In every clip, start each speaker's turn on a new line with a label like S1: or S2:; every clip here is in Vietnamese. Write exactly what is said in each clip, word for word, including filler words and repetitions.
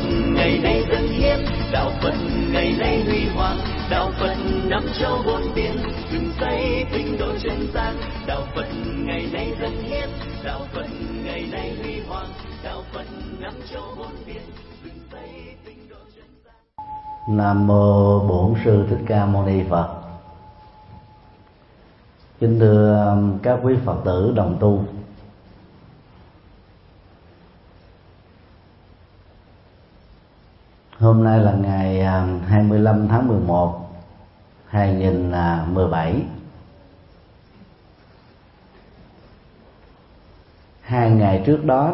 S1: ngày nay dâng hiến, đạo Phật ngày nay huy hoàng, đạo Phật năm châu bốn biển, dựng xây tinh độ chân gian. Đạo Phật ngày nay dâng hiến, đạo Phật ngày nay huy hoàng, đạo Phật năm châu bốn biển, dựng xây tinh độ chân gian.
S2: Nam mô Bổn Sư Thích Ca Mâu Ni Phật. Kính thưa các quý Phật tử đồng tu, hôm nay là ngày hai mươi lăm tháng mười một hai nghìn mười bảy. Hai ngày trước đó,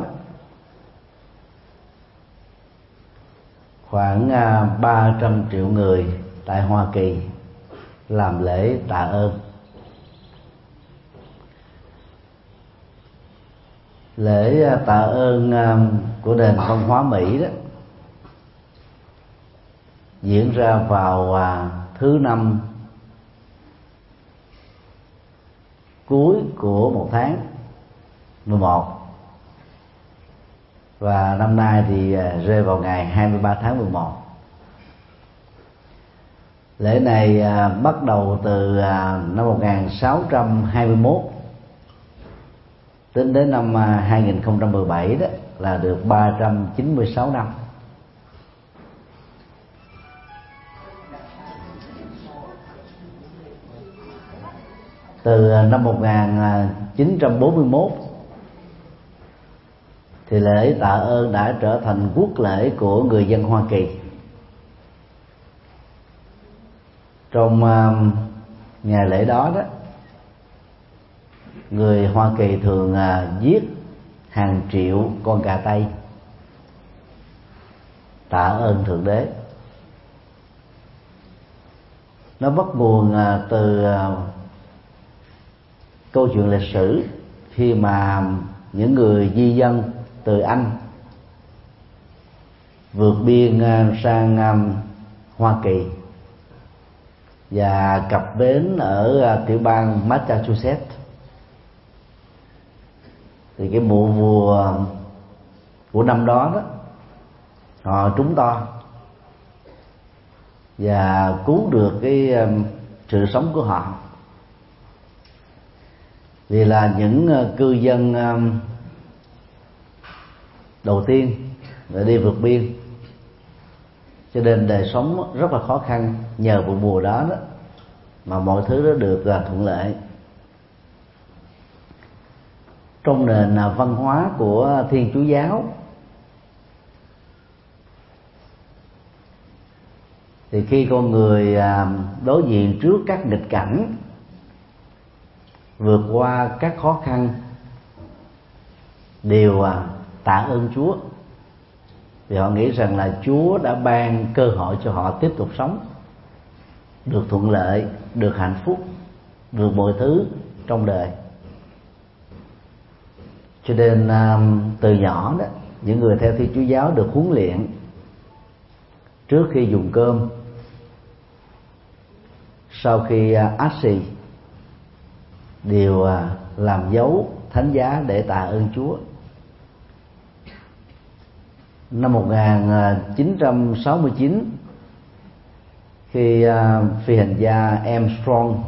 S2: khoảng ba trăm triệu người tại Hoa Kỳ làm lễ tạ ơn. Lễ tạ ơn của nền văn hóa Mỹ đó diễn ra vào thứ năm cuối của một tháng mười một, và năm nay thì rơi vào ngày hai mươi ba tháng mười một. Lễ này bắt đầu từ năm một nghìn sáu trăm hai mươi mốt tính đến năm hai nghìn không trăm mười bảy, đó là được ba trăm chín mươi sáu năm. Từ năm một nghìn chín trăm bốn mươi mốt thì lễ tạ ơn đã trở thành quốc lễ của người dân Hoa Kỳ. Trong ngày lễ đó đó, người Hoa Kỳ thường giết hàng triệu con gà tây tạ ơn Thượng Đế. Nó bắt nguồn từ câu chuyện lịch sử khi mà những người di dân từ Anh vượt biên sang Hoa Kỳ và cập bến ở tiểu bang Massachusetts. Thì cái mùa mùa của năm đó đó, họ trúng to và cứu được cái sự sống của họ. Vì là những cư dân đầu tiên để đi vượt biên, cho nên đời sống rất là khó khăn. Nhờ vụ mùa đó đó mà mọi thứ đó được thuận lợi. Trong nền văn hóa của Thiên Chúa giáo thì khi con người đối diện trước các nghịch cảnh, vượt qua các khó khăn, đều tạ ơn Chúa, vì họ nghĩ rằng là Chúa đã ban cơ hội cho họ tiếp tục sống, được thuận lợi, được hạnh phúc, được mọi thứ trong đời. Cho nên từ nhỏ đó, những người theo Thiên Chúa giáo được huấn luyện trước khi dùng cơm, sau khi át xì, đều làm dấu thánh giá để tạ ơn Chúa. Năm một nghìn chín trăm sáu mươi chín, khi phi hành gia Armstrong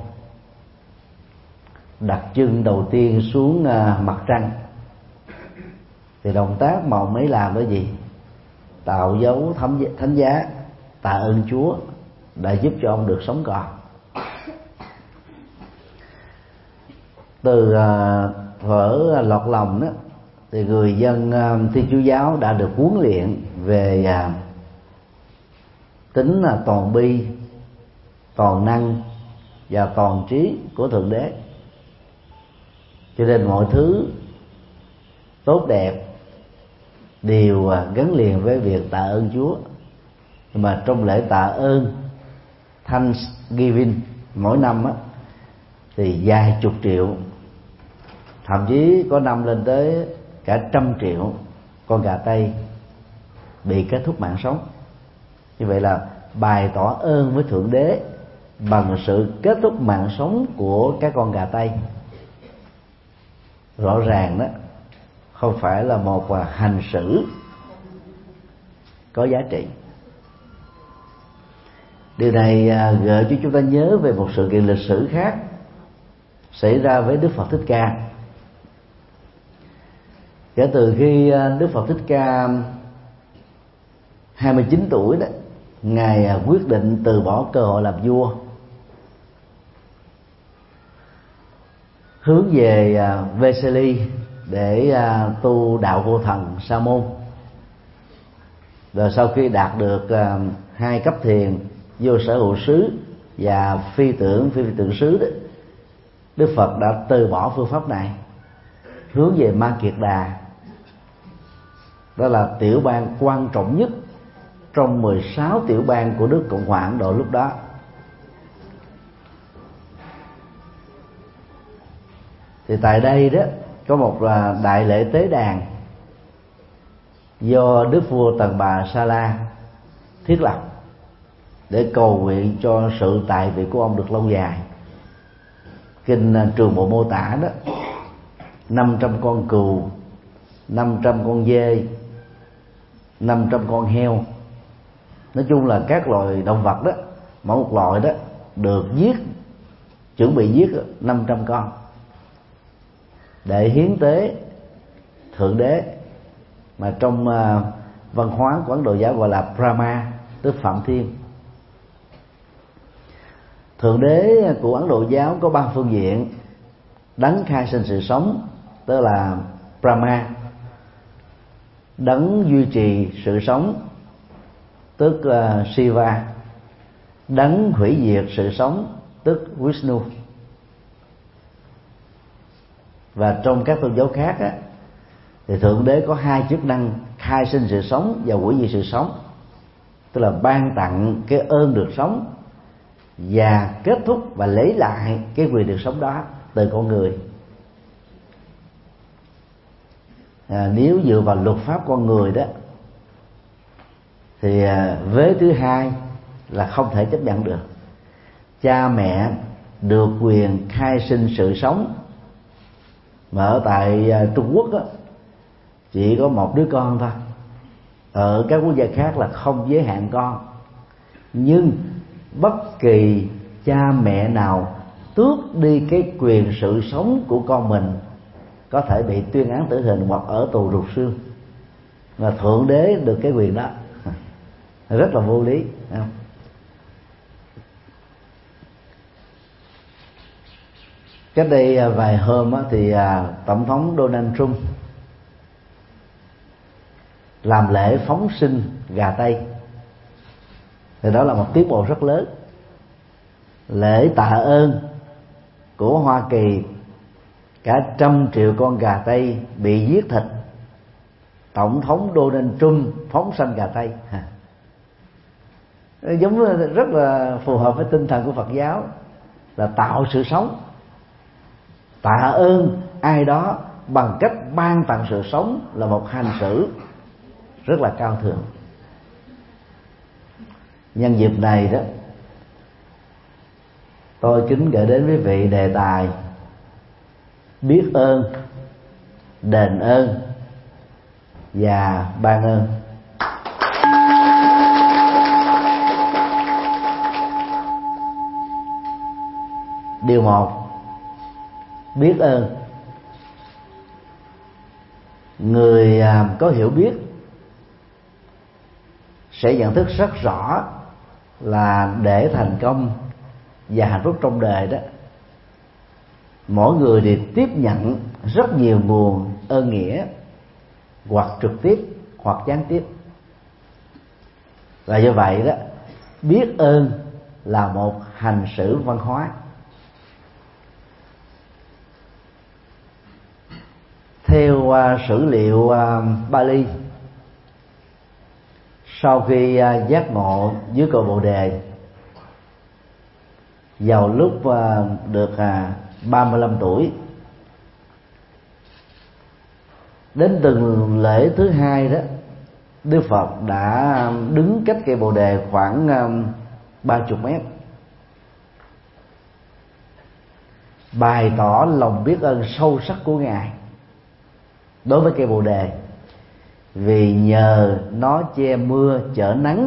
S2: đặt chân đầu tiên xuống mặt trăng, thì động tác mà ông ấy làm là gì? Tạo dấu thánh giá tạ ơn Chúa đã giúp cho ông được sống còn. Từ thuở lọt lòng đó, thì người dân Thiên Chúa giáo đã được huấn luyện về tính là toàn bi, toàn năng và toàn trí của Thượng Đế. Cho nên mọi thứ tốt đẹp đều gắn liền với việc tạ ơn Chúa. Nhưng mà trong lễ tạ ơn Thanksgiving mỗi năm á, thì vài chục triệu, thậm chí có năm lên tới cả trăm triệu con gà tây bị kết thúc mạng sống. Như vậy là bày tỏ ơn với Thượng Đế bằng sự kết thúc mạng sống của các con gà tây. Rõ ràng đó không phải là một hành xử có giá trị. Điều này gợi cho chúng ta nhớ về một sự kiện lịch sử khác xảy ra với Đức Phật Thích Ca. Kể từ khi Đức Phật Thích Ca hai mươi chín tuổi đó, Ngài quyết định từ bỏ cơ hội làm vua, hướng về Vesali để tu đạo vô thần Sa môn. Rồi sau khi đạt được hai cấp thiền vô sở hữu xứ và phi tưởng phi, phi tưởng xứ đó, Đức Phật đã từ bỏ phương pháp này, hướng về Ma Kiệt Đà. Đó là tiểu bang quan trọng nhất trong mười sáu tiểu bang của nước Cộng hòa Ấn Độ lúc đó. Thì tại đây đó có một đại lễ tế đàn do Đức vua Tần Bà Sa La thiết lập để cầu nguyện cho sự tại vị của ông được lâu dài. Kinh Trường Bộ mô tả đó, năm trăm con cừu, năm trăm con dê, năm trăm con heo, nói chung là các loài động vật đó, mỗi một loại đó được giết, chuẩn bị giết năm trăm con để hiến tế thượng đế, mà trong uh, văn hóa của Ấn Độ giáo gọi là Brahma, tức Phạm Thiên. Thượng đế của Ấn Độ giáo có ba phương diện: đấng khai sinh sự sống, tức là Brahma; đấng duy trì sự sống, tức uh, Shiva; đấng hủy diệt sự sống, tức Vishnu. Và trong các tôn giáo khác á, thì thượng đế có hai chức năng: khai sinh sự sống và hủy diệt sự sống, tức là ban tặng cái ơn được sống và kết thúc và lấy lại cái quyền được sống đó từ con người. À, nếu dựa vào luật pháp con người đó thì à, vế thứ hai là không thể chấp nhận được. Cha mẹ được quyền khai sinh sự sống, mà ở tại à, Trung Quốc đó, chỉ có một đứa con thôi. Ở các quốc gia khác là không giới hạn con. Nhưng bất kỳ cha mẹ nào tước đi cái quyền sự sống của con mình có thể bị tuyên án tử hình hoặc ở tù rụt xương. Và thượng đế được cái quyền đó rất là vô lý, không? Cách đây vài hôm thì tổng thống Donald Trump làm lễ phóng sinh gà Tây. Thì đó là một tiến bộ rất lớn. Lễ tạ ơn của Hoa Kỳ, cả trăm triệu con gà Tây bị giết thịt, tổng thống Donald Trump phóng sanh gà Tây. Giống rất là phù hợp với tinh thần của Phật giáo, là tạo sự sống, tạ ơn ai đó bằng cách ban tặng sự sống, là một hành xử rất là cao thượng. Nhân dịp này đó, tôi kính gửi đến quý vị đề tài biết ơn, đền ơn và ban ơn. Điều một, biết ơn. Người có hiểu biết sẽ nhận thức rất rõ là để thành công và hạnh phúc trong đời đó, mỗi người đều tiếp nhận rất nhiều nguồn ơn nghĩa, hoặc trực tiếp hoặc gián tiếp. Và do vậy đó, biết ơn là một hành xử văn hóa. Theo uh, sử liệu uh, Bali, sau khi uh, giác ngộ dưới cội Bồ Đề, vào lúc uh, được uh, ba mươi lăm tuổi, đến từng lễ thứ hai đó, Đức Phật đã đứng cách cây Bồ Đề khoảng ba mươi mét, bày tỏ lòng biết ơn sâu sắc của Ngài đối với cây Bồ Đề, vì nhờ nó che mưa chở nắng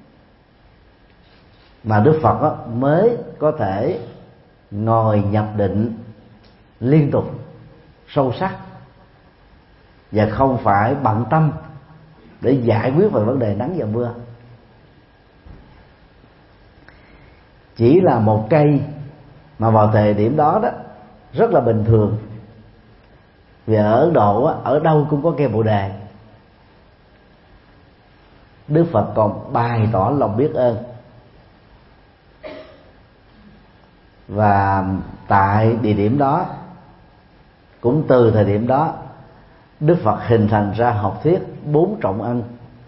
S2: mà Đức Phật đó mới có thể ngồi nhập định liên tục sâu sắc và không phải bận tâm để giải quyết về vấn đề nắng và mưa. Chỉ là một cây mà vào thời điểm đó đó rất là bình thường, vì ở Ấn Độ á, ở đâu cũng có cây bồ đề. Đức Phật còn bày tỏ lòng biết ơn, và tại địa điểm đó, cũng từ thời điểm đó, Đức Phật hình thành ra học thuyết bốn trọng ân: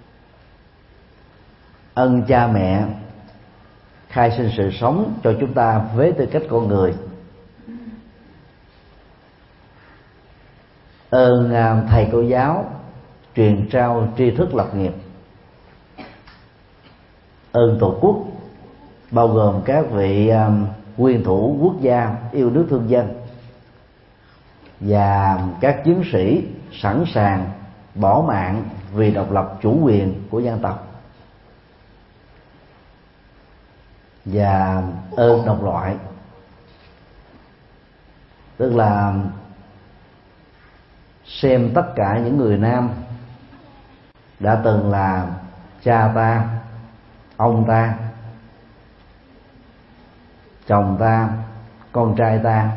S2: ân cha mẹ khai sinh sự sống cho chúng ta với tư cách con người, ơn thầy cô giáo truyền trao tri thức lập nghiệp, ơn tổ quốc bao gồm các vị nguyên thủ quốc gia yêu nước thương dân và các chiến sĩ sẵn sàng bỏ mạng vì độc lập chủ quyền của dân tộc, và ơn đồng loại, tức là xem tất cả những người nam đã từng là cha ta, ông ta, chồng ta, con trai ta,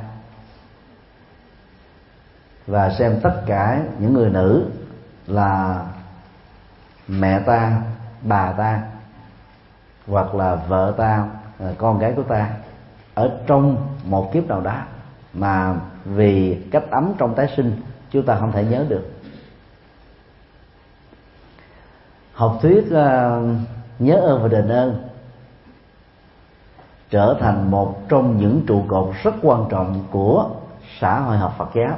S2: và xem tất cả những người nữ là mẹ ta, bà ta, hoặc là vợ ta, con gái của ta, ở trong một kiếp nào đó mà vì cách ấm trong tái sinh chúng ta không thể nhớ được. Học thuyết uh, nhớ ơn và đền ơn trở thành một trong những trụ cột rất quan trọng của xã hội học Phật giáo.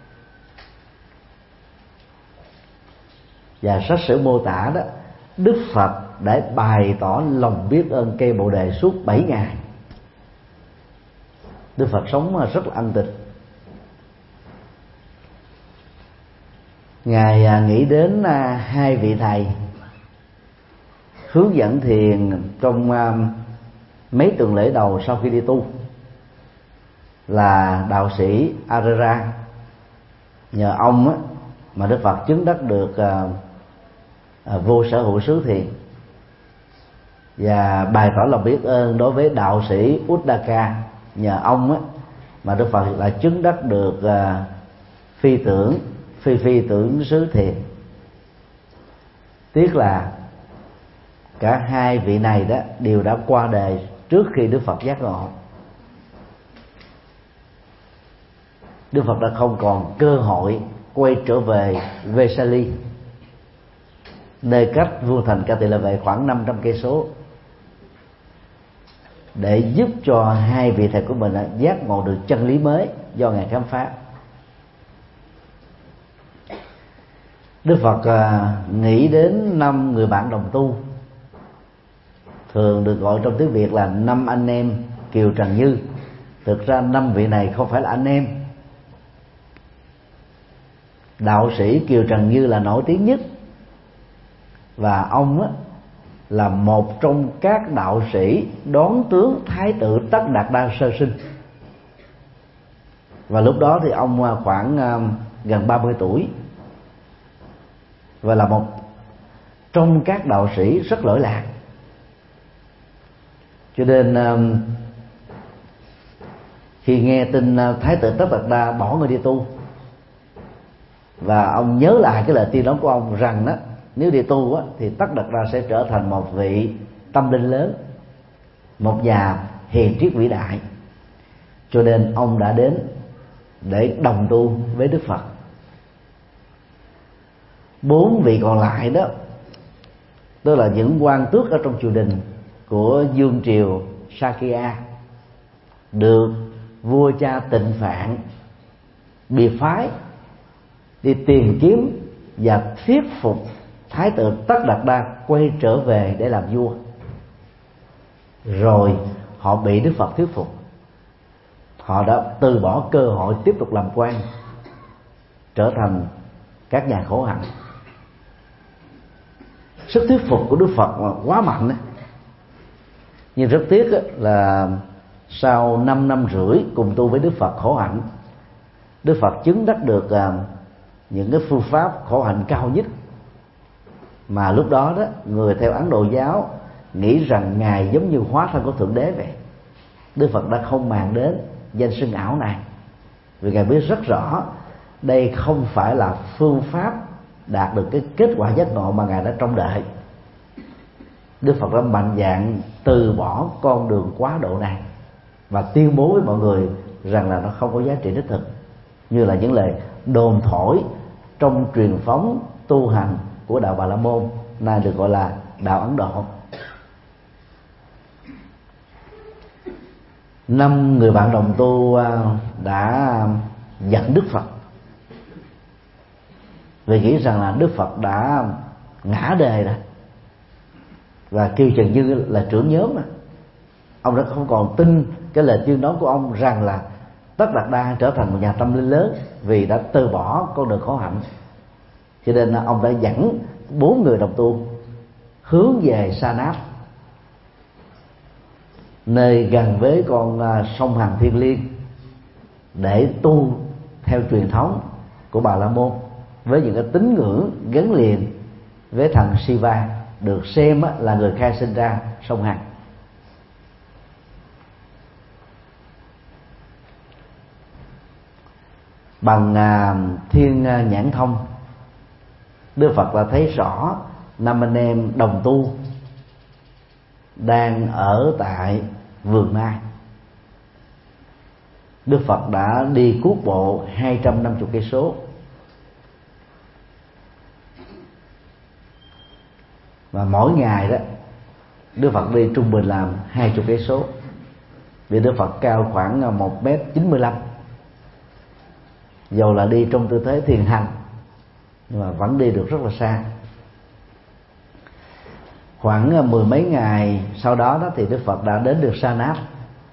S2: Và sách sử mô tả đó, Đức Phật đã bày tỏ lòng biết ơn cây bồ đề suốt bảy ngày. Đức Phật sống rất là ân tịch. Ngài nghĩ đến hai vị thầy hướng dẫn thiền trong mấy tuần lễ đầu sau khi đi tu, là đạo sĩ Arera. Nhờ ông á, mà Đức Phật chứng đắc được à, à, vô sở hữu xứ thiền, và bày tỏ lòng biết ơn đối với đạo sĩ Uddaka. Nhờ ông á, mà Đức Phật lại chứng đắc được à, phi tưởng phi phi tưởng xứ thiền. Tiếc là cả hai vị này đó đều đã qua đời trước khi Đức Phật giác ngộ. Đức Phật đã không còn cơ hội quay trở về Vesali, nơi cách vua thành Ca Tỳ La Vệ khoảng năm trăm cây số, để giúp cho hai vị thầy của mình giác ngộ được chân lý mới do Ngài khám phá. Đức Phật à, nghĩ đến năm người bạn đồng tu, thường được gọi trong tiếng Việt là năm anh em Kiều Trần Như. Thực ra năm vị này không phải là anh em. Đạo sĩ Kiều Trần Như là nổi tiếng nhất, và ông á, là một trong các đạo sĩ đón tướng Thái tử Tất Đạt Đa sơ sinh. Và lúc đó thì ông khoảng gần ba mươi tuổi, và là một trong các đạo sĩ rất lỗi lạc. Cho nên khi nghe tin Thái tử Tất Đạt Đa bỏ người đi tu, và ông nhớ lại cái lời tiên đoán của ông rằng đó, nếu đi tu á, thì Tất Đạt Đa sẽ trở thành một vị tâm linh lớn, một nhà hiền triết vĩ đại. Cho nên ông đã đến để đồng tu với Đức Phật. Bốn vị còn lại đó, tức là những quan tước ở trong triều đình của vương triều Sakya, được vua cha Tịnh Phạn biệt phái đi tìm kiếm và thuyết phục Thái tử Tất Đạt Đa quay trở về để làm vua. Rồi họ bị Đức Phật thuyết phục, họ đã từ bỏ cơ hội tiếp tục làm quan, trở thành các nhà khổ hạnh. sức thuyết phục của Đức Phật mà quá mạnh ấy. Nhưng rất tiếc là sau năm năm rưỡi cùng tu với Đức Phật khổ hạnh, Đức Phật chứng đắc được những cái phương pháp khổ hạnh cao nhất mà lúc đó đó người theo Ấn Độ giáo nghĩ rằng Ngài giống như hóa thân của Thượng Đế vậy. Đức Phật đã không màng đến danh xưng ảo này, vì Ngài biết rất rõ đây không phải là phương pháp đạt được cái kết quả giác ngộ mà Ngài đã trông đợi. Đức Phật đã mạnh dạn từ bỏ con đường quá độ này và tuyên bố với mọi người rằng là nó không có giá trị đích thực, như là những lời đồn thổi trong truyền thống tu hành của đạo Bà La Môn, nay được gọi là đạo Ấn Độ. Năm người bạn đồng tu đã giận Đức Phật vì nghĩ rằng là Đức Phật đã ngã đề rồi, và kêu Trần Như là trưởng nhóm mà ông đã không còn tin cái lời tuyên nói của ông rằng là Tất Đạt Đa trở thành một nhà tâm linh lớn vì đã từ bỏ con đường khổ hạnh. Cho nên ông đã dẫn bốn người đồng tu hướng về Sa Nát, nơi gần với con sông Hằng thiêng liêng, để tu theo truyền thống của Bà La Môn với những cái tín ngưỡng gắn liền với thần Shiva, được xem là người khai sinh ra sông Hằng. Bằng thiên nhãn thông, Đức Phật đã thấy rõ năm anh em đồng tu đang ở tại vườn Nai. Đức Phật đã đi cuốc bộ hai trăm năm mươi cây số, và mỗi ngày đó Đức Phật đi trung bình làm hai mươi cây số, vì Đức Phật cao khoảng một mét chín mươi lăm. Dầu là đi trong tư thế thiền hành nhưng mà vẫn đi được rất là xa. Khoảng mười mấy ngày sau đó, đó thì Đức Phật đã đến được Sa Nát,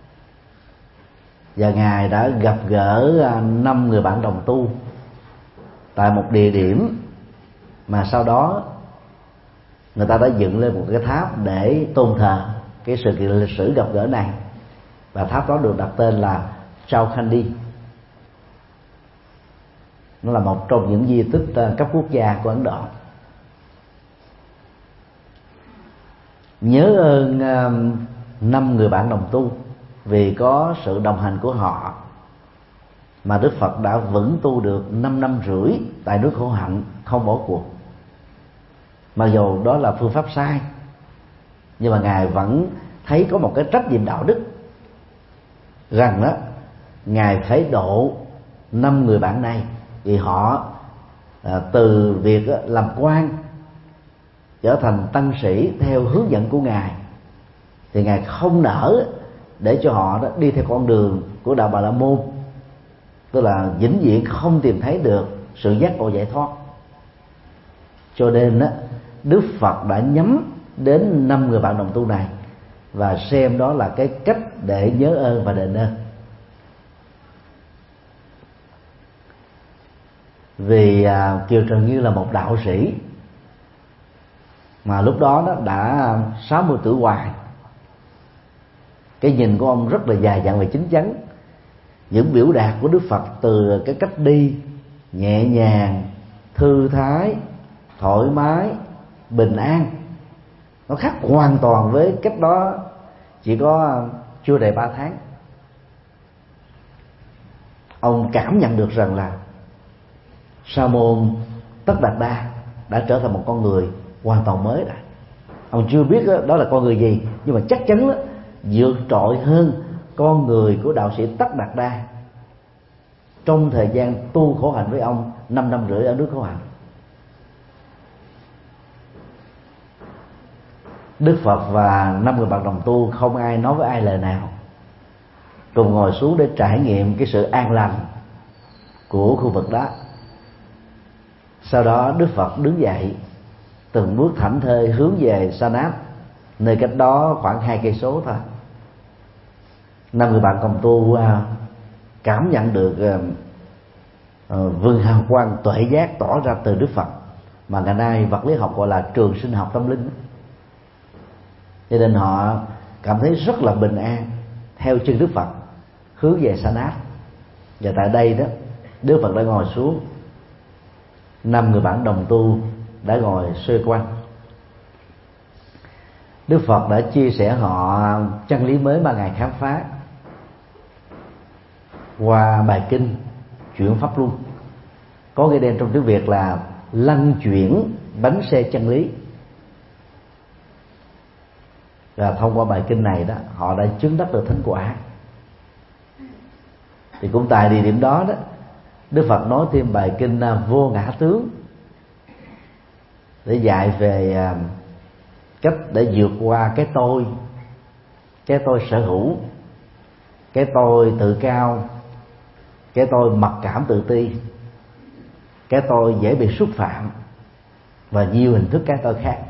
S2: và Ngài đã gặp gỡ năm người bạn đồng tu tại một địa điểm mà sau đó người ta đã dựng lên một cái tháp để tôn thờ cái sự kiện lịch sử gặp gỡ này, và tháp đó được đặt tên là Chaukhandi. Nó là một trong những di tích cấp quốc gia của Ấn Độ. Nhớ ơn năm người bạn đồng tu, vì có sự đồng hành của họ mà Đức Phật đã vững tu được năm năm rưỡi tại nước khổ hạnh, không bỏ cuộc. Mặc dù đó là phương pháp sai, nhưng mà Ngài vẫn thấy có một cái trách nhiệm đạo đức rằng đó Ngài phải độ năm người bạn này, vì họ à, từ việc á, làm quan trở thành tăng sĩ theo hướng dẫn của Ngài, thì Ngài không nỡ để cho họ đó đi theo con đường của đạo Bà La Môn, tức là vĩnh viễn không tìm thấy được sự giác ngộ giải thoát. Cho nên đó, Đức Phật đã nhắm đến năm người bạn đồng tu này và xem đó là cái cách để nhớ ơn và đền ơn. Vì à, Kiều Trần Như là một đạo sĩ mà lúc đó, đó đã sáu mươi tuổi hoài, cái nhìn của ông rất là dài dặn và chín chắn. Những biểu đạt của Đức Phật, từ cái cách đi nhẹ nhàng, thư thái, thoải mái, bình an, nó khác hoàn toàn với cách đó chỉ có chưa đầy ba tháng. Ông cảm nhận được rằng là Sa môn Tất Đạt Đa đã trở thành một con người hoàn toàn mới rồi. Ông chưa biết đó là con người gì, nhưng mà chắc chắn đó, vượt trội hơn con người của đạo sĩ Tất Đạt Đa trong thời gian tu khổ hạnh với ông năm năm rưỡi ở nước khổ hạnh. Đức Phật và năm người bạn đồng tu không ai nói với ai lời nào, cùng ngồi xuống để trải nghiệm cái sự an lành của khu vực đó. Sau đó Đức Phật đứng dậy, từng bước thảnh thơi hướng về Sa Nát, nơi cách đó khoảng hai cây số thôi. Năm người bạn đồng tu cảm nhận được vầng hào quang tuệ giác tỏ ra từ Đức Phật, mà ngày nay vật lý học gọi là trường sinh học tâm linh. Cho nên họ cảm thấy rất là bình an theo chân Đức Phật hướng về Sa Nát. Và tại đây đó, Đức Phật đã ngồi xuống, năm người bạn đồng tu đã ngồi xoay quanh. Đức Phật đã chia sẻ họ chân lý mới mà Ngài khám phá qua bài kinh Chuyển Pháp Luân, có cái đen trong tiếng Việt là lăn chuyển bánh xe chân lý. Và thông qua bài kinh này đó, họ đã chứng đắc được thánh quả. Thì cũng tại địa điểm đó đó, Đức Phật nói thêm bài kinh Vô Ngã Tướng để dạy về cách để vượt qua cái tôi, cái tôi sở hữu, cái tôi tự cao, cái tôi mặc cảm tự ti, cái tôi dễ bị xúc phạm và nhiều hình thức cái tôi khác.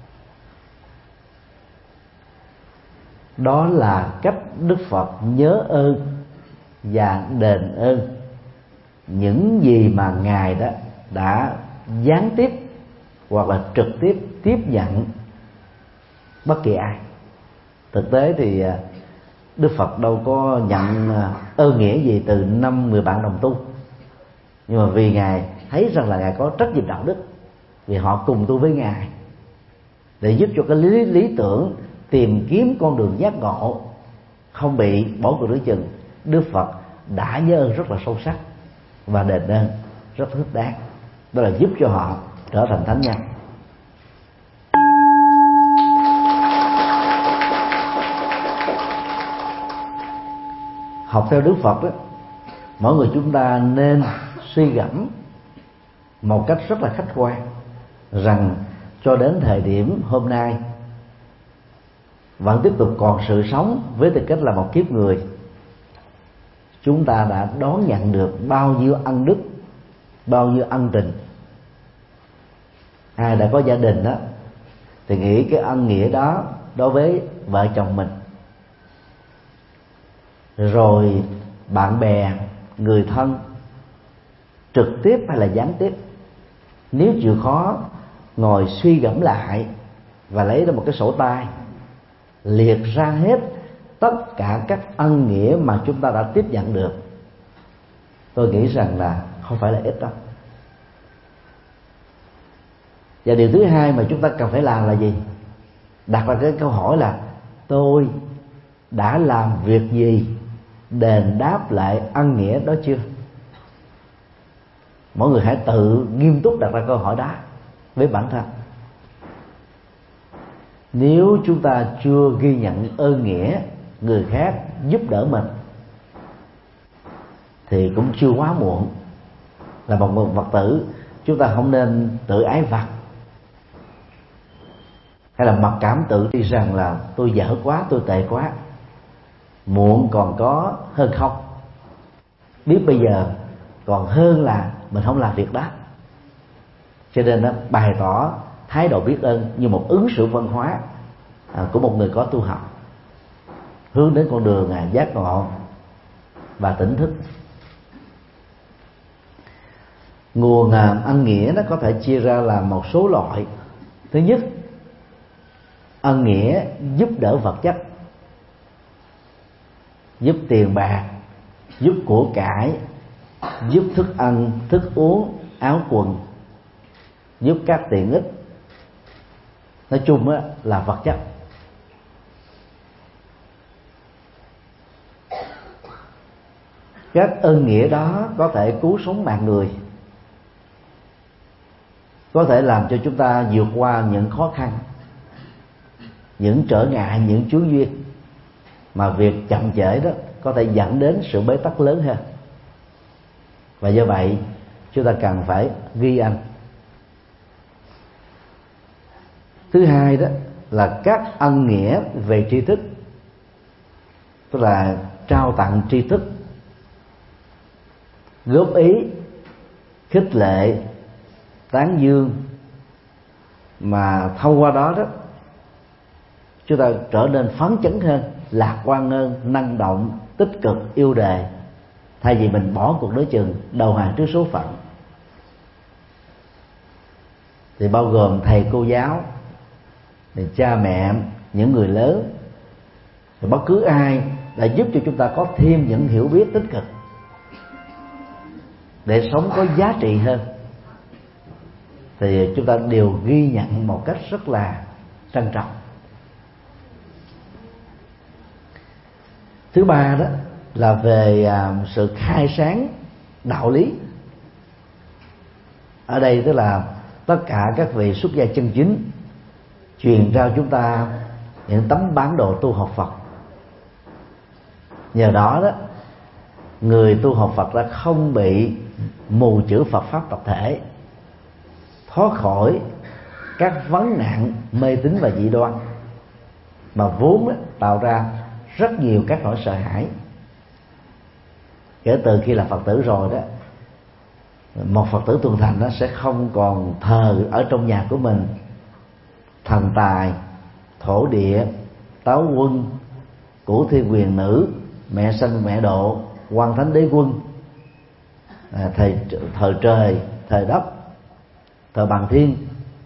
S2: Đó là cách Đức Phật nhớ ơn và đền ơn những gì mà Ngài đó đã gián tiếp hoặc là trực tiếp tiếp nhận bất kỳ ai. Thực tế thì Đức Phật đâu có nhận ơn nghĩa gì từ năm người bạn đồng tu, nhưng mà vì Ngài thấy rằng là Ngài có trách nhiệm đạo đức, vì họ cùng tu với Ngài, để giúp cho cái lý, lý tưởng tìm kiếm con đường giác ngộ không bị bỏ cuộc nửa chừng, Đức Phật đã nhớ ơn rất là sâu sắc và đền ơn rất thích đáng. Đó là giúp cho họ trở thành thánh nhân. Học theo Đức Phật đó, mỗi người chúng ta nên suy gẫm một cách rất là khách quan rằng cho đến thời điểm hôm nay vẫn tiếp tục còn sự sống với tư cách là một kiếp người, chúng ta đã đón nhận được bao nhiêu ân đức, bao nhiêu ân tình. Ai đã có gia đình đó thì nghĩ cái ân nghĩa đó đối với vợ chồng mình, rồi bạn bè, người thân, trực tiếp hay là gián tiếp, nếu chịu khó ngồi suy gẫm lại và lấy ra một cái sổ tay liệt ra hết tất cả các ân nghĩa mà chúng ta đã tiếp nhận được, tôi nghĩ rằng là không phải là ít đâu. Và điều thứ hai mà chúng ta cần phải làm là gì? Đặt ra cái câu hỏi là tôi đã làm việc gì đền đáp lại ân nghĩa đó chưa? Mỗi người hãy tự nghiêm túc đặt ra câu hỏi đó với bản thân. Nếu chúng ta chưa ghi nhận ơn nghĩa người khác giúp đỡ mình thì cũng chưa quá muộn. Là một Phật tử, chúng ta không nên tự ái vặt hay là mặc cảm tự ti rằng là tôi dở quá, tôi tệ quá. Muộn còn có hơn không. Biết bây giờ còn hơn là mình không làm việc đó. Cho nên đó, bày tỏ thái độ biết ơn như một ứng xử văn hóa à, của một người có tu học, hướng đến con đường à, giác ngộ và tỉnh thức. Nguồn à, ân nghĩa nó có thể chia ra là một số loại. Thứ nhất, ân nghĩa giúp đỡ vật chất, giúp tiền bạc, giúp của cải, giúp thức ăn, thức uống, áo quần, giúp các tiện ích. Nói chung á, là vật chất. Các ơn nghĩa đó có thể cứu sống mạng người, có thể làm cho chúng ta vượt qua những khó khăn, những trở ngại, những chướng duyên mà việc chậm trễ đó có thể dẫn đến sự bế tắc lớn hơn. Và do vậy chúng ta cần phải ghi âm. Thứ hai đó là các ân nghĩa về tri thức, tức là trao tặng tri thức, góp ý, khích lệ, tán dương, mà thông qua đó đó chúng ta trở nên phấn chấn hơn, lạc quan hơn, năng động, tích cực, yêu đề, thay vì mình bỏ cuộc đối chừng, đầu hàng trước số phận. thì bao gồm thầy cô giáo, thì cha mẹ, những người lớn, thì bất cứ ai đã giúp cho chúng ta có thêm những hiểu biết tích cực để sống có giá trị hơn, thì chúng ta đều ghi nhận một cách rất là trân trọng. Thứ ba đó là về à, sự khai sáng đạo lý. Ở đây tức là tất cả các vị xuất gia chân chính truyền trao chúng ta những tấm bản đồ tu học Phật. Nhờ đó đó, người tu học Phật đã không bị mù chữ Phật pháp tập thể, thoát khỏi các vấn nạn mê tín và dị đoan mà vốn đó, tạo ra rất nhiều các nỗi sợ hãi. Kể từ khi là Phật tử rồi đó, một Phật tử tuần thành nó sẽ không còn thờ ở trong nhà của mình thần tài, thổ địa, táo quân, cửu thiên quyền nữ, mẹ sanh mẹ độ, quan thánh đế quân, à, thầy thờ trời, thờ đất, thờ bằng thiên.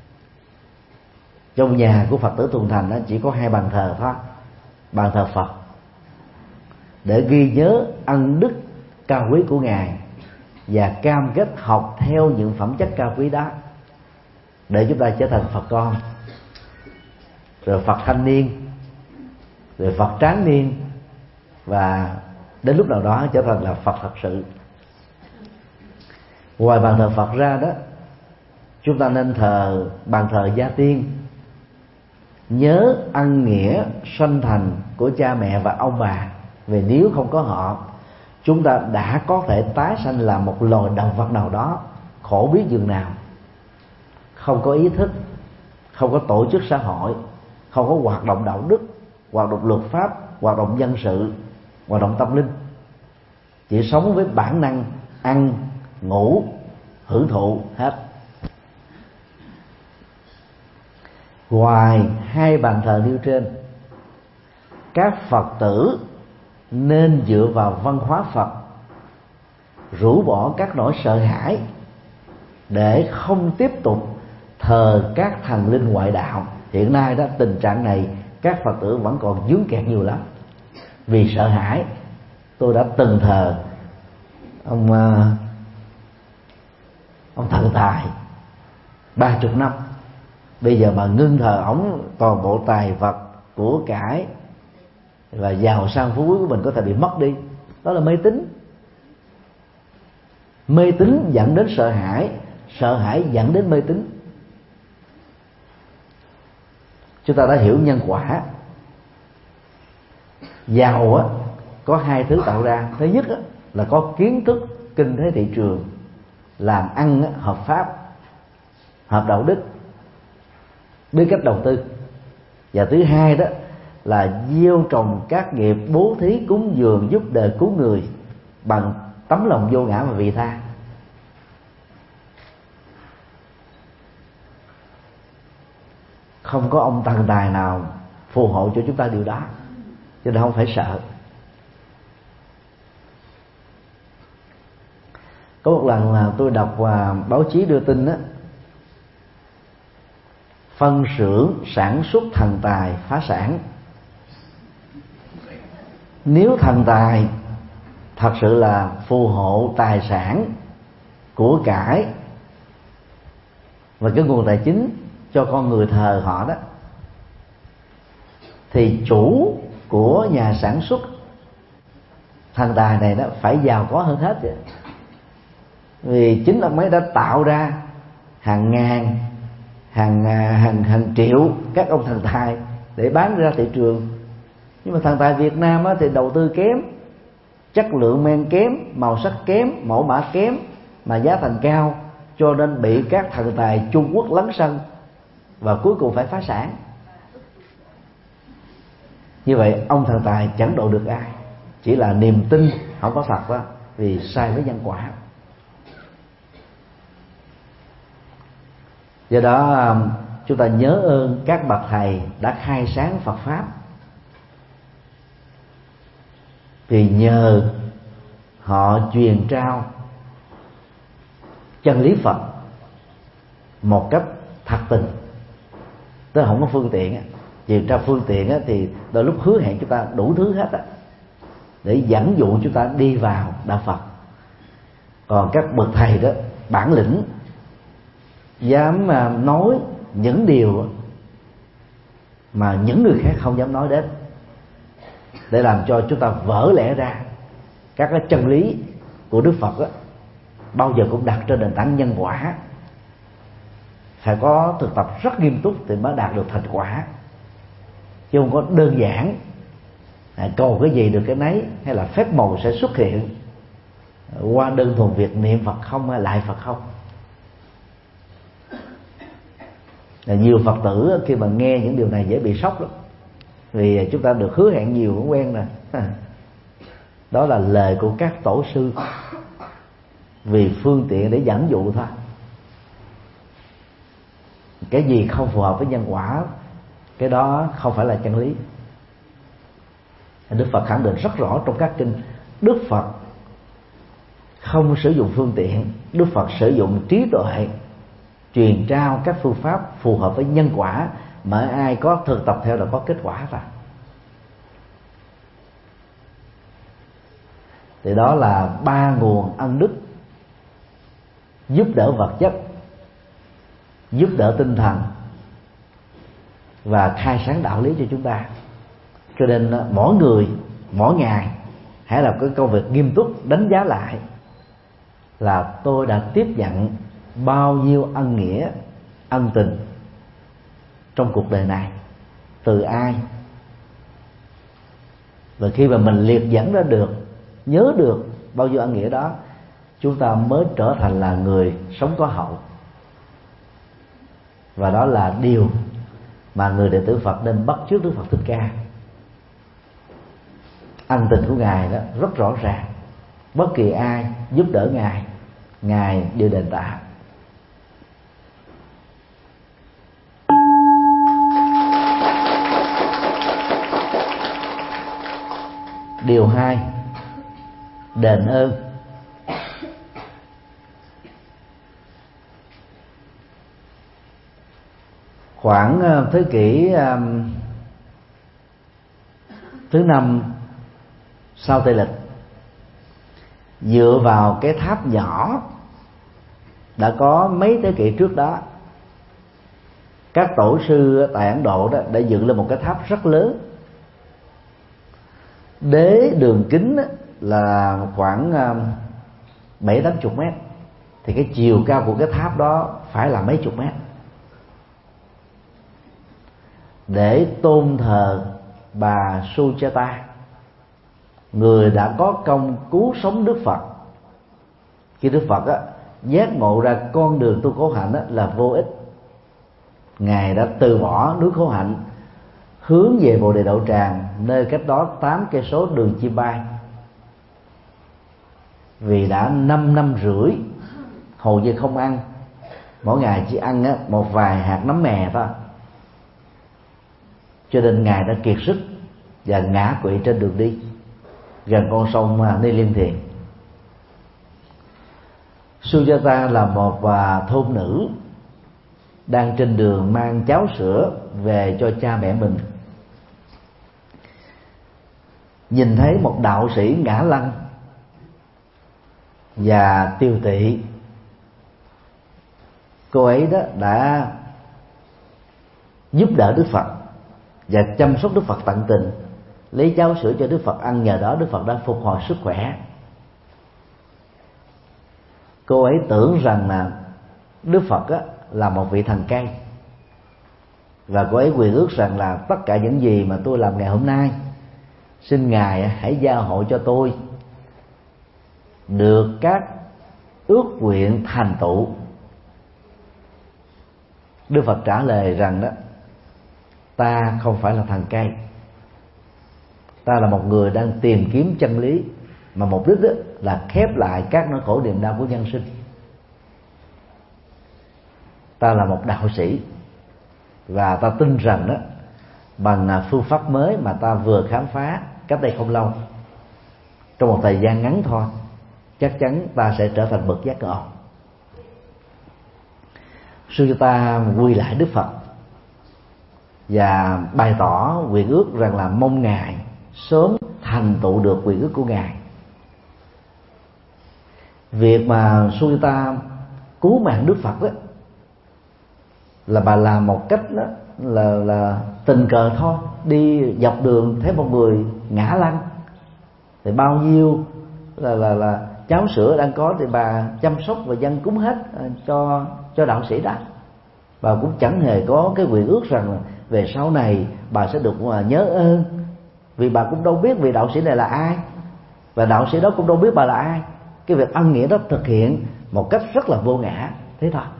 S2: Trong nhà của Phật tử tuần thành đó chỉ có hai bàn thờ thôi, bàn thờ Phật, để ghi nhớ ân đức cao quý của Ngài và cam kết học theo những phẩm chất cao quý đó để chúng ta trở thành Phật con, rồi Phật thanh niên, rồi Phật tráng niên, và đến lúc nào đó trở thành là Phật thật sự. Ngoài bàn thờ Phật ra đó, chúng ta nên thờ bàn thờ gia tiên, nhớ ân nghĩa sanh thành của cha mẹ và ông bà. Vì nếu không có họ, chúng ta đã có thể tái sanh làm một loài động vật nào đó, khổ biết dường nào, không có ý thức, không có tổ chức xã hội, không có hoạt động đạo đức, hoạt động luật pháp, hoạt động dân sự, hoạt động tâm linh, chỉ sống với bản năng ăn, ngủ, hưởng thụ hết. Ngoài hai bàn thờ nêu trên, các Phật tử nên dựa vào văn hóa Phật, rũ bỏ các nỗi sợ hãi để không tiếp tục thờ các thần linh ngoại đạo. Hiện nay đó, tình trạng này các Phật tử vẫn còn vướng kẹt nhiều lắm vì sợ hãi. Tôi đã từng thờ ông ông thần tài ba chục năm, bây giờ mà ngưng thờ ổng, toàn bộ tài vật của cải và giàu sang phú quý của mình có thể bị mất đi. Đó là mê tín. Mê tín dẫn đến sợ hãi, sợ hãi dẫn đến mê tín. Chúng ta đã hiểu nhân quả. Giàu á, có hai thứ tạo ra. Thứ nhất á, là có kiến thức kinh tế thị trường, làm ăn á, hợp pháp, hợp đạo đức, biết cách đầu tư. Và thứ hai đó là gieo trồng các nghiệp bố thí, cúng dường, giúp đời, cứu người bằng tấm lòng vô ngã và vị tha. Không có ông thần tài nào phù hộ cho chúng ta điều đó, cho nên không phải sợ. Có một lần là tôi đọc và báo chí đưa tin đó, phân xưởng sản xuất thần tài phá sản. Nếu thần tài thật sự là phù hộ tài sản, của cải và cái nguồn tài chính cho con người thờ họ đó, thì chủ của nhà sản xuất thần tài này đó phải giàu có hơn hết vậy. Vì chính ông ấy đã tạo ra hàng ngàn, hàng hàng hàng triệu các ông thần tài để bán ra thị trường. Nhưng mà thần tài Việt Nam á, thì đầu tư kém, chất lượng men kém, màu sắc kém, mẫu mã kém, mà giá thành cao, cho nên bị các thần tài Trung Quốc lấn sân và cuối cùng phải phá sản. Như vậy ông thần tài chẳng độ được ai, chỉ là niềm tin không có thật đó, vì sai với nhân quả. Do đó chúng ta nhớ ơn các bậc thầy đã khai sáng Phật pháp, vì nhờ họ truyền trao chân lý Phật một cách thật tình, tức là không có phương tiện á. Vì ra phương tiện á, thì đôi lúc hứa hẹn chúng ta đủ thứ hết á, để dẫn dụ chúng ta đi vào đạo Phật. Còn các bậc thầy đó bản lĩnh, dám nói những điều mà những người khác không dám nói đến, để làm cho chúng ta vỡ lẽ ra các cái chân lý của Đức Phật đó, bao giờ cũng đặt trên nền tảng nhân quả. Phải có thực tập rất nghiêm túc thì mới đạt được thành quả, chứ không có đơn giản à, cầu cái gì được cái nấy, hay là phép màu sẽ xuất hiện qua đơn thuần việc niệm Phật không hay lại Phật không. Là nhiều Phật tử khi mà nghe những điều này dễ bị sốc lắm, vì chúng ta được hứa hẹn nhiều cũng quen rồi. Đó là lời của các tổ sư vì phương tiện để dẫn dụ thôi. Cái gì không phù hợp với nhân quả, cái đó không phải là chân lý. Đức Phật khẳng định rất rõ trong các kinh, Đức Phật không sử dụng phương tiện, Đức Phật sử dụng trí tuệ truyền trao các phương pháp phù hợp với nhân quả, mà ai có thực tập theo là có kết quả rồi. Thì đó là ba nguồn ân đức: giúp đỡ vật chất, giúp đỡ tinh thần và khai sáng đạo lý cho chúng ta. Cho nên mỗi người mỗi ngày hãy làm cái công việc nghiêm túc, đánh giá lại là tôi đã tiếp nhận bao nhiêu ân nghĩa, ân tình trong cuộc đời này, từ ai. Và khi mà mình liệt dẫn ra được, nhớ được bao nhiêu ân nghĩa đó, chúng ta mới trở thành là người sống có hậu. Và đó là điều mà người đệ tử Phật nên bắt chước Đức Phật Thích Ca. Ân tình của Ngài đó rất rõ ràng, bất kỳ ai giúp đỡ Ngài, Ngài đều đền tạ. Điều hai, đền ơn. Khoảng thế kỷ thứ năm sau Tây lịch, dựa vào cái tháp nhỏ đã có mấy thế kỷ trước đó, các tổ sư tại Ấn Độ đó đã dựng lên một cái tháp rất lớn. Đế đường kính là khoảng bảy tám chục mét, thì cái chiều cao của cái tháp đó phải là mấy chục mét, để tôn thờ bà Sujata, người đã có công cứu sống Đức Phật. Khi Đức Phật á, giác ngộ ra con đường tu khổ hạnh á, là vô ích, Ngài đã từ bỏ núi khổ hạnh, hướng về Bồ Đề Đậu Tràng, nơi cách đó tám cây số đường chim bay. Vì đã năm năm rưỡi hầu như không ăn, mỗi ngày chỉ ăn á, một vài hạt nấm mè thôi, cho nên Ngài đã kiệt sức và ngã quỵ trên đường đi gần con sông Ni Liên Thiền. Sujata là một thôn nữ đang trên đường mang cháo sữa về cho cha mẹ mình, nhìn thấy một đạo sĩ ngã lăn và tiêu tỵ. Cô ấy đó đã giúp đỡ Đức Phật và chăm sóc Đức Phật tận tình, lấy cháo sữa cho Đức Phật ăn, nhờ đó Đức Phật đã phục hồi sức khỏe. Cô ấy tưởng rằng là Đức Phật á, là một vị thần cây, và cô ấy quyền ước rằng là tất cả những gì mà tôi làm ngày hôm nay, xin Ngài hãy gia hộ cho tôi được các ước nguyện thành tựu. Đức Phật trả lời rằng đó, ta không phải là thần cây, ta là một người đang tìm kiếm chân lý, mà mục đích đó là khép lại các nỗi khổ niềm đau của nhân sinh. Ta là một đạo sĩ, và ta tin rằng đó, bằng phương pháp mới mà ta vừa khám phá cách đây không lâu, trong một thời gian ngắn thôi, chắc chắn ta sẽ trở thành bậc giác ngộ. Sujata quy lại Đức Phật và bày tỏ nguyện ước rằng là mong Ngài sớm thành tựu được nguyện ước của Ngài. Việc mà Sujata cứu mạng Đức Phật đó là bà làm một cách đó là là tình cờ thôi. Đi dọc đường thấy một người ngã lăn thì bao nhiêu là là là cháo sữa đang có thì bà chăm sóc và dâng cúng hết cho cho đạo sĩ đó. Bà cũng chẳng hề có cái nguyện ước rằng là về sau này bà sẽ được nhớ ơn, vì bà cũng đâu biết vị đạo sĩ này là ai, và đạo sĩ đó cũng đâu biết bà là ai. Cái việc ân nghĩa đó thực hiện một cách rất là vô ngã thế thôi.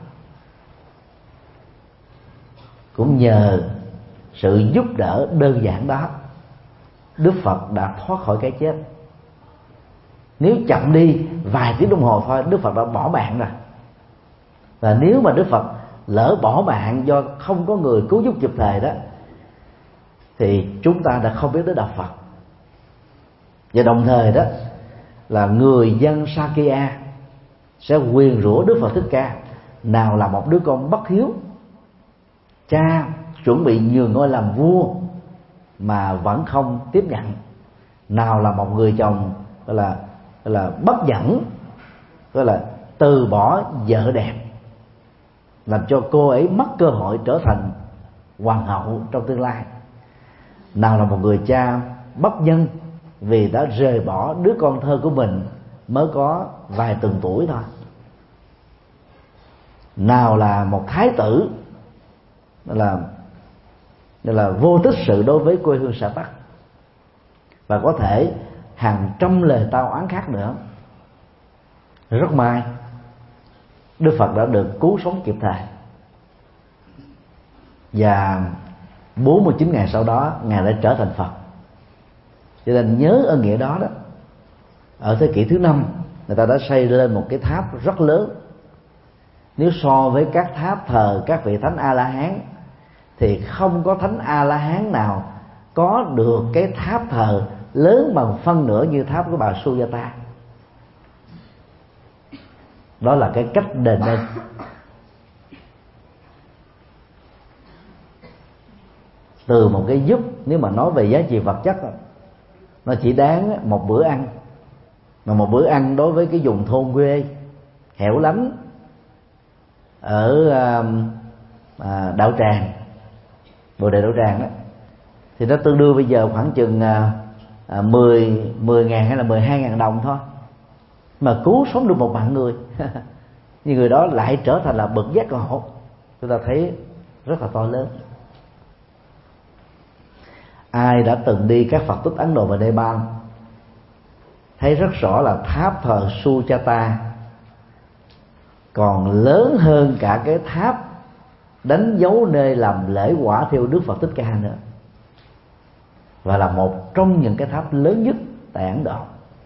S2: Cũng nhờ sự giúp đỡ đơn giản đó, Đức Phật đã thoát khỏi cái chết. Nếu chậm đi vài tiếng đồng hồ thôi, Đức Phật đã bỏ mạng rồi. Và nếu mà Đức Phật lỡ bỏ mạng do không có người cứu giúp kịp thời đó, thì chúng ta đã không biết tới đạo Phật. Và đồng thời đó là người dân Sakya sẽ nguyền rủa Đức Phật Thích Ca: nào là một đứa con bất hiếu, cha chuẩn bị nhường ngôi làm vua mà vẫn không tiếp nhận; nào là một người chồng gọi là gọi là bất nhẫn, gọi là từ bỏ vợ đẹp, làm cho cô ấy mất cơ hội trở thành hoàng hậu trong tương lai; nào là một người cha bất nhân vì đã rời bỏ đứa con thơ của mình mới có vài tuần tuổi thôi; nào là một thái tử là là vô tích sự đối với quê hương xã tắc, và có thể hàng trăm lời tao oán khác nữa. Rất may Đức Phật đã được cứu sống kịp thời, và bốn mươi chín ngày sau đó Ngài đã trở thành Phật. Cho nên nhớ ơn nghĩa đó đó, ở thế kỷ thứ năm người ta đã xây lên một cái tháp rất lớn. Nếu so với các tháp thờ các vị thánh A La Hán thì không có thánh A La Hán nào có được cái tháp thờ lớn bằng phân nửa như tháp của bà Sujata. Đó là cái cách đền ơn. Từ một cái giúp, nếu mà nói về giá trị vật chất, nó chỉ đáng một bữa ăn, mà một bữa ăn đối với cái vùng thôn quê hẻo lánh ở à, Đạo Tràng, Bồ Đề Đạo Tràng đó, thì nó tương đương bây giờ khoảng chừng à, à, mười mười ngàn hay là mười hai ngàn đồng thôi, mà cứu sống được một mạng người. Nhưng người đó lại trở thành là bậc giác ngộ. Chúng ta thấy rất là to lớn. Ai đã từng đi các Phật tích Ấn Độ và Nepal thấy rất rõ là tháp thờ Sujata còn lớn hơn cả cái tháp đánh dấu nơi làm lễ quả thiêu Đức Phật Thích Ca nữa, và là một trong những cái tháp lớn nhất tại Ấn Độ.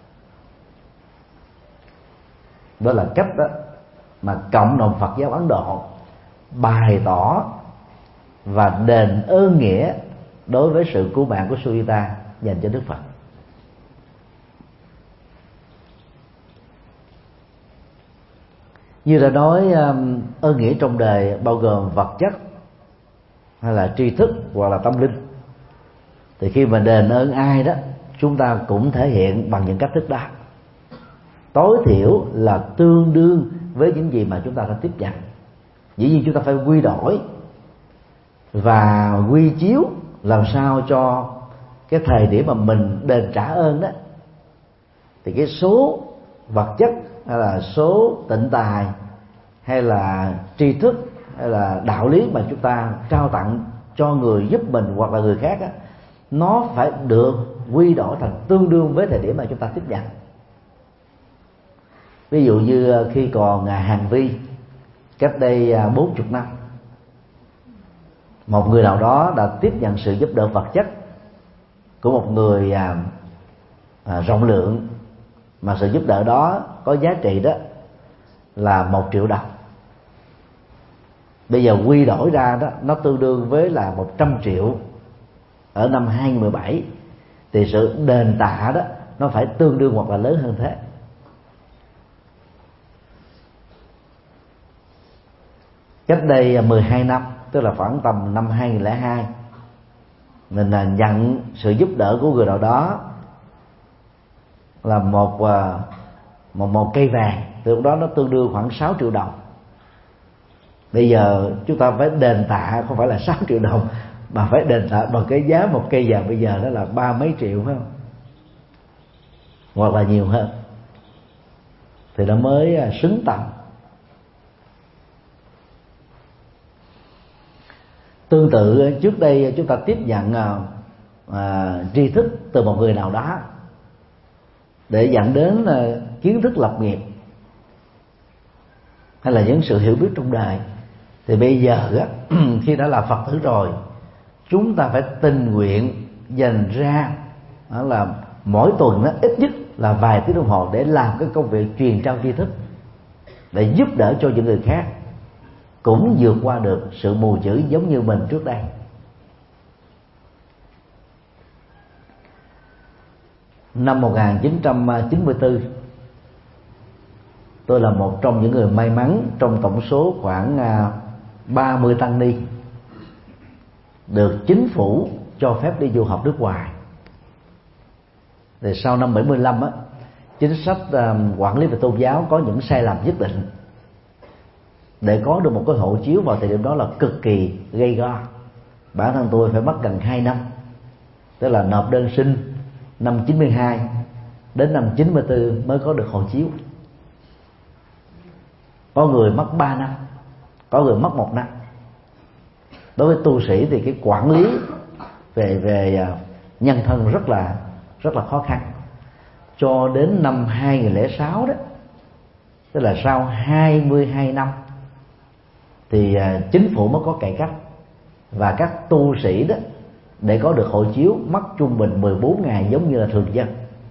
S2: Đó là cách đó mà cộng đồng Phật giáo Ấn Độ bày tỏ và đền ơn nghĩa đối với sự cứu mạng của Sujata dành cho Đức Phật. Như đã nói, ơn nghĩa trong đời bao gồm vật chất hay là tri thức hoặc là tâm linh. Thì khi mà đền ơn ai đó, chúng ta cũng thể hiện bằng những cách thức đó. Tối thiểu là tương đương với những gì mà chúng ta đã tiếp nhận. Dĩ nhiên chúng ta phải quy đổi và quy chiếu làm sao cho cái thời điểm mà mình đền trả ơn đó, thì cái số vật chất hay là số tịnh tài hay là tri thức hay là đạo lý mà chúng ta trao tặng cho người giúp mình hoặc là người khác đó, nó phải được quy đổi thành tương đương với thời điểm mà chúng ta tiếp nhận. Ví dụ như khi còn Hàn Vi cách đây bốn mươi năm, một người nào đó đã tiếp nhận sự giúp đỡ vật chất của một người à, à, rộng lượng, mà sự giúp đỡ đó có giá trị đó là một triệu đồng. Bây giờ quy đổi ra đó, nó tương đương với là một trăm triệu ở năm hai nghìn không trăm mười bảy, thì sự đền tạ đó nó phải tương đương hoặc là lớn hơn thế. cách đây mười hai năm, tức là khoảng tầm năm hai nghìn lẻ hai, mình là nhận sự giúp đỡ của người nào đó là một một một cây vàng, từ lúc đó nó tương đương khoảng sáu triệu đồng. Bây giờ chúng ta phải đền tạ không phải là sáu triệu đồng, mà phải đền tạ bằng cái giá một cây vàng bây giờ đó là ba mấy triệu, phải không? Hoặc là nhiều hơn, thì nó mới xứng tầm. Tương tự trước đây chúng ta tiếp nhận à, tri thức từ một người nào đó để dẫn đến à, kiến thức lập nghiệp hay là những sự hiểu biết trong đời, thì bây giờ á, khi đã là Phật tử rồi, chúng ta phải tình nguyện dành ra đó là mỗi tuần nó ít nhất là vài tiếng đồng hồ để làm cái công việc truyền trao tri thức, để giúp đỡ cho những người khác cũng vượt qua được sự mù chữ giống như mình trước đây. Năm một nghìn chín trăm chín mươi tư, tôi là một trong những người may mắn trong tổng số khoảng ba mươi tăng ni được chính phủ cho phép đi du học nước ngoài. Thì sau năm bảy mươi lăm á, chính sách quản lý về tôn giáo có những sai lầm nhất định. Để có được một cái hộ chiếu vào thời điểm đó là cực kỳ gây go. Bản thân tôi phải mất gần hai năm, tức là nộp đơn xin năm chín mươi hai đến năm chín mươi tư mới có được hộ chiếu. Có người mất ba năm, có người mất một năm. Đối với tu sĩ thì cái quản lý về về nhân thân rất là rất là khó khăn. Cho đến năm hai nghìn lẻ sáu đó, tức là sau hai mươi hai năm thì chính phủ mới có cải cách, và các tu sĩ đó để có được hộ chiếu mất trung bình mười bốn ngày giống như là thường dân.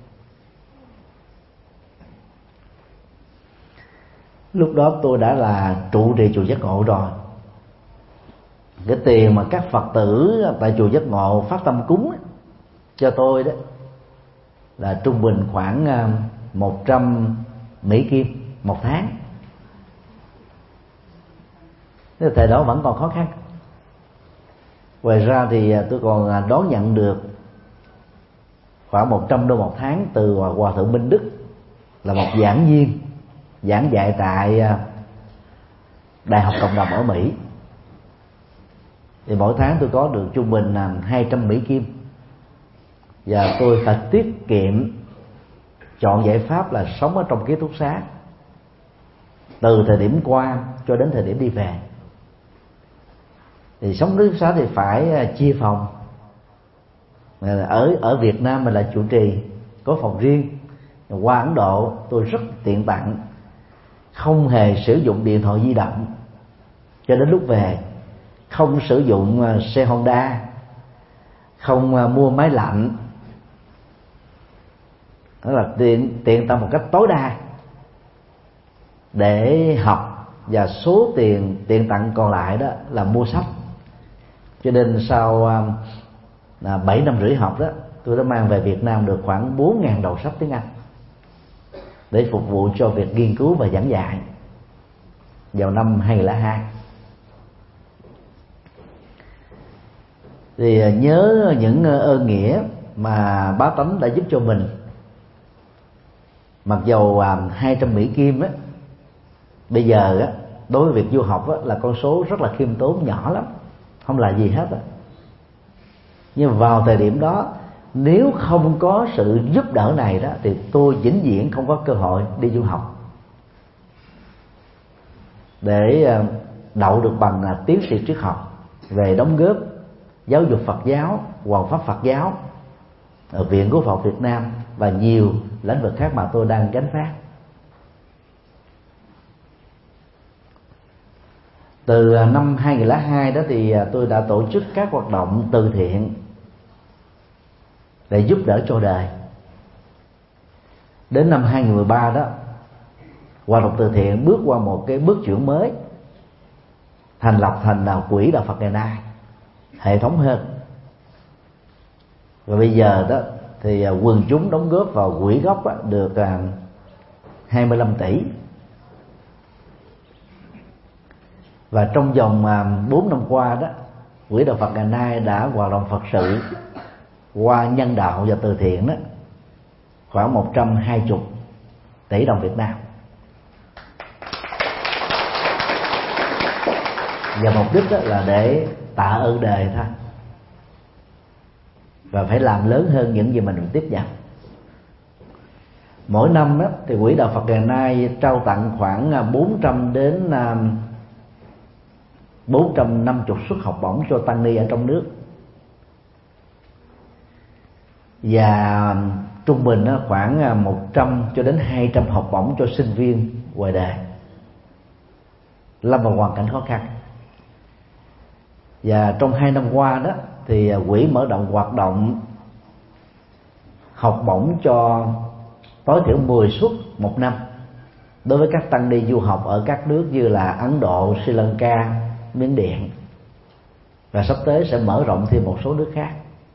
S2: Lúc đó tôi đã là trụ trì chùa Giác Ngộ rồi. Cái tiền mà các Phật tử tại chùa Giác Ngộ phát tâm cúng ấy, cho tôi đó là trung bình khoảng một trăm Mỹ Kim một tháng. Thế thời đó vẫn còn khó khăn. Ngoài ra thì tôi còn đón nhận được khoảng một trăm đô một tháng từ Hòa Thượng Minh Đức, là một giảng viên giảng dạy tại Đại học Cộng đồng ở Mỹ. Thì mỗi tháng tôi có được trung bình là hai trăm Mỹ Kim, và tôi phải tiết kiệm chọn giải pháp là sống ở trong ký túc xá từ thời điểm qua cho đến thời điểm đi về. Thì sống ký túc xá thì phải chia phòng. Ở ở Việt Nam mình là chủ trì, có phòng riêng. Qua Ấn Độ tôi rất tiện tặng, không hề sử dụng điện thoại di động cho đến lúc về, không sử dụng xe Honda, không mua máy lạnh. Đó là tiện tiện tâm một cách tối đa để học, và số tiền tiền tặng còn lại đó là mua sách. Cho nên sau là bảy năm rưỡi học đó, tôi đã mang về Việt Nam được khoảng bốn nghìn đầu sách tiếng Anh để phục vụ cho việc nghiên cứu và giảng dạy vào năm hai nghìn lẻ hai. Thì nhớ những ơn nghĩa mà Bá Tánh đã giúp cho mình, mặc dầu hai trăm Mỹ Kim á, bây giờ á, đối với việc du học á, là con số rất là khiêm tốn, nhỏ lắm, không là gì hết á. Nhưng vào thời điểm đó, nếu không có sự giúp đỡ này đó, thì tôi vĩnh viễn không có cơ hội đi du học để đậu được bằng tiến sĩ triết học về đóng góp giáo dục Phật giáo, Hoàng pháp Phật giáo ở Viện Quốc học Việt Nam và nhiều lĩnh vực khác mà tôi đang gánh vác. Từ năm hai nghìn lẻ hai đó thì tôi đã tổ chức các hoạt động từ thiện để giúp đỡ cho đời. Đến năm hai nghìn không trăm mười ba đó, hoạt động từ thiện bước qua một cái bước chuyển mới, thành lập thành là Quỹ Đạo Phật ngày nay, hệ thống hơn. Và bây giờ đó thì quần chúng đóng góp vào quỹ gốc đó, được hai mươi lăm tỷ. Và trong vòng bốn năm qua đó, Quỹ Đạo Phật ngày nay đã hoạt động Phật sự qua nhân đạo và từ thiện đó khoảng một trăm hai mươi tỷ đồng Việt Nam. Và mục đích đó là để tạ ơn đời thôi, và phải làm lớn hơn những gì mình tiếp nhận. Mỗi năm đó thì Quỹ Đạo Phật ngày nay trao tặng khoảng bốn trăm đến bốn trăm năm mươi suất học bổng cho tăng ni ở trong nước, và trung bình khoảng một trăm cho đến hai trăm học bổng cho sinh viên ngoài đời lâm vào hoàn cảnh khó khăn. Và trong hai năm qua đó thì quỹ mở rộng hoạt động học bổng cho tối thiểu mười suất một năm đối với các tăng ni du học ở các nước như là Ấn Độ, Sri Lanka, Miến Điện, và sắp tới sẽ mở rộng thêm một số nước khác.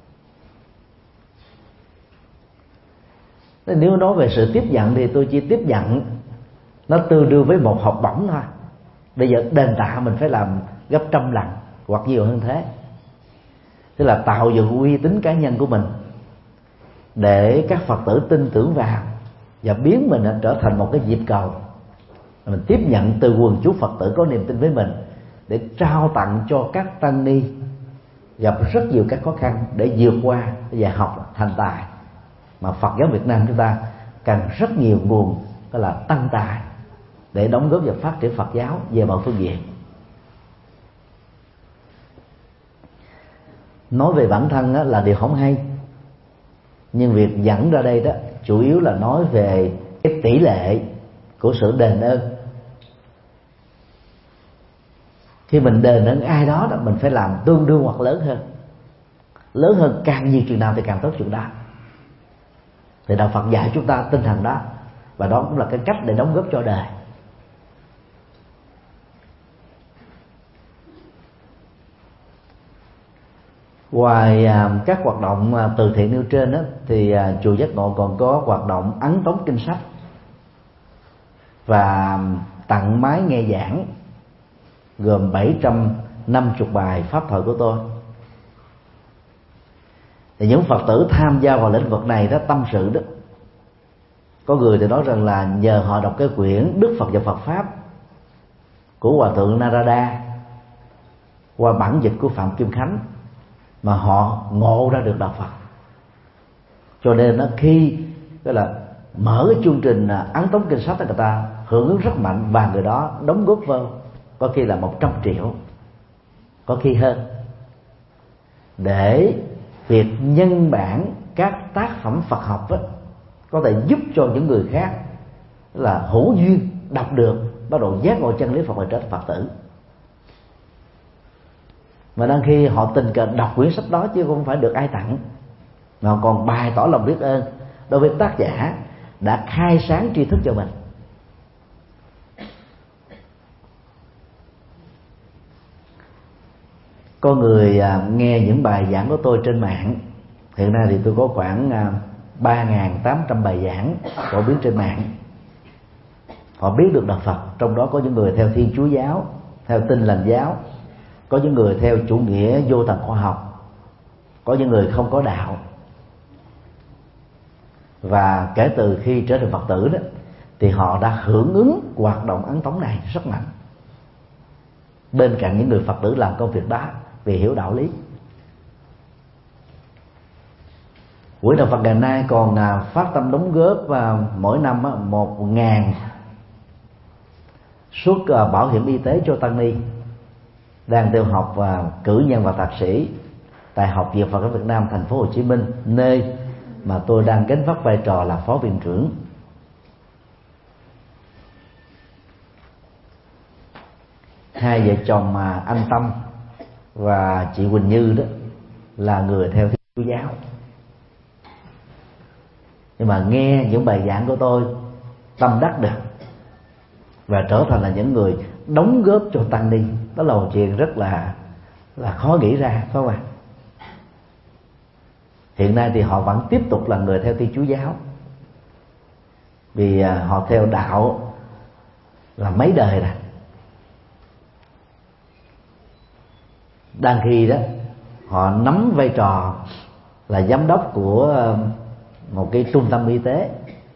S2: Nếu nói về sự tiếp nhận thì tôi chỉ tiếp nhận nó tương đương với một học bổng thôi. Bây giờ đền tạ mình phải làm gấp trăm lần hoặc nhiều hơn thế, tức là tạo dựng uy tín cá nhân của mình để các Phật tử tin tưởng vào và biến mình trở thành một cái dịp cầu mình tiếp nhận từ quần chúng Phật tử có niềm tin với mình, để trao tặng cho các tăng ni gặp rất nhiều các khó khăn để vượt qua và học thành tài. Mà Phật giáo Việt Nam chúng ta cần rất nhiều nguồn đó là tăng tài để đóng góp vào phát triển Phật giáo về mọi phương diện. Nói về bản thân là điều không hay, nhưng việc dẫn ra đây đó chủ yếu là nói về cái tỷ lệ của sự đền ơn. Khi mình đền ơn ai đó đó, mình phải làm tương đương hoặc lớn hơn. Lớn hơn càng nhiều chừng nào thì càng tốt chừng đó. Thì Đạo Phật dạy chúng ta tinh thần đó, và đó cũng là cái cách để đóng góp cho đời. Ngoài à, các hoạt động à, từ thiện nêu trên đó, thì à, chùa Giác Ngộ còn có hoạt động ấn tống kinh sách và tặng máy nghe giảng gồm bảy trăm năm mươi bài pháp thoại của tôi. Thì những Phật tử tham gia vào lĩnh vực này đó tâm sự đó, có người thì nói rằng là nhờ họ đọc cái quyển Đức Phật và Phật Pháp của Hòa thượng Narada qua bản dịch của Phạm Kim Khánh mà họ ngộ ra được đạo Phật. Cho nên nó khi tức là mở cái chương trình ấn tống kinh sách, người ta hưởng ứng rất mạnh, và người đó đóng góp vào có khi là một trăm triệu, có khi hơn, để việc nhân bản các tác phẩm Phật học ấy, có thể giúp cho những người khác là hữu duyên đọc được, bắt đầu giác ngộ chân lý Phật và trở thành Phật tử. Mà đang khi họ tình cờ đọc quyển sách đó chứ không phải được ai tặng, mà họ còn bày tỏ lòng biết ơn đối với tác giả đã khai sáng tri thức cho mình. Có người à, nghe những bài giảng của tôi trên mạng. Hiện nay thì tôi có khoảng à, ba nghìn tám trăm bài giảng phổ biến trên mạng. Họ biết được đạo Phật, trong đó có những người theo Thiên Chúa giáo, theo Tin Lành giáo, có những người theo chủ nghĩa vô thần khoa học, có những người không có đạo. Và kể từ khi trở thành Phật tử đó, thì họ đã hưởng ứng hoạt động ấn tống này rất mạnh, bên cạnh những người Phật tử làm công việc đó vì hiểu đạo lý. Quỹ Đạo Phật ngày nay còn phát tâm đóng góp mỗi năm một ngàn suất bảo hiểm y tế cho tăng ni đang theo học và cử nhân và thạc sĩ tại Học viện Phật giáo Việt Nam thành phố Hồ Chí Minh, nơi mà tôi đang gánh vác vai trò là phó viện trưởng. Hai vợ chồng mà anh Tâm và chị Quỳnh Như đó là người theo Thiên Chúa giáo, nhưng mà nghe những bài giảng của tôi tâm đắc được và trở thành là những người đóng góp cho tăng ni. Đó là một chuyện rất là là khó nghĩ ra, phải không ạ? Hiện nay thì họ vẫn tiếp tục là người theo Thiên Chúa giáo, vì họ theo đạo là mấy đời rồi. đang khi đó họ nắm vai trò là giám đốc của một cái trung tâm y tế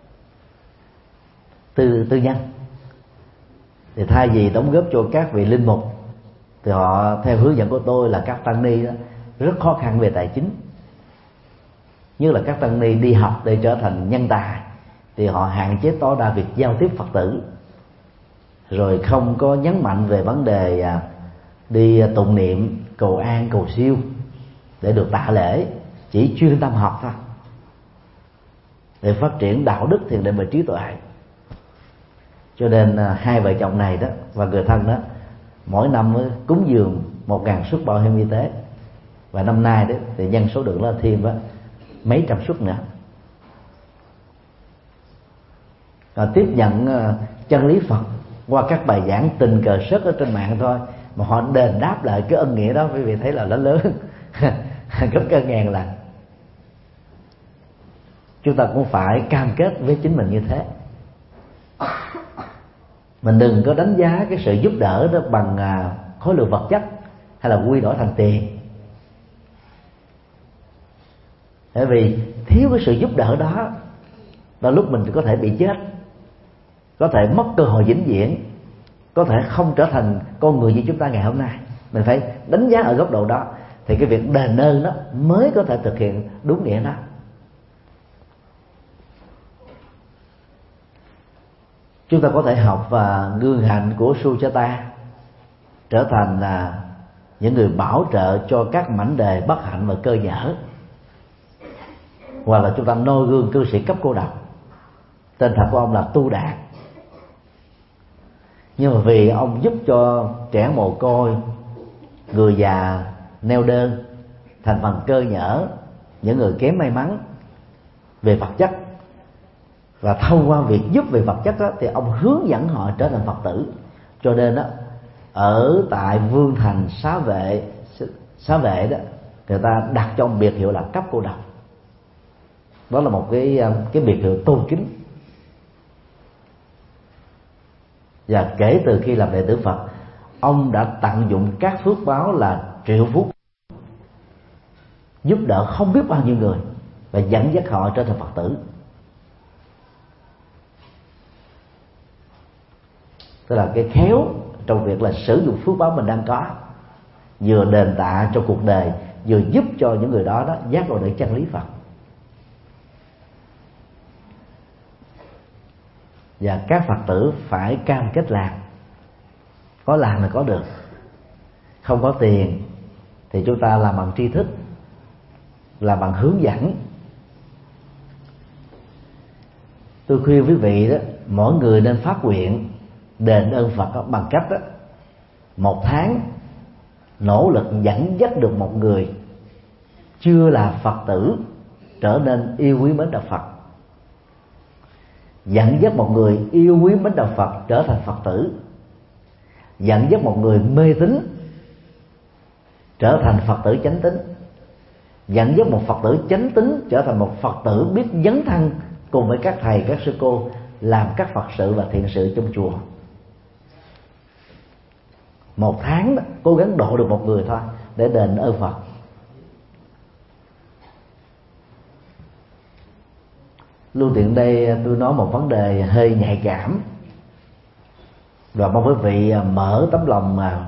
S2: tư tư nhân, thì thay vì đóng góp cho các vị linh mục thì họ theo hướng dẫn của tôi là các tăng ni đó rất khó khăn về tài chính, như là các tăng ni đi học để trở thành nhân tài thì họ hạn chế tối đa việc giao tiếp Phật tử, rồi không có nhấn mạnh về vấn đề đi tụng niệm cầu an cầu siêu để được tạ lễ, chỉ chuyên tâm học thôi để phát triển đạo đức thiền định và trí tuệ. Cho nên hai vợ chồng này đó và người thân đó mỗi năm mới cúng dường một ngàn suất bảo hiểm y tế, và năm nay đó thì nhân số được lên thêm đó, mấy trăm suất nữa. Và tiếp nhận chân lý Phật qua các bài giảng tình cờ sất ở trên mạng thôi mà họ đền đáp lại cái ân nghĩa đó, quý vị thấy là nó lớn gấp cả ngàn lần. Chúng ta cũng phải cam kết với chính mình như thế. Mình đừng có đánh giá cái sự giúp đỡ đó bằng khối lượng vật chất hay là quy đổi thành tiền, bởi vì thiếu cái sự giúp đỡ đó đôi lúc mình có thể bị chết, có thể mất cơ hội vĩnh viễn, có thể không trở thành con người như chúng ta ngày hôm nay. Mình phải đánh giá ở góc độ đó thì cái việc đền ơn đó mới có thể thực hiện đúng nghĩa đó. Chúng ta có thể học và gương hạnh của Sujata trở thành là những người bảo trợ cho các mảnh đề bất hạnh và cơ nhở, hoặc là chúng ta noi gương cư sĩ cấp cô độc, tên thật của ông là Tu Đạt, nhưng mà vì ông giúp cho trẻ mồ côi, người già neo đơn, thành phần cơ nhở, những người kém may mắn về vật chất, và thông qua việc giúp về vật chất đó, thì ông hướng dẫn họ trở thành Phật tử. Cho nên đó, ở tại Vương Thành Xá Vệ Xá Vệ đó, người ta đặt cho ông biệt hiệu là cấp cô độc. Đó là một cái cái biệt hiệu tôn kính. Và kể từ khi làm đệ tử Phật, ông đã tận dụng các phước báo là triệu phúc, giúp đỡ không biết bao nhiêu người và dẫn dắt họ trở thành Phật tử. Tức là cái khéo trong việc là sử dụng phước báo mình đang có, vừa đền tạ cho cuộc đời, vừa giúp cho những người đó đó giác ngộ được chân lý Phật. Và các Phật tử phải cam kết làm, có làm là có được. Không có tiền thì chúng ta làm bằng tri thức, làm bằng hướng dẫn. Tôi khuyên quý vị đó, mỗi người nên phát nguyện đền ơn Phật bằng cách đó, một tháng nỗ lực dẫn dắt được một người chưa là Phật tử trở nên yêu quý mến đạo Phật, dẫn dắt một người yêu quý mến đạo Phật trở thành Phật tử, dẫn dắt một người mê tín trở thành Phật tử chánh tín, dẫn dắt một Phật tử chánh tín trở thành một Phật tử biết dấn thân cùng với các thầy các sư cô làm các Phật sự và thiện sự trong chùa. Một tháng đó, cố gắng độ được một người thôi để đền ơn Phật. Luôn tiện đây tôi nói một vấn đề hơi nhạy cảm, và mong quý vị mở tấm lòng mà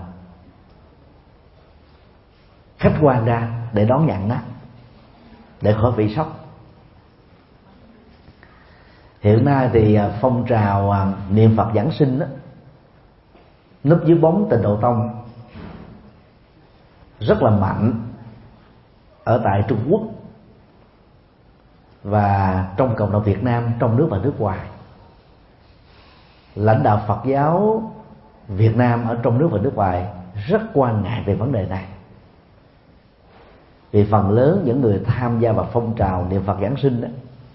S2: khách quan ra để đón nhận nó, để khỏi bị sốc. Hiện nay thì phong trào niệm Phật giảng sinh đó, núp dưới bóng Tịnh Độ Tông rất là mạnh ở tại Trung Quốc và trong cộng đồng Việt Nam, trong nước và nước ngoài. Lãnh đạo Phật giáo Việt Nam ở trong nước và nước ngoài rất quan ngại về vấn đề này, vì phần lớn những người tham gia vào phong trào niệm Phật giảng sinh đó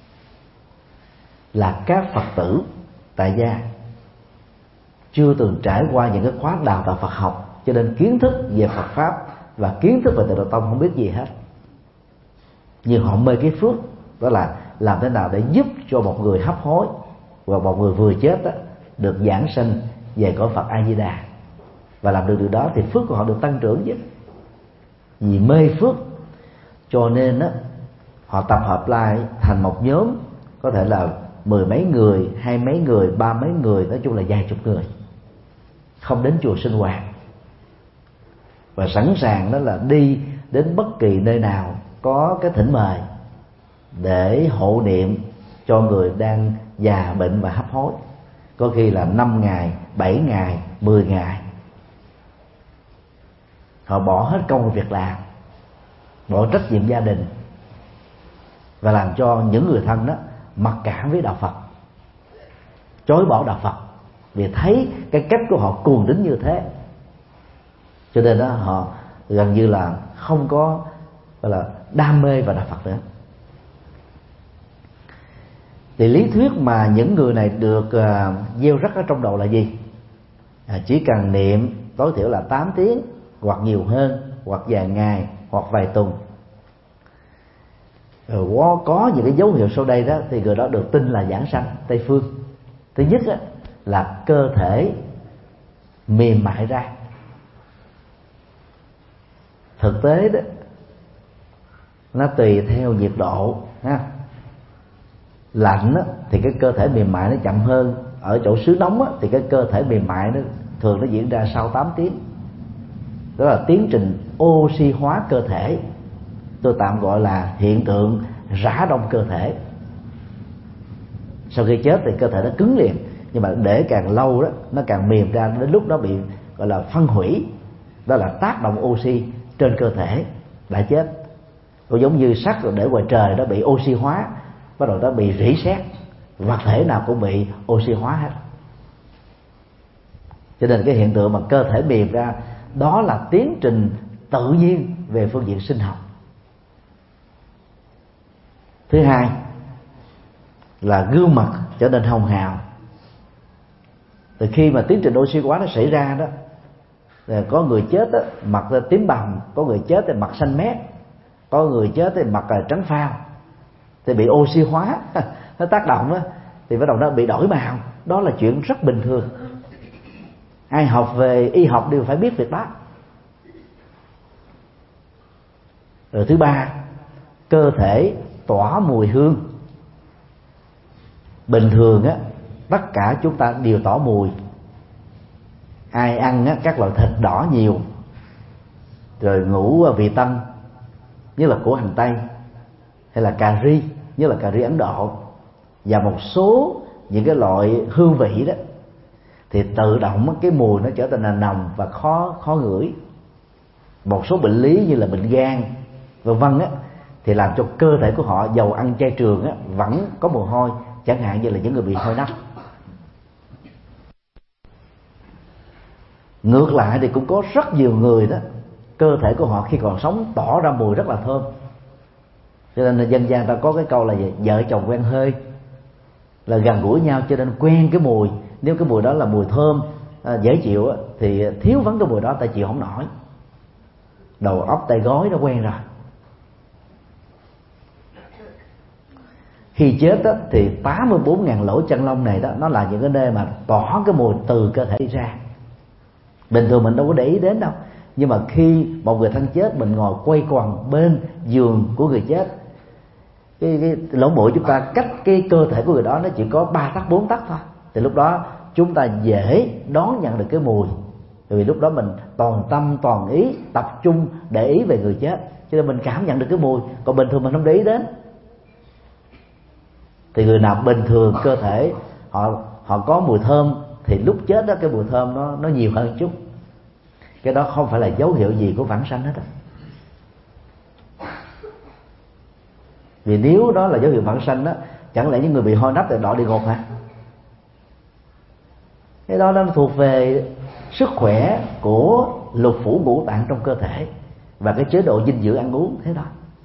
S2: là các Phật tử tại gia, chưa từng trải qua những cái khóa đào tạo Phật học, cho nên kiến thức về Phật pháp và kiến thức về Tịnh Độ Tông không biết gì hết. Nhưng họ mê cái phước đó là làm thế nào để giúp cho một người hấp hối và một người vừa chết đó, được giảng sinh về cõi Phật A Di Đà, và làm được điều đó thì phước của họ được tăng trưởng chứ. vì mê phước, cho nên á, họ tập hợp lại thành một nhóm, có thể là mười mấy người, hai mấy người, ba mấy người, nói chung là vài chục người, không đến chùa sinh hoạt, và sẵn sàng đó là đi đến bất kỳ nơi nào có cái thỉnh mời để hộ niệm cho người đang già bệnh và hấp hối, có khi là năm ngày, bảy ngày, mười ngày. Họ bỏ hết công việc làm, bỏ trách nhiệm gia đình, và làm cho những người thân đó mặc cảm với đạo Phật, chối bỏ đạo Phật, vì thấy cái cách của họ cuồng tín như thế, cho nên đó họ gần như là không có gọi là đam mê vào đạo Phật nữa. Thì lý thuyết mà những người này được uh, gieo rắc ở trong đầu là gì? À, chỉ cần niệm tối thiểu là tám tiếng hoặc nhiều hơn, hoặc vài ngày, hoặc vài tuần, rồi có, có những cái dấu hiệu sau đây đó, thì người đó được tin là giảng sanh Tây phương. Thứ nhất á, là cơ thể mềm mại ra. Thực tế đó, nó tùy theo nhiệt độ ha. Lạnh á, thì cái cơ thể mềm mại nó chậm hơn. Ở chỗ xứ nóng á, thì cái cơ thể mềm mại nó thường nó diễn ra sau tám tiếng. Đó là tiến trình oxy hóa cơ thể, tôi tạm gọi là hiện tượng rã đông cơ thể. Sau khi chết thì cơ thể nó cứng liền, nhưng mà để càng lâu đó nó càng mềm ra, đến lúc nó bị gọi là phân hủy, đó là tác động oxy trên cơ thể đã chết. Cũng giống như sắt rồi để ngoài trời nó bị oxy hóa, bắt đầu nó bị rỉ sét, vật thể nào cũng bị oxy hóa hết. Cho nên cái hiện tượng mà cơ thể mềm ra, đó là tiến trình tự nhiên về phương diện sinh học. Thứ hai là gương mặt trở nên hồng hào. Từ khi mà tiến trình oxy hóa nó xảy ra đó, có người chết đó, mặt tím bầm, có người chết thì mặt xanh mét, có người chết thì mặt trắng phao, thì bị oxy hóa nó tác động đó, thì bắt đầu nó bị đổi màu. Đó là chuyện rất bình thường, ai học về y học đều phải biết việc đó. Rồi thứ ba, cơ thể tỏa mùi hương. Bình thường á, tất cả chúng ta đều tỏa mùi. Ai ăn á, các loại thịt đỏ nhiều, rồi ngũ vị tân, như là củ hành tây, hay là cà ri, như là cà ri Ấn Độ, và một số những cái loại hương vị đó, thì tự động cái mùi nó trở thành là nồng và khó khó ngửi. Một số bệnh lý như là bệnh gan vân vân á, thì làm cho cơ thể của họ dầu ăn chay trường á, vẫn có mùi hôi, chẳng hạn như là những người bị hôi nách. Ngược lại thì cũng có rất nhiều người đó, cơ thể của họ khi còn sống tỏ ra mùi rất là thơm. Cho nên là dân gian ta có cái câu là gì? Vợ chồng quen hơi, là gần gũi nhau cho nên quen cái mùi. Nếu cái mùi đó là mùi thơm à, dễ chịu á, thì thiếu vắng cái mùi đó ta chịu không nổi. Đầu óc tay gối nó quen rồi. Khi chết á, thì tám mươi bốn nghìn lỗ chân lông này đó, nó là những cái nơi mà tỏ cái mùi từ cơ thể đi ra. Bình thường mình đâu có để ý đến đâu, nhưng mà khi một người thân chết, mình ngồi quay quần bên giường của người chết, cái, cái lỗ mũi chúng ta cách cái cơ thể của người đó nó chỉ có ba tấc bốn tấc thôi, thì lúc đó chúng ta dễ đón nhận được cái mùi. Vì lúc đó mình toàn tâm toàn ý tập trung để ý về người chết, cho nên mình cảm nhận được cái mùi. Còn bình thường mình không để ý đến. Thì người nào bình thường cơ thể họ họ có mùi thơm, thì lúc chết đó cái mùi thơm nó nó nhiều hơn chút. Cái đó không phải là dấu hiệu gì của vãng sanh hết á. Vì nếu đó là dấu hiệu vãng sanh đó, chẳng lẽ những người bị hôi nách thì đọa địa ngục hả? Cái đó nó thuộc về sức khỏe của lục phủ ngũ tạng trong cơ thể và cái chế độ dinh dưỡng ăn uống thế đó.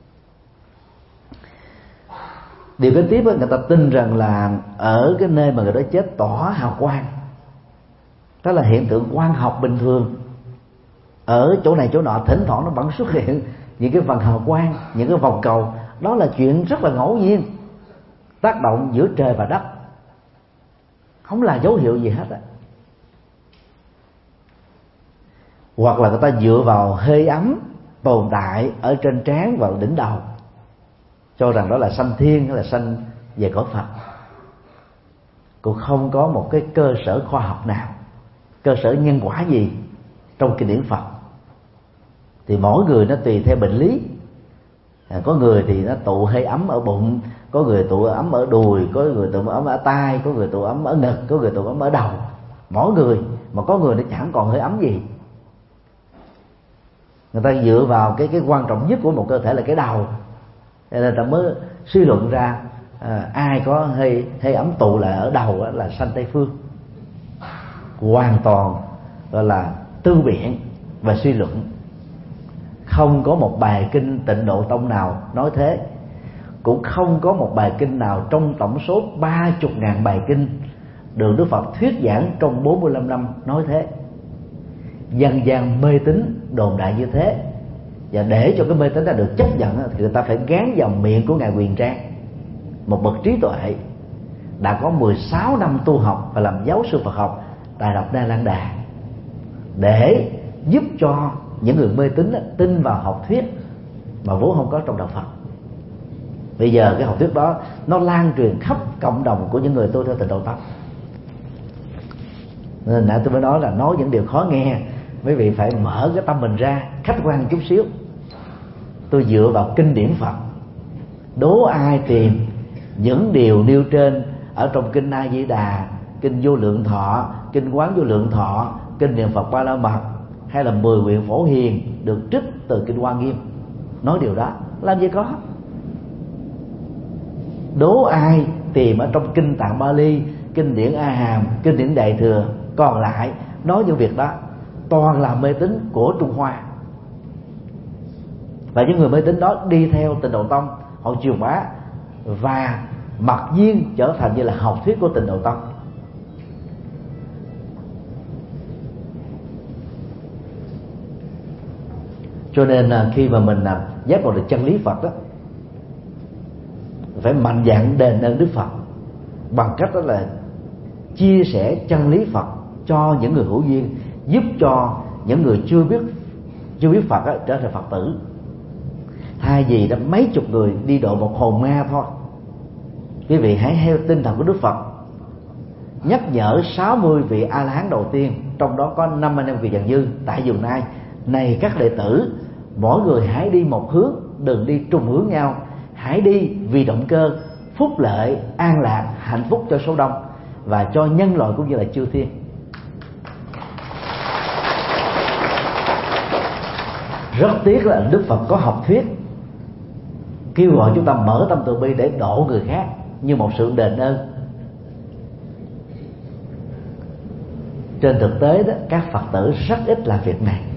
S2: Điều kế tiếp người ta tin rằng là ở cái nơi mà người đó chết tỏ hào quang, đó là hiện tượng quang học bình thường. Ở chỗ này chỗ nọ thỉnh thoảng nó vẫn xuất hiện những cái vầng hào quang, những cái vòng cầu. Đó là chuyện rất là ngẫu nhiên, tác động giữa trời và đất, không là dấu hiệu gì hết á. Hoặc là người ta dựa vào hơi ấm tồn tại ở trên trán và đỉnh đầu, cho rằng đó là sanh thiên hay là sanh về cõi Phật, cũng không có một cái cơ sở khoa học nào, cơ sở nhân quả gì trong kinh điển Phật. Thì mỗi người nó tùy theo bệnh lý, à, có người thì nó tụ hơi ấm ở bụng, có người tụ ấm ở đùi, có người tụ ấm ở tai, có người tụ ấm ở ngực, có người tụ ấm ở đầu. Mỗi người, mà có người nó chẳng còn hơi ấm gì. Người ta dựa vào cái cái quan trọng nhất của một cơ thể là cái đầu, cho nên ta mới suy luận ra à, ai có hơi hơi ấm tụ lại ở đầu đó là sanh Tây Phương. Hoàn toàn gọi là tư biện và suy luận. Không có một bài kinh Tịnh Độ Tông nào nói thế, cũng không có một bài kinh nào trong tổng số ba mươi ngàn bài kinh được Đức Phật thuyết giảng trong bốn mươi lăm năm nói thế. Dân gian mê tín đồn đại như thế, và để cho cái mê tín đã được chấp nhận thì người ta phải gán vào miệng của ngài Huyền Trang, một bậc trí tuệ đã có mười sáu năm tu học và làm giáo sư Phật học tại Đại học Đa Lan Đà, để giúp cho những người mê tín tin vào học thuyết mà vốn không có trong đạo Phật. Bây giờ cái học thuyết đó nó lan truyền khắp cộng đồng của những người tu theo Tịnh Độ Tông. Nên nãy tôi mới nói là nói những điều khó nghe, quý vị phải mở cái tâm mình ra, khách quan chút xíu. Tôi dựa vào kinh điển Phật, đố ai tìm những điều nêu trên ở trong kinh A Di Đà, kinh Vô Lượng Thọ, kinh Quán Vô Lượng Thọ, kinh Niệm Phật Ba La Mật, hay là mười nguyện Phổ Hiền được trích từ kinh Hoa Nghiêm, nói điều đó làm gì có. Đố ai tìm ở trong kinh Tạng Bali, kinh điển A Hàm, kinh điển Đại Thừa còn lại nói những việc đó, toàn là mê tín của Trung Hoa. Và những người mê tín đó đi theo Tịnh Độ Tông, họ truyền bá và mặc nhiên trở thành như là học thuyết của Tịnh Độ Tông. Cho nên khi mà mình giác ngộ được chân lý Phật đó, phải mạnh dạn đền ơn Đức Phật bằng cách đó là chia sẻ chân lý Phật cho những người hữu duyên, giúp cho những người chưa biết chưa biết Phật đó, trở thành Phật tử. Thay vì đã mấy chục người đi độ một hồn ma thôi, quý vị hãy theo tinh thần của Đức Phật nhắc nhở sáu mươi vị A La Hán đầu tiên, trong đó có năm anh em Vị Dàn Dư tại vùng Nai. Này các đệ tử, mỗi người hãy đi một hướng, đừng đi trùng hướng nhau. Hãy đi vì động cơ phúc lợi, an lạc, hạnh phúc cho số đông và cho nhân loại cũng như là chư thiên. Rất tiếc là Đức Phật có học thuyết kêu gọi chúng ta mở tâm từ bi để độ người khác như một sự đền ơn. Trên thực tế đó, các Phật tử rất ít làm việc này,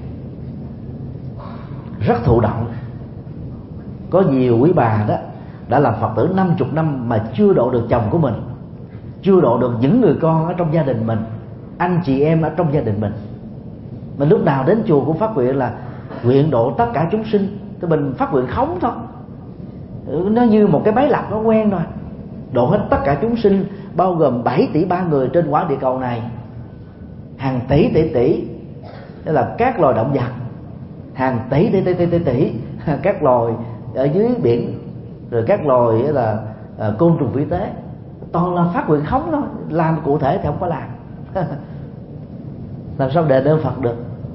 S2: rất thụ động. Có nhiều quý bà đó đã làm Phật tử năm chục năm mà chưa độ được chồng của mình, chưa độ được những người con ở trong gia đình mình, anh chị em ở trong gia đình mình. Mà lúc nào đến chùa cũng phát nguyện là nguyện độ tất cả chúng sinh. Thì mình phát nguyện khống thôi, nó như một cái máy lọc nó quen rồi. Độ hết tất cả chúng sinh, bao gồm bảy tỷ ba người trên quả địa cầu này, hàng tỷ tỷ tỷ, đó là các loài động vật, hàng tỷ tỷ tỷ tỷ tỷ, tỷ các loài ở dưới biển, rồi các loài là uh, côn trùng vi tế. Toàn là phát nguyện khống thôi, làm cụ thể thì không có làm. Làm sao đền ơn Phật được?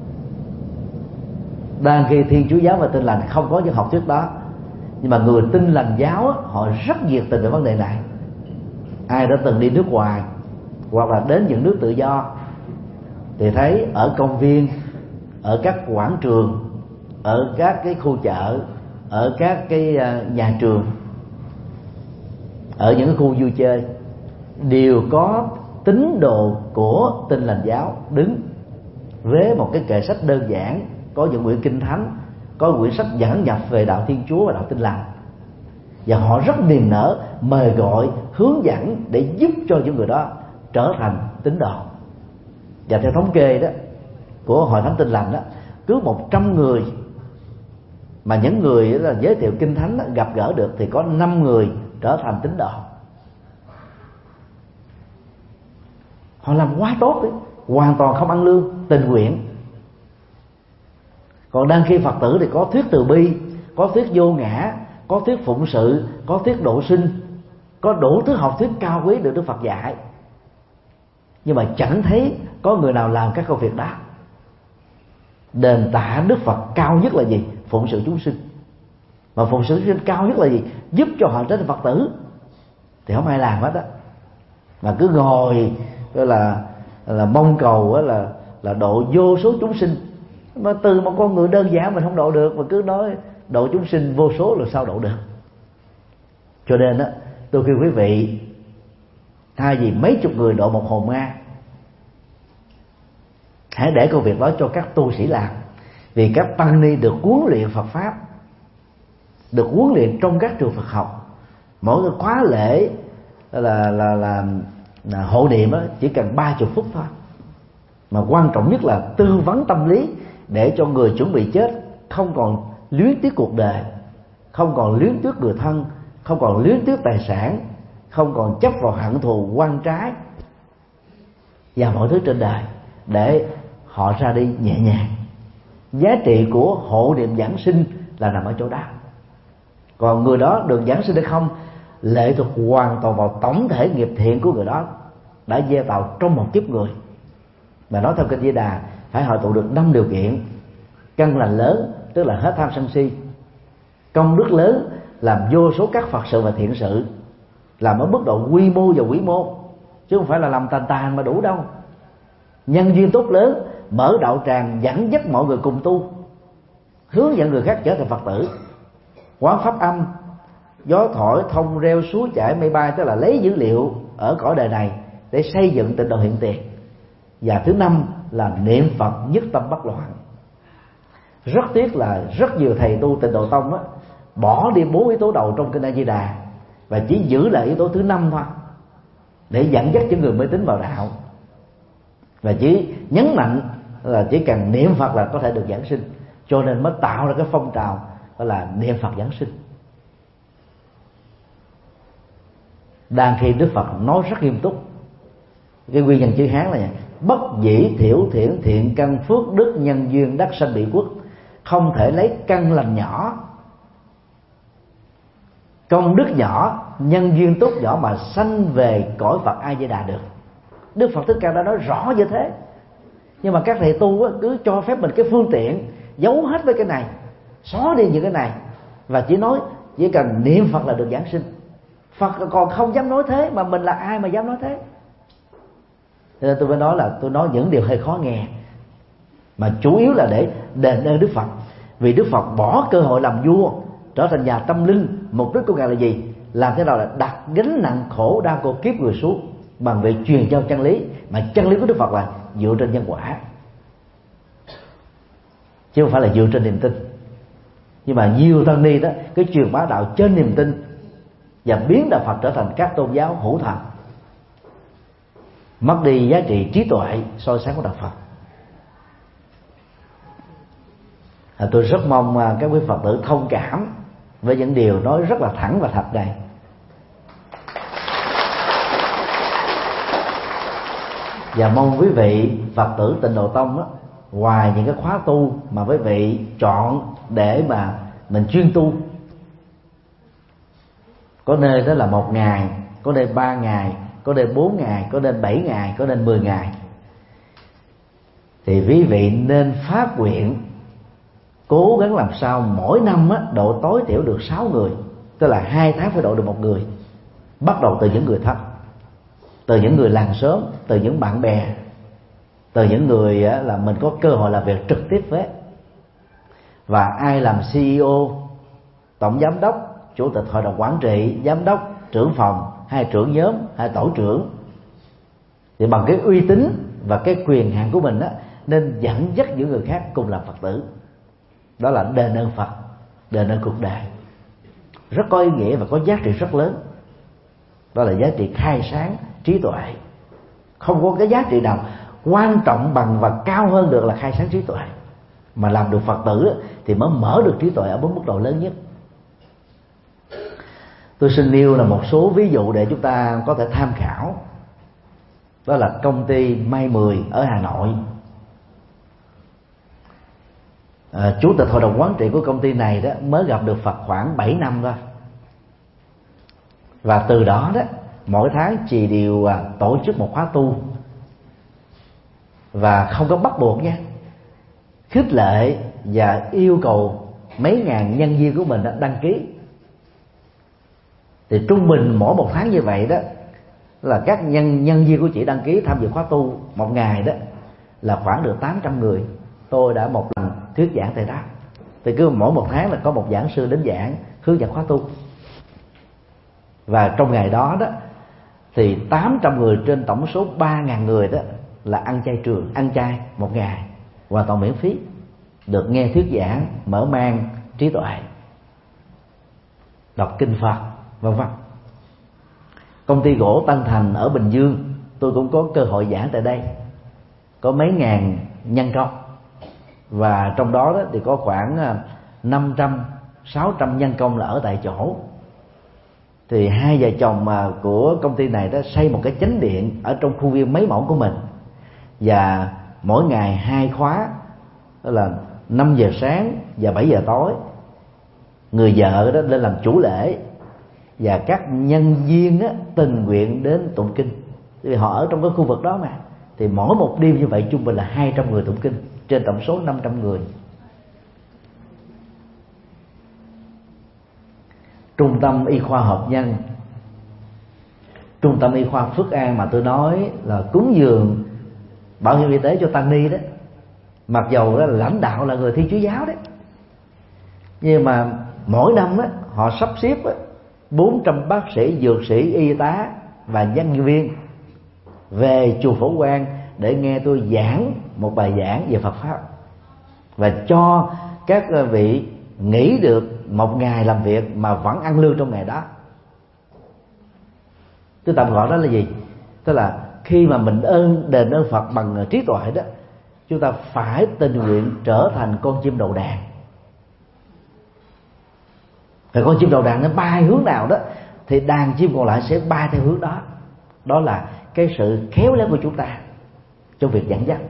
S2: Đang khi Thiên Chúa giáo và Tin Lành không có những học thuyết đó, nhưng mà người Tin Lành giáo họ rất nhiệt tình về vấn đề này. Ai đã từng đi nước ngoài hoặc là đến những nước tự do thì thấy ở công viên, ở các quảng trường, ở các cái khu chợ, ở các cái nhà trường, ở những cái khu vui chơi đều có tín đồ của Tin Lành giáo đứng với một cái kệ sách đơn giản, có những quyển kinh thánh, có quyển sách giảng nhập về đạo Thiên Chúa và đạo Tin Lành, và họ rất niềm nở mời gọi, hướng dẫn để giúp cho những người đó trở thành tín đồ. Và theo thống kê đó của Hội Thánh Tin Lành đó, cứ một trăm người mà những người là giới thiệu kinh thánh đó, gặp gỡ được thì có năm người trở thành tín đồ. Họ làm quá tốt đấy, hoàn toàn không ăn lương, tình nguyện. Còn đang khi Phật tử thì có thuyết từ bi, có thuyết vô ngã, có thuyết phụng sự, có thuyết độ sinh, có đủ thứ học thuyết cao quý được Đức Phật dạy. Nhưng mà chẳng thấy có người nào làm các công việc đó. Đền tạ Đức Phật cao nhất là gì? Phụng sự chúng sinh. Mà phụng sự chúng sinh cao nhất là gì? Giúp cho họ trở thành Phật tử. Thì không ai làm hết á, mà cứ ngồi là là mong cầu là là độ vô số chúng sinh. Mà từ một con người đơn giản mình không độ được, mà cứ nói độ chúng sinh vô số là sao độ được. Cho nên á, tôi khuyên quý vị, thay vì mấy chục người độ một hồn ma, hãy để công việc đó cho các tu sĩ làm. Vì các tăng ni được huấn luyện Phật pháp, được huấn luyện trong các trường Phật học. Mỗi cái khóa lễ là là là, là hộ niệm đó, chỉ cần ba chục phút thôi. Mà quan trọng nhất là tư vấn tâm lý để cho người chuẩn bị chết không còn luyến tiếc cuộc đời, không còn luyến tiếc người thân, không còn luyến tiếc tài sản, không còn chấp vào hận thù oan trái và mọi thứ trên đời, để họ ra đi nhẹ nhàng. Giá trị của hộ niệm giảng sinh là nằm ở chỗ đó. Còn người đó được giảng sinh hay không lệ thuộc hoàn toàn vào tổng thể nghiệp thiện của người đó đã gieo tạo trong một kiếp người. Mà nói theo kinh Di Đà, phải hội tụ được năm điều kiện: căn lành lớn, tức là hết tham sân si; công đức lớn, làm vô số các Phật sự và thiện sự, làm ở mức độ quy mô và vĩ mô, chứ không phải là làm tàn tàn mà đủ đâu; nhân duyên tốt lớn, mở đạo tràng dẫn dắt mọi người cùng tu, hướng dẫn người khác trở thành Phật tử; quán pháp âm, gió thổi thông reo suối chảy mây bay, tức là lấy dữ liệu ở cõi đời này để xây dựng tịnh độ hiện tiền. Và thứ năm là niệm Phật nhất tâm bất loạn. Rất tiếc là rất nhiều thầy tu Tịnh Độ Tông á, bỏ đi bốn yếu tố đầu trong kinh A Di Đà và chỉ giữ lại yếu tố thứ năm thôi, để dẫn dắt những người mới tín vào đạo, và chỉ nhấn mạnh là chỉ cần niệm Phật là có thể được giảng sinh. Cho nên mới tạo ra cái phong trào gọi là niệm Phật giảng sinh. Đang khi Đức Phật nói rất nghiêm túc, cái nguyên nhân chữ Hán là gì? Bất dĩ thiểu thiện thiện căn phước đức nhân duyên đắc sanh bị quốc. Không thể lấy căn lành nhỏ, công đức nhỏ, nhân duyên tốt nhỏ mà sanh về cõi Phật A Di Đà được. Đức Phật Thích Ca đã nói rõ như thế. Nhưng mà các thầy tu cứ cho phép mình cái phương tiện giấu hết với cái này, xóa đi những cái này, và chỉ nói chỉ cần niệm Phật là được giảng sinh. Phật còn không dám nói thế, mà mình là ai mà dám nói thế? Cho nên tôi mới nói là tôi nói những điều hơi khó nghe, mà chủ yếu là để đền ơn Đức Phật. Vì Đức Phật bỏ cơ hội làm vua, trở thành nhà tâm linh, mục đích của Ngài là gì? Làm thế nào là đặt gánh nặng khổ đau của kiếp người xuống bằng việc truyền giao chân lý. Mà chân lý của Đức Phật là dựa trên nhân quả, chứ không phải là dựa trên niềm tin. Nhưng mà nhiều tăng ni đó cái truyền bá đạo trên niềm tin và biến đạo Phật trở thành các tôn giáo hữu thần, mất đi giá trị trí tuệ soi sáng của đạo Phật. À, tôi rất mong các quý Phật tử thông cảm với những điều nói rất là thẳng và thật này. Và mong quý vị Phật tử Tịnh Độ Tông đó, ngoài những cái khóa tu mà quý vị chọn để mà mình chuyên tu, có nơi đó là một ngày, có nơi ba ngày, có nơi bốn ngày, có nơi bảy ngày, có nơi mười ngày, thì quý vị nên phát nguyện cố gắng làm sao mỗi năm á, độ tối thiểu được sáu người, tức là hai tháng phải độ được một người. Bắt đầu từ những người thân, từ những người làng xóm, từ những bạn bè, từ những người á, là mình có cơ hội làm việc trực tiếp với. Và ai làm xê e ô, tổng giám đốc, chủ tịch hội đồng quản trị, giám đốc, trưởng phòng, hay trưởng nhóm, hay tổ trưởng, thì bằng cái uy tín và cái quyền hạn của mình á, nên dẫn dắt những người khác cùng làm Phật tử. Đó là đền ơn Phật, đền ơn cuộc đời, rất có ý nghĩa và có giá trị rất lớn. Đó là giá trị khai sáng trí tuệ. Không có cái giá trị nào quan trọng bằng và cao hơn được là khai sáng trí tuệ. Mà làm được Phật tử thì mới mở được trí tuệ ở mức độ lớn nhất. Tôi xin nêu là một số ví dụ để chúng ta có thể tham khảo. Đó là công ty May mười ở Hà Nội. à, chủ tịch hội đồng quản trị của công ty này đó mới gặp được Phật khoảng bảy năm thôi. Và từ đó đó mỗi tháng chị đều à, tổ chức một khóa tu, và không có bắt buộc nha, khích lệ và yêu cầu mấy ngàn nhân viên của mình đã đăng ký. Thì trung bình mỗi một tháng như vậy đó là các nhân nhân viên của chị đăng ký tham dự khóa tu một ngày đó là khoảng được tám trăm người. Tôi đã một lần thuyết giảng tại đó, thì cứ mỗi một tháng là có một giảng sư đến giảng hướng dẫn khóa tu. Và trong ngày đó đó thì tám trăm người trên tổng số ba ngàn người đó là ăn chay trường, ăn chay một ngày hoàn toàn miễn phí, được nghe thuyết giảng, mở mang trí tuệ, đọc kinh Phật, vân vân. Công ty gỗ Tân Thành ở Bình Dương, tôi cũng có cơ hội giảng tại đây, có mấy ngàn nhân công, và trong đó, đó thì có khoảng năm trăm sáu trăm nhân công là ở tại chỗ. Thì hai vợ chồng mà của công ty này đã xây một cái chánh điện ở trong khu viên mấy mẫu của mình, và mỗi ngày hai khóa, đó là năm giờ sáng và bảy giờ tối. Người vợ đó lên làm chủ lễ, và các nhân viên á, tình nguyện đến tụng kinh, vì họ ở trong cái khu vực đó mà. Thì mỗi một đêm như vậy trung bình là hai trăm người tụng kinh trên tổng số năm trăm người. Trung tâm y khoa Hợp Nhân, trung tâm y khoa Phước An mà tôi nói là cúng dường bảo hiểm y tế cho tăng ni đó, mặc dầu đó là lãnh đạo là người Thiên Chúa giáo đấy, nhưng mà mỗi năm đó, họ sắp xếp bốn trăm bác sĩ, dược sĩ, y tá và nhân viên về chùa Phổ Quang để nghe tôi giảng một bài giảng về Phật pháp, và cho các vị nghỉ được một ngày làm việc mà vẫn ăn lương trong ngày đó. Tôi tạm gọi đó là gì? Tức là khi mà mình ơn đền ơn Phật bằng trí tuệ đó, chúng ta phải tình nguyện trở thành con chim đầu đàn. Và con chim đầu đàn nó bay hướng nào đó thì đàn chim còn lại sẽ bay theo hướng đó. Đó là cái sự khéo léo của chúng ta trong việc dẫn dắt.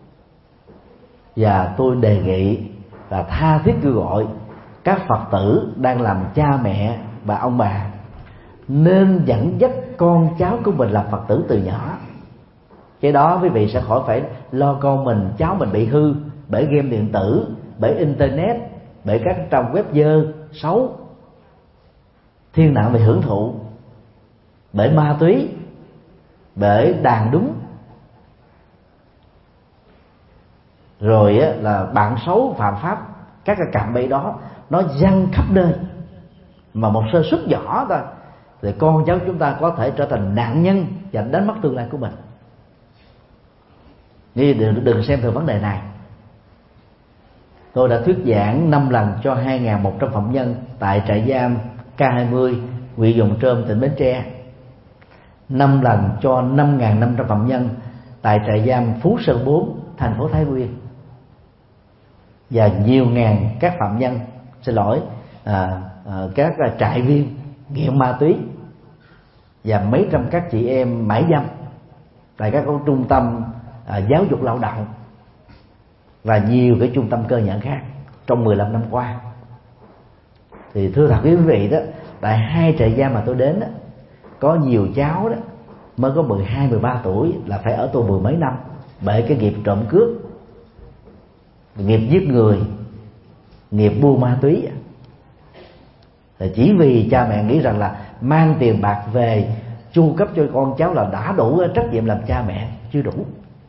S2: Và tôi đề nghị và tha thiết kêu gọi các Phật tử đang làm cha mẹ và ông bà nên dẫn dắt con cháu của mình làm Phật tử từ nhỏ. Cái đó quý vị sẽ khỏi phải lo con mình, cháu mình bị hư bởi game điện tử, bởi internet, bởi các trang web dơ, xấu, thiên nạn về hưởng thụ, bởi ma túy, bởi đàn đúng, rồi là bạn xấu phạm pháp. Các cái cạm bẫy đó nó giăng khắp nơi, mà một sơ suất nhỏ thôi thì con cháu chúng ta có thể trở thành nạn nhân và đánh mất tương lai của mình. Nên đừng, đừng xem thường vấn đề này. Tôi đã thuyết giảng năm lần cho hai nghìn một trăm phạm nhân tại trại giam K hai mươi, huyện Giồng Trôm, tỉnh Bến Tre. Năm lần cho năm nghìn năm trăm phạm nhân tại trại giam Phú Sơn bốn, thành phố Thái Nguyên. Và nhiều ngàn các phạm nhân, xin lỗi, à, à, các à, trại viên nghiện ma túy, và mấy trăm các chị em mãi dâm tại các trung tâm à, giáo dục lao động và nhiều cái trung tâm cơ nhẫn khác trong mười lăm năm qua. Thì thưa thật quý vị đó, tại hai trại giam mà tôi đến đó, có nhiều cháu đó mới có mười hai, mười ba tuổi là phải ở tù mười mấy năm bởi cái nghiệp trộm cướp, nghiệp giết người, nghiệp buôn ma túy. Thì chỉ vì cha mẹ nghĩ rằng là mang tiền bạc về chu cấp cho con cháu là đã đủ trách nhiệm làm cha mẹ, chưa đủ.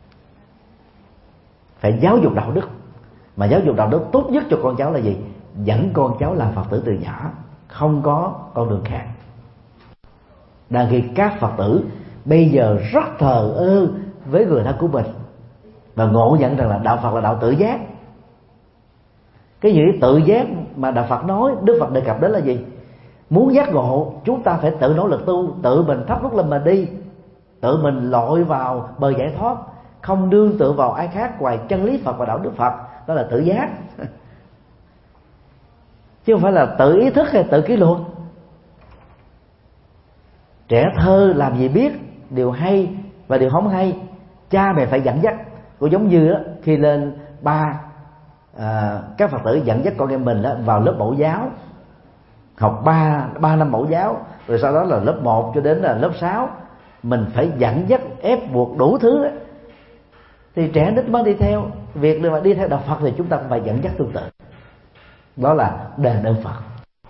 S2: Phải giáo dục đạo đức, mà giáo dục đạo đức tốt nhất cho con cháu là gì? Dẫn con cháu làm Phật tử từ nhỏ, không có con đường khác. Đang khi các Phật tử bây giờ rất thờ ơ với người thân của mình và ngộ nhận rằng là đạo Phật là đạo tự giác. Cái gì tự giác mà đạo Phật nói, Đức Phật đề cập đến là gì? Muốn giác ngộ chúng ta phải tự nỗ lực tu, tự mình thắp đuốc lên mà đi, tự mình lội vào bờ giải thoát, không nương tựa vào ai khác ngoài chân lý Phật và đạo đức Phật. Đó là tự giác, chứ không phải là tự ý thức hay tự kỷ luật. Trẻ thơ làm gì biết điều hay và điều không hay, cha mẹ phải dẫn dắt. Cũng giống như đó, khi lên ba à, các Phật tử dẫn dắt con em mình đó vào lớp mẫu giáo, học ba ba năm mẫu giáo, rồi sau đó là lớp một cho đến là lớp sáu, mình phải dẫn dắt ép buộc đủ thứ đó, thì trẻ nít mới đi theo. Việc mà đi theo đạo Phật thì chúng ta cũng phải dẫn dắt tương tự, đó là đền ơn Phật.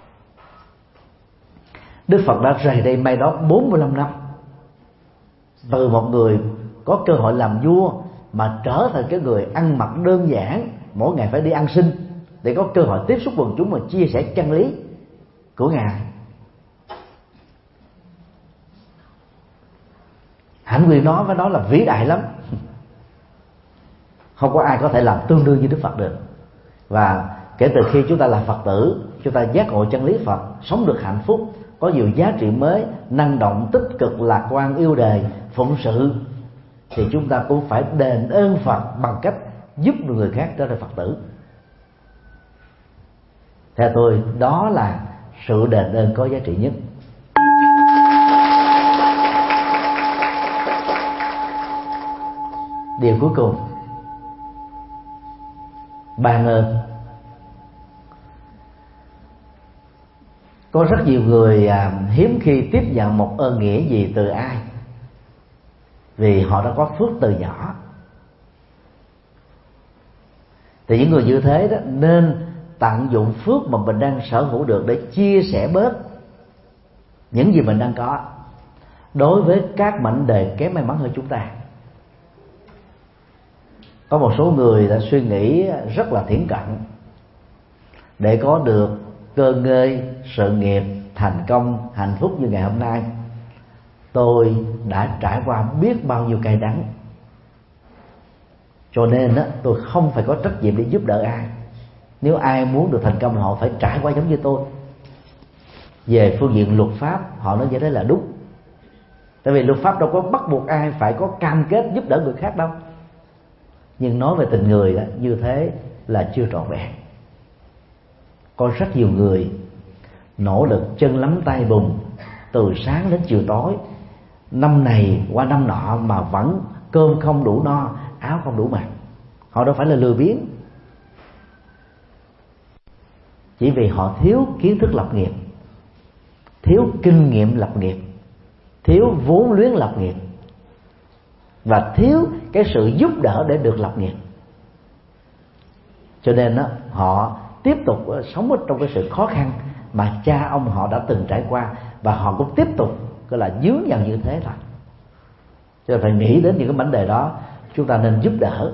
S2: Đức Phật đã rời đây may đó bốn mươi lăm năm, từ một người có cơ hội làm vua mà trở thành cái người ăn mặc đơn giản, mỗi ngày phải đi ăn xin để có cơ hội tiếp xúc quần chúng và chia sẻ chân lý của Ngài. Hạnh quyền đó với nó là vĩ đại lắm, không có ai có thể làm tương đương như Đức Phật được. Và kể từ khi chúng ta là Phật tử, chúng ta giác ngộ chân lý Phật, sống được hạnh phúc, có nhiều giá trị mới, năng động, tích cực, lạc quan, yêu đời, phụng sự, thì chúng ta cũng phải đền ơn Phật bằng cách giúp người khác trở thành Phật tử. Theo tôi, đó là sự đền ơn có giá trị nhất. Điều cuối cùng, ban ơn. Có rất nhiều người à, hiếm khi tiếp nhận một ơn nghĩa gì từ ai, vì họ đã có phước từ nhỏ. Thì những người như thế đó nên tận dụng phước mà mình đang sở hữu được để chia sẻ bớt những gì mình đang có đối với các mảnh đời kém may mắn hơn chúng ta. Có một số người đã suy nghĩ rất là thiển cận để có được cơ ngơi, sự nghiệp, thành công, hạnh phúc như ngày hôm nay. Tôi đã trải qua biết bao nhiêu cay đắng, cho nên đó, tôi không phải có trách nhiệm để giúp đỡ ai. Nếu ai muốn được thành công, họ phải trải qua giống như tôi. Về phương diện luật pháp, họ nói vậy đó là đúng. Tại vì luật pháp đâu có bắt buộc ai phải có cam kết giúp đỡ người khác đâu. Nhưng nói về tình người đó, như thế là chưa trọn vẹn. Có rất nhiều người nỗ lực chân lắm tay bùn từ sáng đến chiều tối, năm này qua năm nọ mà vẫn cơm không đủ no, áo không đủ mặc. Họ đâu phải là lười biếng, chỉ vì họ thiếu kiến thức lập nghiệp, thiếu kinh nghiệm lập nghiệp, thiếu vốn liếng lập nghiệp, và thiếu cái sự giúp đỡ để được lập nghiệp. Cho nên đó, họ tiếp tục sống ở trong cái sự khó khăn mà cha ông họ đã từng trải qua, và họ cũng tiếp tục gọi là dướng vào như thế thôi. Cho nên phải nghĩ đến những cái vấn đề đó, chúng ta nên giúp đỡ,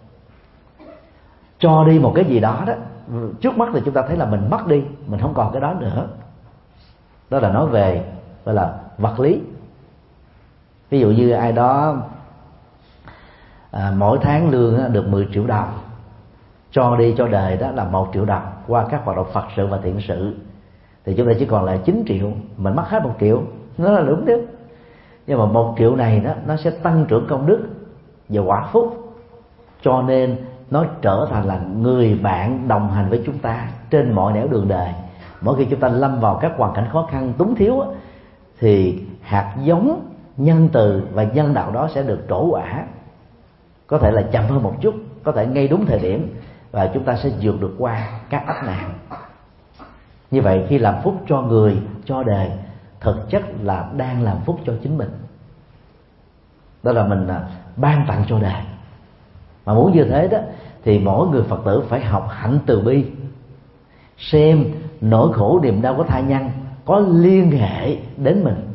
S2: cho đi một cái gì đó đó. Trước mắt thì chúng ta thấy là mình mất đi, mình không còn cái đó nữa. Đó là nói về gọi là vật lý. Ví dụ như ai đó à, mỗi tháng lương được mười triệu đồng, cho đi cho đời đó là một triệu đồng qua các hoạt động Phật sự và thiện sự, thì chúng ta chỉ còn lại chín triệu, mình mất hết một triệu, nó là đúng đấy. Nhưng mà một triệu này đó, nó sẽ tăng trưởng công đức và quả phúc, cho nên nó trở thành là người bạn đồng hành với chúng ta trên mọi nẻo đường đời. Mỗi khi chúng ta lâm vào các hoàn cảnh khó khăn túng thiếu, thì hạt giống nhân từ và nhân đạo đó sẽ được trổ quả. Có thể là chậm hơn một chút, có thể ngay đúng thời điểm, và chúng ta sẽ vượt được qua các ách nạn. Như vậy khi làm phúc cho người, cho đời, thực chất là đang làm phúc cho chính mình. Đó là mình ban tặng cho đời. Mà muốn như thế đó, thì mỗi người Phật tử phải học hạnh từ bi, xem nỗi khổ niềm đau của tha nhân có liên hệ đến mình,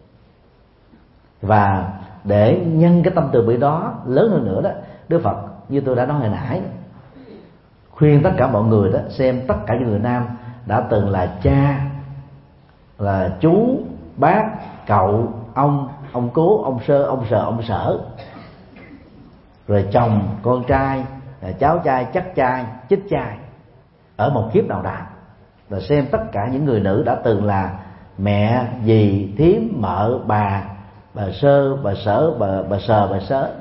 S2: và để nhân cái tâm từ bi đó lớn hơn nữa đó, Đức Phật như tôi đã nói hồi nãy, khuyên tất cả mọi người đó xem tất cả những người nam đã từng là cha, là chú, bác, cậu, ông, ông cố, ông sơ, ông sờ, ông sở, rồi chồng, con trai, cháu trai, chắc trai, chích trai ở một kiếp nào đó. Rồi xem tất cả những người nữ đã từng là mẹ, dì, thím, mợ, bà, bà sơ, bà sở, bà, bà sờ, bà sớ.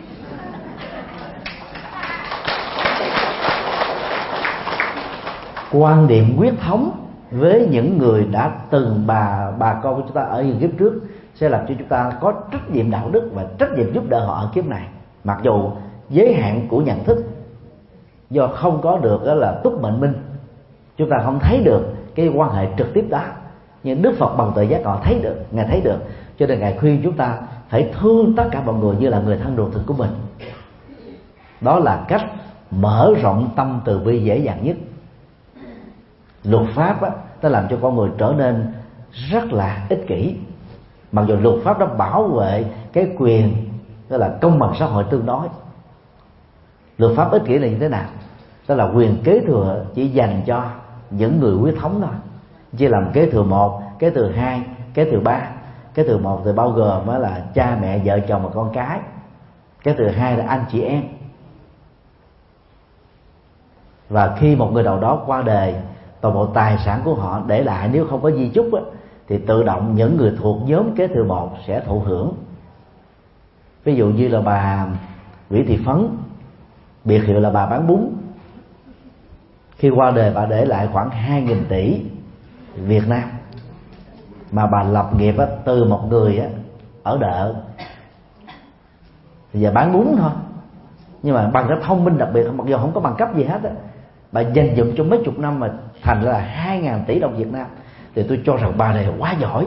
S2: Quan điểm quyết thống với những người đã từng bà bà con của chúng ta ở những kiếp trước sẽ làm cho chúng ta có trách nhiệm đạo đức và trách nhiệm giúp đỡ họ ở kiếp này, mặc dù giới hạn của nhận thức, do không có được đó là túc mệnh minh, chúng ta không thấy được cái quan hệ trực tiếp đó. Nhưng Đức Phật bằng tuệ giác họ thấy được, ngài thấy được, cho nên ngài khuyên chúng ta phải thương tất cả mọi người như là người thân ruột thịt của mình. Đó là cách mở rộng tâm từ bi dễ dàng nhất. Luật pháp á, nó làm cho con người trở nên rất là ích kỷ, mặc dù luật pháp đó bảo vệ cái quyền đó là công bằng xã hội tương đối. Luật pháp ích kỷ là như thế nào? Đó là quyền kế thừa chỉ dành cho những người huyết thống thôi, chia làm kế thừa một, kế thừa hai, kế thừa ba. Kế thừa một thì bao gồm đó là cha mẹ, vợ chồng và con cái. Kế thừa hai là anh chị em. Và khi một người nào đó qua đời, toàn bộ tài sản của họ để lại nếu không có di chúc á, thì tự động những người thuộc nhóm kế thừa một sẽ thụ hưởng. Ví dụ như là bà Nguyễn Thị Phấn, biệt hiệu là bà bán bún, khi qua đời bà để lại khoảng hai nghìn tỷ Việt Nam, mà bà lập nghiệp á, từ một người á, ở đợ thì giờ bán bún thôi, nhưng mà bằng cái thông minh đặc biệt, mặc dù không có bằng cấp gì hết á, bà dành dụm trong mấy chục năm mà thành ra là hai ngàn tỷ đồng Việt Nam, thì tôi cho rằng bà này quá giỏi.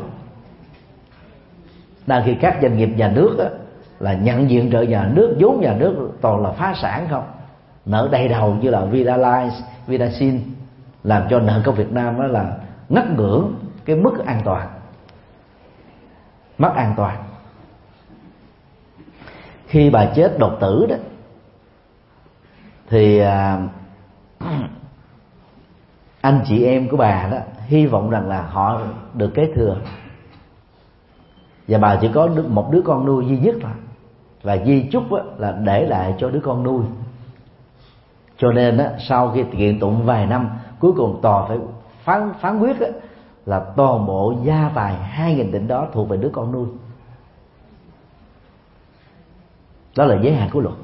S2: Đang khi các doanh nghiệp nhà nước á, là nhận diện trợ nhà nước, vốn nhà nước toàn là phá sản không, nợ đầy đầu như là Vinalize, Vinasin, làm cho nợ công Việt Nam đó là ngất ngưỡng cái mức an toàn, mất an toàn. Khi bà chết đột tử đó thì à, anh chị em của bà đó hy vọng rằng là họ được kế thừa, và bà chỉ có một đứa con nuôi duy nhất thôi, và di chúc là để lại cho đứa con nuôi. Cho nên á, sau khi kiện tụng vài năm, cuối cùng tòa phải phán phán quyết á, là toàn bộ gia tài hai nghìn tỷ đó thuộc về đứa con nuôi. Đó là giới hạn của luật.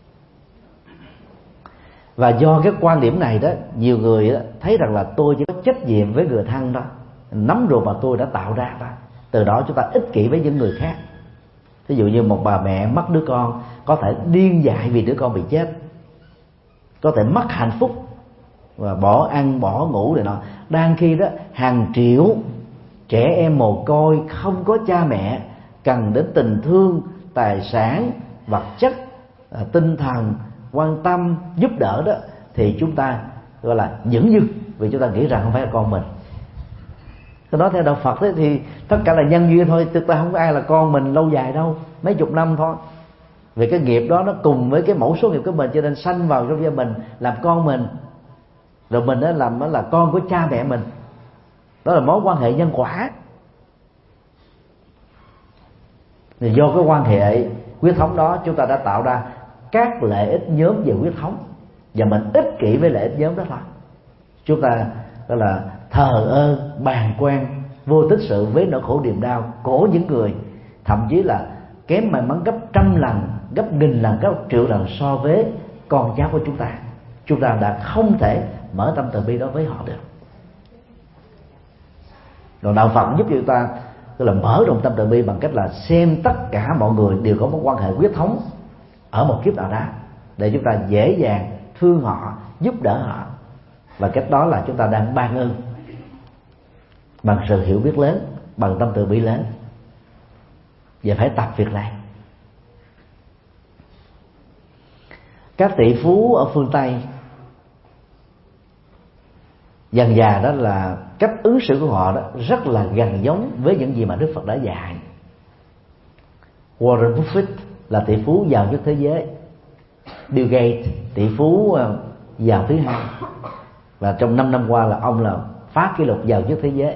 S2: Và do cái quan điểm này đó, nhiều người đó thấy rằng là tôi chỉ có trách nhiệm với người thân đó, nắm ruột mà tôi đã tạo ra đó. Từ đó chúng ta ích kỷ với những người khác. Ví dụ như một bà mẹ mất đứa con có thể điên dại vì đứa con bị chết, có thể mất hạnh phúc và bỏ ăn bỏ ngủ này nọ, đang khi đó hàng triệu trẻ em mồ côi không có cha mẹ cần đến tình thương, tài sản, vật chất, tinh thần, quan tâm, giúp đỡ đó, thì chúng ta gọi là nhẫn dưng, vì chúng ta nghĩ rằng không phải là con mình. Tôi nói theo đạo Phật đấy, thì tất cả là nhân duyên thôi, thực ra không có ai là con mình lâu dài đâu, mấy chục năm thôi. Vì cái nghiệp đó nó cùng với cái mẫu số nghiệp của mình, cho nên sanh vào trong gia mình làm con mình, rồi mình đó làm đó là con của cha mẹ mình. Đó là mối quan hệ nhân quả. Thì do cái quan hệ huyết thống đó, chúng ta đã tạo ra các lợi ích nhóm về huyết thống, và mình ích kỷ với lợi ích nhóm đó thôi. Chúng ta đó là thờ ơ, bàng quan, vô tích sự với nỗi khổ niềm đau của những người thậm chí là kém may mắn gấp trăm lần, gấp nghìn lần, gấp triệu lần so với con cháu của chúng ta. Chúng ta đã không thể mở tâm từ bi đó với họ được. Rồi đạo Phật giúp cho chúng ta tức là mở rộng tâm từ bi bằng cách là xem tất cả mọi người đều có một quan hệ huyết thống ở một kiếp nào đó, để chúng ta dễ dàng thương họ, giúp đỡ họ. Và cách đó là chúng ta đang ban ơn bằng sự hiểu biết lớn, bằng tâm từ bi lớn. Và phải tập việc này. Các tỷ phú ở phương Tây dần dà đó là cách ứng xử của họ đó rất là gần giống với những gì mà Đức Phật đã dạy. Warren Buffett là tỷ phú giàu nhất thế giới, Bill Gates tỷ phú giàu thứ hai, và trong năm năm qua là ông là phá kỷ lục giàu nhất thế giới.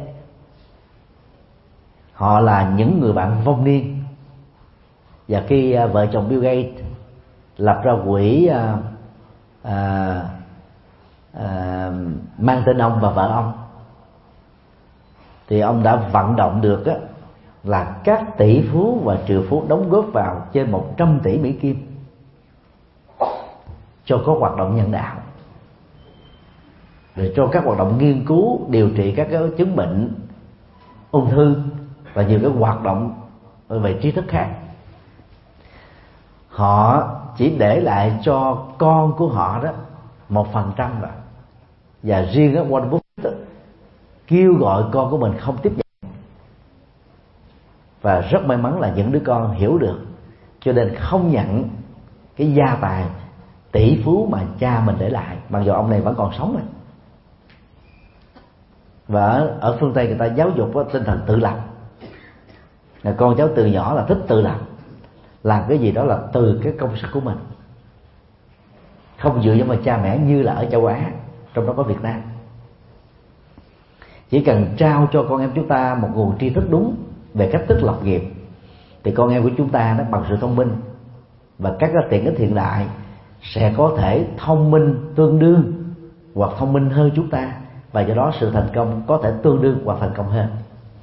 S2: Họ là những người bạn vong niên, và khi vợ chồng Bill Gates lập ra quỹ à, à, à, mang tên ông và vợ ông, thì ông đã vận động được á, là các tỷ phú và triệu phú đóng góp vào trên một trăm tỷ Mỹ Kim cho các hoạt động nhân đạo, để cho các hoạt động nghiên cứu điều trị các cái chứng bệnh ung thư và nhiều cái hoạt động về trí thức khác. Họ chỉ để lại cho con của họ đó một phần trăm rồi. Và riêng á Warren Buffett kêu gọi con của mình không tiếp nhận, và rất may mắn là những đứa con hiểu được, cho nên không nhận cái gia tài tỷ phú mà cha mình để lại, mặc dù ông này vẫn còn sống rồi. Và ở, ở phương Tây người ta giáo dục tinh thần tự lập, là con cháu từ nhỏ là thích tự lập, làm cái gì đó là từ cái công sức của mình, không dựa vào cha mẹ như là ở châu Á, trong đó có Việt Nam. Chỉ cần trao cho con em chúng ta một nguồn tri thức đúng về cách thức lập nghiệp, thì con em của chúng ta nó bằng sự thông minh và các cái tiện ích hiện đại sẽ có thể thông minh tương đương hoặc thông minh hơn chúng ta, và do đó sự thành công có thể tương đương hoặc thành công hơn.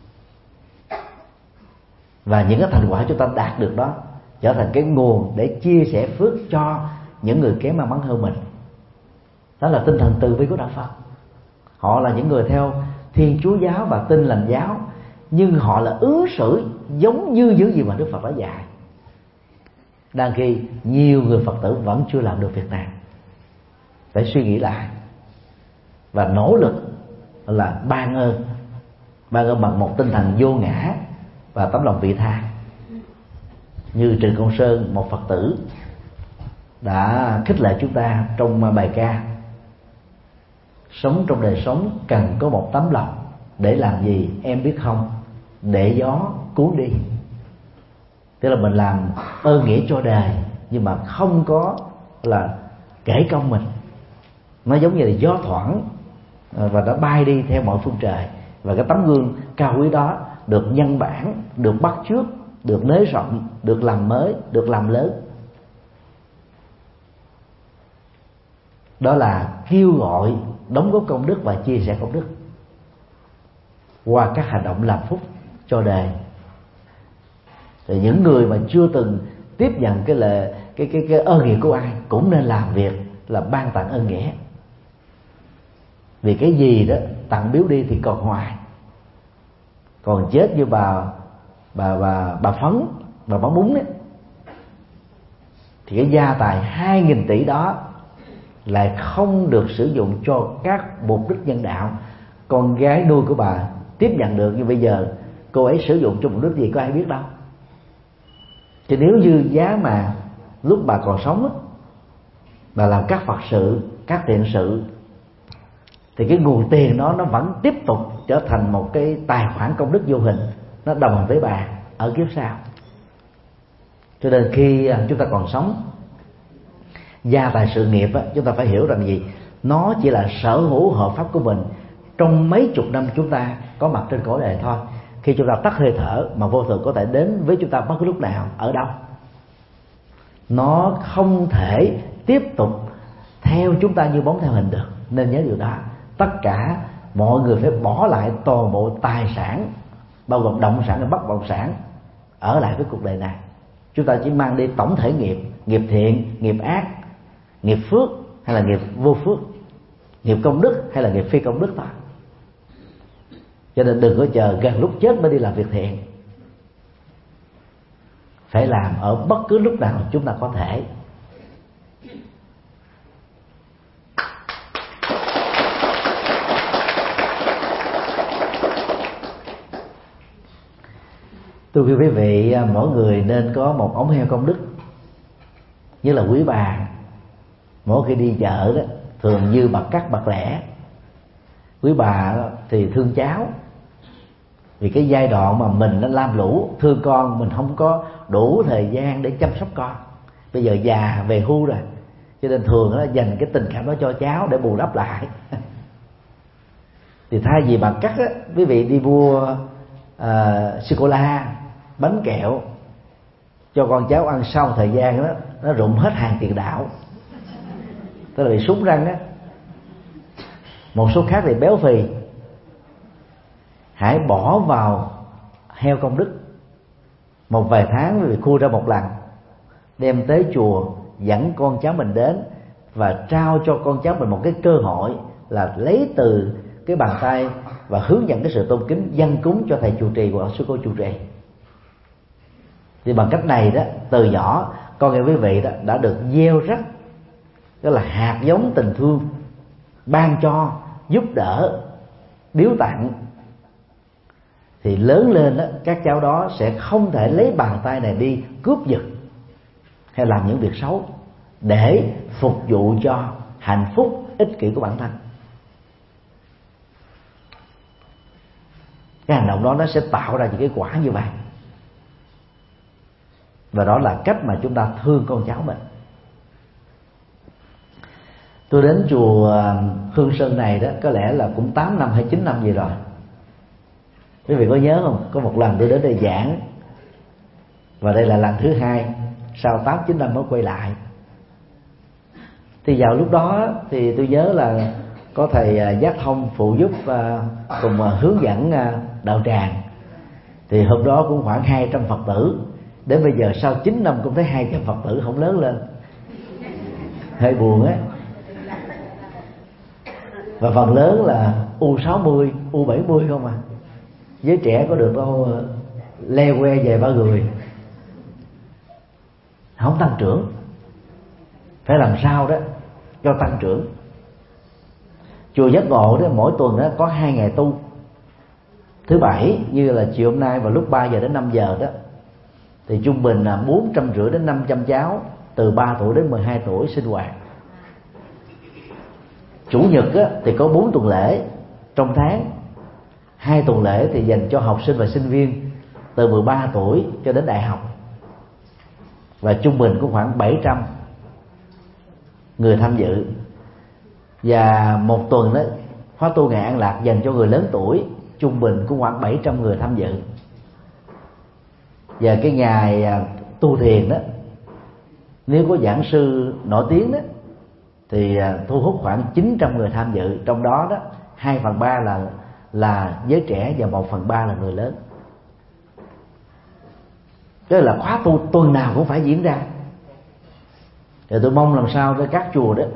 S2: Và những cái thành quả chúng ta đạt được đó trở thành cái nguồn để chia sẻ phước cho những người kém may mắn hơn mình. Đó là tinh thần từ bi của đạo Phật. Họ là những người theo Thiên Chúa giáo và Tin Lành giáo, nhưng họ là ứng xử giống như những gì mà Đức Phật đã dạy, đang khi nhiều người Phật tử vẫn chưa làm được việc này. Phải suy nghĩ lại và nỗ lực là ban ơn, ban ơn bằng một tinh thần vô ngã và tấm lòng vị tha. Như Trịnh Công Sơn, một Phật tử, đã khích lệ chúng ta trong bài ca: sống trong đời sống cần có một tấm lòng, để làm gì em biết không, để gió cuốn đi. Tức là mình làm ơn nghĩa cho đời, nhưng mà không có là kể công mình. Nó giống như là gió thoảng và nó bay đi theo mọi phương trời. Và cái tấm gương cao quý đó được nhân bản, được bắt chước, được nới rộng, được làm mới, được làm lớn. Đó là kêu gọi đóng góp công đức và chia sẻ công đức qua các hành động làm phúc cho đời. Thì những người mà chưa từng tiếp nhận cái lệ cái cái cái ơn nghĩa của ai cũng nên làm việc là ban tặng ơn nghĩa. Vì cái gì đó tặng biếu đi thì còn hoài, còn chết như bà bà bà bà Phấn, bà Bán Bún ấy, thì cái gia tài hai nghìn tỷ đó lại không được sử dụng cho các mục đích nhân đạo. Con gái nuôi của bà tiếp nhận được, nhưng bây giờ cô ấy sử dụng cho mục đích gì có ai biết đâu. Thì nếu như giá mà lúc bà còn sống á, bà làm các Phật sự, các thiện sự, thì cái nguồn tiền đó nó vẫn tiếp tục trở thành một cái tài khoản công đức vô hình, nó đồng hành với bà ở kiếp sau. Cho nên khi chúng ta còn sống, gia tài sự nghiệp á, chúng ta phải hiểu rằng gì? Nó chỉ là sở hữu hợp pháp của mình trong mấy chục năm chúng ta có mặt trên cõi đời thôi. Khi chúng ta tắt hơi thở mà vô thường có thể đến với chúng ta bất cứ lúc nào, ở đâu. Nó không thể tiếp tục theo chúng ta như bóng theo hình được. Nên nhớ điều đó. Tất cả mọi người phải bỏ lại toàn bộ tài sản, bao gồm động sản và bất động sản, ở lại với cuộc đời này. Chúng ta chỉ mang đi tổng thể nghiệp, nghiệp thiện, nghiệp ác, nghiệp phước hay là nghiệp vô phước, nghiệp công đức hay là nghiệp phi công đức thôi. Cho nên đừng có chờ gần lúc chết mới đi làm việc thiện, phải làm ở bất cứ lúc nào chúng ta có thể. Tôi khuyên quý vị mỗi người nên có một ống heo công đức. Như là quý bà mỗi khi đi chợ đó thường như bạc cắt bạc lẻ. Quý bà thì thương cháu, vì cái giai đoạn mà mình nó lam lũ thương con, mình không có đủ thời gian để chăm sóc con. Bây giờ già về hưu rồi, cho nên thường nó dành cái tình cảm đó cho cháu để bù đắp lại. Thì thay vì bạc cắt á, quý vị đi mua uh, sô cô la, bánh kẹo cho con cháu ăn, sau thời gian đó nó rụng hết hàng tiền đạo, tức là bị súng răng á. Một số khác thì béo phì. Hãy bỏ vào heo công đức, một vài tháng rồi khui ra một lần, đem tới chùa dẫn con cháu mình đến và trao cho con cháu mình một cái cơ hội là lấy từ cái bàn tay và hướng dẫn cái sự tôn kính dâng cúng cho thầy trụ trì hoặc sư cô trụ trì. Thì bằng cách này đó, từ nhỏ con em quý vị đó đã được gieo rắc đó là hạt giống tình thương ban cho, giúp đỡ, biếu tặng, thì lớn lên đó, các cháu đó sẽ không thể lấy bàn tay này đi cướp giật hay làm những việc xấu để phục vụ cho hạnh phúc ích kỷ của bản thân. Cái hành động đó nó sẽ tạo ra những cái quả như vậy, và đó là cách mà chúng ta thương con cháu mình. Tôi đến chùa Hương Sơn này đó có lẽ là cũng tám năm hay chín năm gì rồi. Quý vị có nhớ không? Có một lần tôi đến đây giảng, và đây là lần thứ hai sau tám chín năm mới quay lại. Thì vào lúc đó thì tôi nhớ là có thầy Giác Thông phụ giúp cùng hướng dẫn đạo tràng. Thì hôm đó cũng khoảng hai trăm Phật tử. Đến bây giờ sau chín năm cũng thấy hai trăm Phật tử không lớn lên, hơi buồn á. Và phần lớn là U sáu mươi, U bảy mươi không à. Giới trẻ có được đâu le que về ba người, không tăng trưởng. Phải làm sao đó cho tăng trưởng. Chùa Giác Ngộ đó mỗi tuần đó có hai ngày tu. Thứ bảy như là chiều hôm nay vào lúc ba giờ đến năm giờ đó, thì trung bình là bốn trăm rưỡi đến năm trăm cháu từ ba tuổi đến mười hai tuổi sinh hoạt. Chủ nhật á, thì có bốn tuần lễ trong tháng. Hai tuần lễ thì dành cho học sinh và sinh viên từ mười ba tuổi cho đến đại học, và trung bình có khoảng bảy trăm người tham dự. Và một tuần đó khóa tu ngày an lạc dành cho người lớn tuổi, trung bình cũng khoảng bảy trăm người tham dự. Và cái ngày tu thiền đó, nếu có giảng sư nổi tiếng đó thì thu hút khoảng chín trăm người tham dự. Trong đó đó hai phần ba là là giới trẻ và một phần ba là người lớn. Cái là khóa tu tuần nào cũng phải diễn ra. Thì tôi mong làm sao với các chùa đó,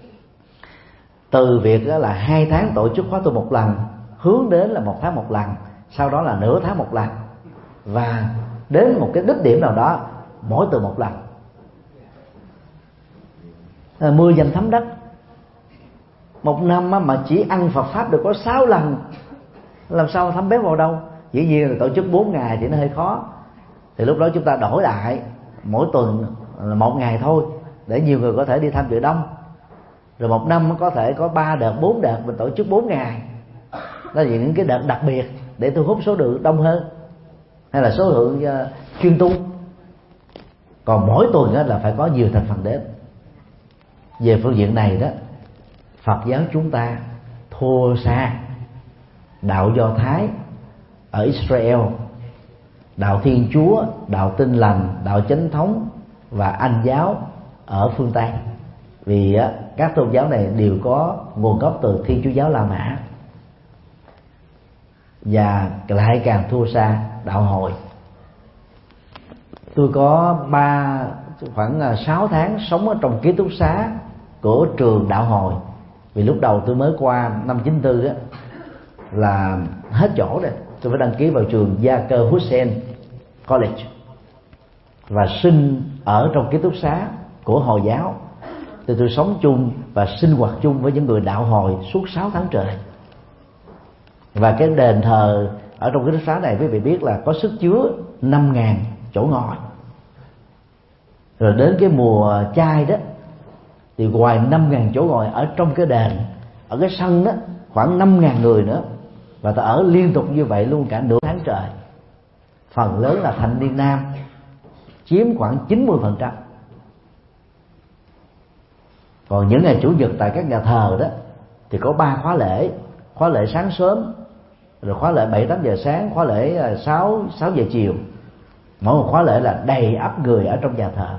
S2: từ việc đó là hai tháng tổ chức khóa tu một lần, hướng đến là một tháng một lần, sau đó là nửa tháng một lần, và đến một cái đích điểm nào đó mỗi tuần một lần. À, mưa dầm thấm đất. Một năm mà chỉ ăn Phật pháp được có sáu lần, làm sao thấm béo vào đâu. Dĩ nhiên là tổ chức bốn ngày thì nó hơi khó. Thì lúc đó chúng ta đổi lại mỗi tuần là một ngày thôi, để nhiều người có thể đi tham dự đông. Rồi một năm có thể có ba đợt, bốn đợt, mình tổ chức bốn ngày. Đó là những cái đợt đặc biệt để thu hút số lượng đông hơn, hay là số lượng uh, chuyên tu. Còn mỗi tuần đó là phải có nhiều thành phần đến. Về phương diện này đó, Phật giáo chúng ta thua xa đạo Do Thái ở Israel, đạo Thiên Chúa, đạo Tin Lành, đạo Chánh Thống và Anh giáo ở phương Tây. Vì á, các tôn giáo này đều có nguồn gốc từ Thiên Chúa giáo La Mã. Và lại càng thua xa đạo Hồi. Tôi có ba khoảng sáu tháng sống ở trong ký túc xá của trường đạo Hồi. Vì lúc đầu tôi mới qua năm chín tư đó là hết chỗ rồi, tôi phải đăng ký vào trường Zakir Hussein College và sinh ở trong ký túc xá của Hồi giáo. Thì tôi sống chung và sinh hoạt chung với những người đạo Hồi suốt sáu tháng trời. Và cái đền thờ ở trong ký túc xá này quý vị biết là có sức chứa năm ngàn chỗ ngồi. Rồi đến cái mùa chay đó thì ngoài năm ngàn chỗ ngồi ở trong cái đền, ở cái sân đó khoảng năm ngàn người nữa. Và ta ở liên tục như vậy luôn cả nửa tháng trời. Phần lớn là thanh niên nam, chiếm khoảng chín mươi phần trăm. Còn những ngày chủ nhật tại các nhà thờ đó thì có ba khóa lễ. Khóa lễ sáng sớm, rồi khóa lễ bảy tám giờ sáng, khóa lễ sáu sáu giờ chiều. Mỗi một khóa lễ là đầy ắp người ở trong nhà thờ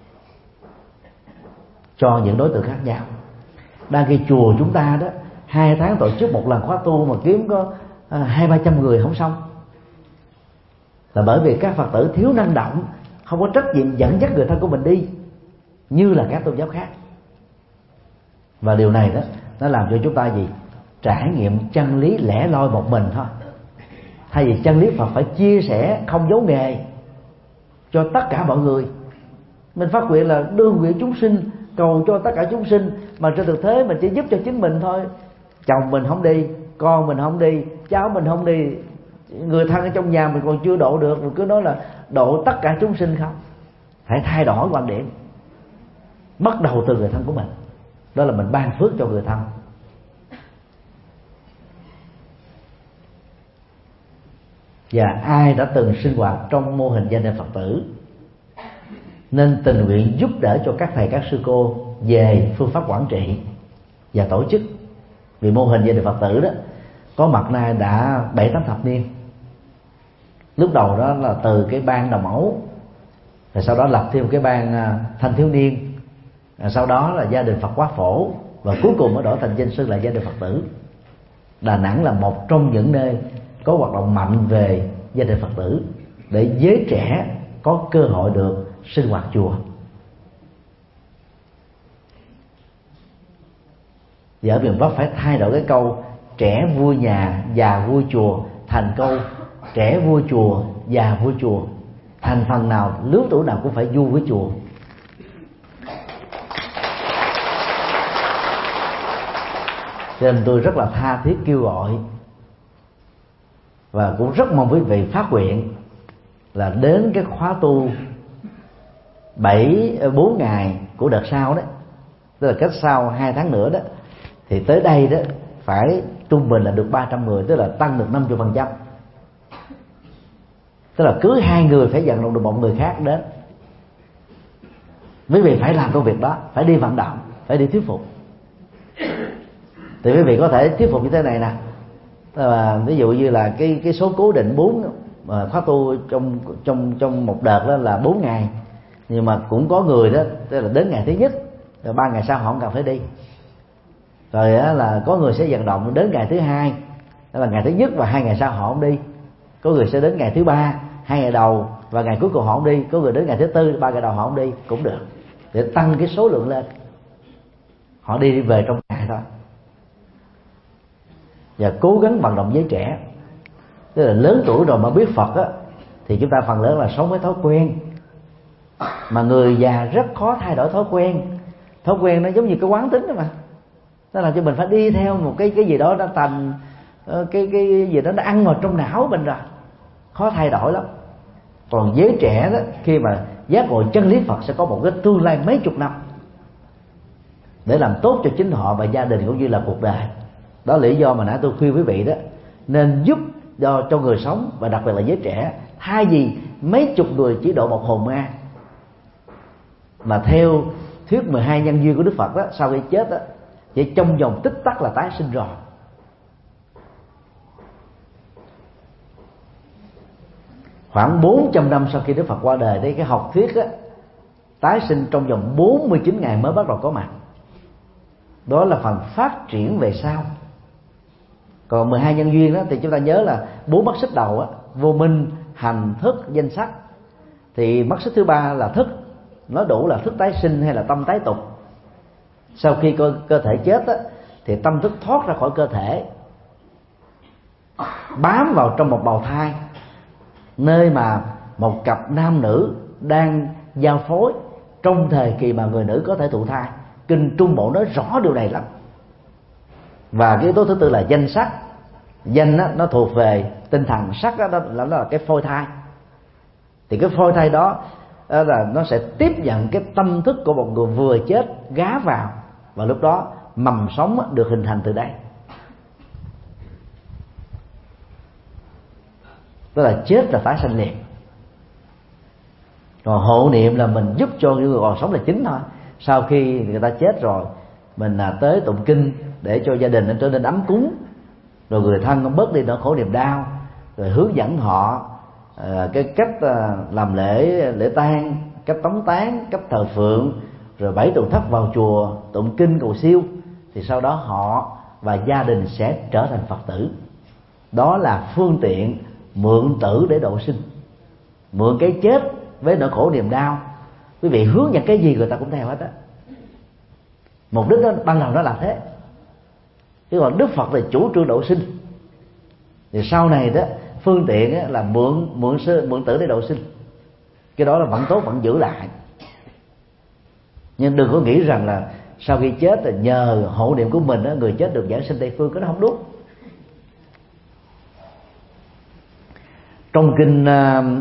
S2: cho những đối tượng khác nhau. Đang khi chùa chúng ta đó hai tháng tổ chức một lần khóa tu mà kiếm có hai ba trăm người không xong, là bởi vì các Phật tử thiếu năng động, không có trách nhiệm dẫn dắt người thân của mình đi như là các tôn giáo khác. Và điều này đó nó làm cho chúng ta gì? Trải nghiệm chân lý lẻ loi một mình thôi. Thay vì chân lý Phật phải chia sẻ không giấu nghề cho tất cả mọi người, mình phát nguyện là đưa nguyện chúng sinh cầu cho tất cả chúng sinh, mà trên thực tế mình chỉ giúp cho chính mình thôi. Chồng mình không đi, con mình không đi, cháu mình không đi, người thân ở trong nhà mình còn chưa độ được, mình cứ nói là độ tất cả chúng sinh không. Phải thay đổi quan điểm, bắt đầu từ người thân của mình, đó là mình ban phước cho người thân. Và ai đã từng sinh hoạt trong mô hình gia đình Phật tử nên tình nguyện giúp đỡ cho các thầy các sư cô về phương pháp quản trị và tổ chức. Vì mô hình gia đình Phật tử đó có mặt nay đã bảy tám thập niên. Lúc đầu đó là từ cái ban đồng ấu, rồi sau đó lập thêm cái ban thanh thiếu niên, rồi sau đó là gia đình Phật Quá Phổ, và cuối cùng mới đổi thành danh xưng là gia đình Phật tử. Đà Nẵng là một trong những nơi có hoạt động mạnh về gia đình Phật tử, để giới trẻ có cơ hội được sinh hoạt chùa. Và ở miền Bắc phải thay đổi cái câu trẻ vui nhà, già vui chùa thành câu trẻ vui chùa, già vui chùa. Thành phần nào, lứa tuổi nào cũng phải vui với chùa. Cho nên tôi rất là tha thiết kêu gọi, và cũng rất mong quý vị phát nguyện là đến cái khóa tu bảy bốn ngày của đợt sau đó, tức là cách sau hai tháng nữa đó, thì tới đây đó phải trung bình là được ba trăm người, tức là tăng được năm mươi phần trăm. Tức là cứ hai người phải vận động được một người khác đến. Quý vị phải làm công việc đó, phải đi vận động, phải đi thuyết phục. Thì quý vị có thể thuyết phục như thế này nè, à, ví dụ như là cái cái số cố định bốn khóa tu trong trong trong một đợt đó là bốn ngày, nhưng mà cũng có người đó, tức là đến ngày thứ nhất, rồi ba ngày sau họ không cần phải đi. Rồi đó là có người sẽ vận động đến ngày thứ hai, đó là ngày thứ nhất và hai ngày sau họ không đi. Có người sẽ đến ngày thứ ba, hai ngày đầu và ngày cuối cùng họ không đi. Có người đến ngày thứ tư, ba ngày đầu họ không đi cũng được, để tăng cái số lượng lên. Họ đi, đi về trong ngày thôi. Và cố gắng vận động giới trẻ, tức là lớn tuổi rồi mà biết Phật á, thì chúng ta phần lớn là sống với thói quen, mà người già rất khó thay đổi thói quen. Thói quen nó giống như cái quán tính đó mà, nó làm cho mình phải đi theo một cái cái gì đó nó thành cái cái gì đó nó ăn vào trong não mình rồi, khó thay đổi lắm. Còn giới trẻ đó, khi mà giác ngộ chân lý Phật sẽ có một cái tương lai mấy chục năm để làm tốt cho chính họ và gia đình cũng như là cuộc đời. Đó là lý do mà nãy tôi khuyên quý vị đó nên giúp cho, cho người sống, và đặc biệt là giới trẻ, thay vì mấy chục người chỉ độ một hồn ma. Mà theo thuyết mười hai nhân duyên của Đức Phật đó, sau khi chết đó, chỉ trong vòng tích tắc là tái sinh rồi. Khoảng bốn trăm năm sau khi Đức Phật qua đời, thì cái học thuyết đó, tái sinh trong vòng bốn mươi chín ngày mới bắt đầu có mặt. Đó là phần phát triển về sau. Còn mười hai nhân duyên đó, thì chúng ta nhớ là bốn mắt xích đầu á, vô minh, hành, thức, danh sắc. Thì mắt xích thứ ba là thức, nó đủ là thức tái sinh hay là tâm tái tục. Sau khi cơ, cơ thể chết á, thì tâm thức thoát ra khỏi cơ thể, bám vào trong một bào thai, nơi mà một cặp nam nữ đang giao phối trong thời kỳ mà người nữ có thể thụ thai. Kinh Trung Bộ nói rõ điều này lắm. Và cái yếu tố thứ tư là danh sắc. Danh đó, nó thuộc về tinh thần, sắc đó, đó, đó là cái phôi thai. Thì cái phôi thai đó, đó là nó sẽ tiếp nhận cái tâm thức của một người vừa chết gá vào, và lúc đó mầm sống được hình thành từ đây. Tức là chết là tái sanh liền. Còn hộ niệm là mình giúp cho những người còn sống là chính thôi. Sau khi người ta chết rồi, mình là tới tụng kinh để cho gia đình nó trở nên ấm cúng, rồi người thân nó bớt đi nỗi khổ niềm đau, rồi hướng dẫn họ uh, cái cách uh, làm lễ lễ tang, cách tống táng, cách thờ phượng, rồi bảy tuần thất vào chùa tụng kinh cầu siêu. Thì sau đó họ và gia đình sẽ trở thành Phật tử. Đó là phương tiện mượn tử để độ sinh, mượn cái chết với nỗi khổ niềm đau. Quý vị hướng dẫn cái gì người ta cũng theo hết á. Mục đích đó ban đầu nó là thế. Chứ còn Đức Phật là chủ trương độ sinh, thì sau này đó phương tiện là mượn mượn sư mượn tử để độ sinh. Cái đó là vẫn tốt, vẫn giữ lại. Nhưng đừng có nghĩ rằng là sau khi chết là nhờ hộ niệm của mình đó, người chết được giảng sinh Tây Phương, cái đó không đúng. Trong kinh uh,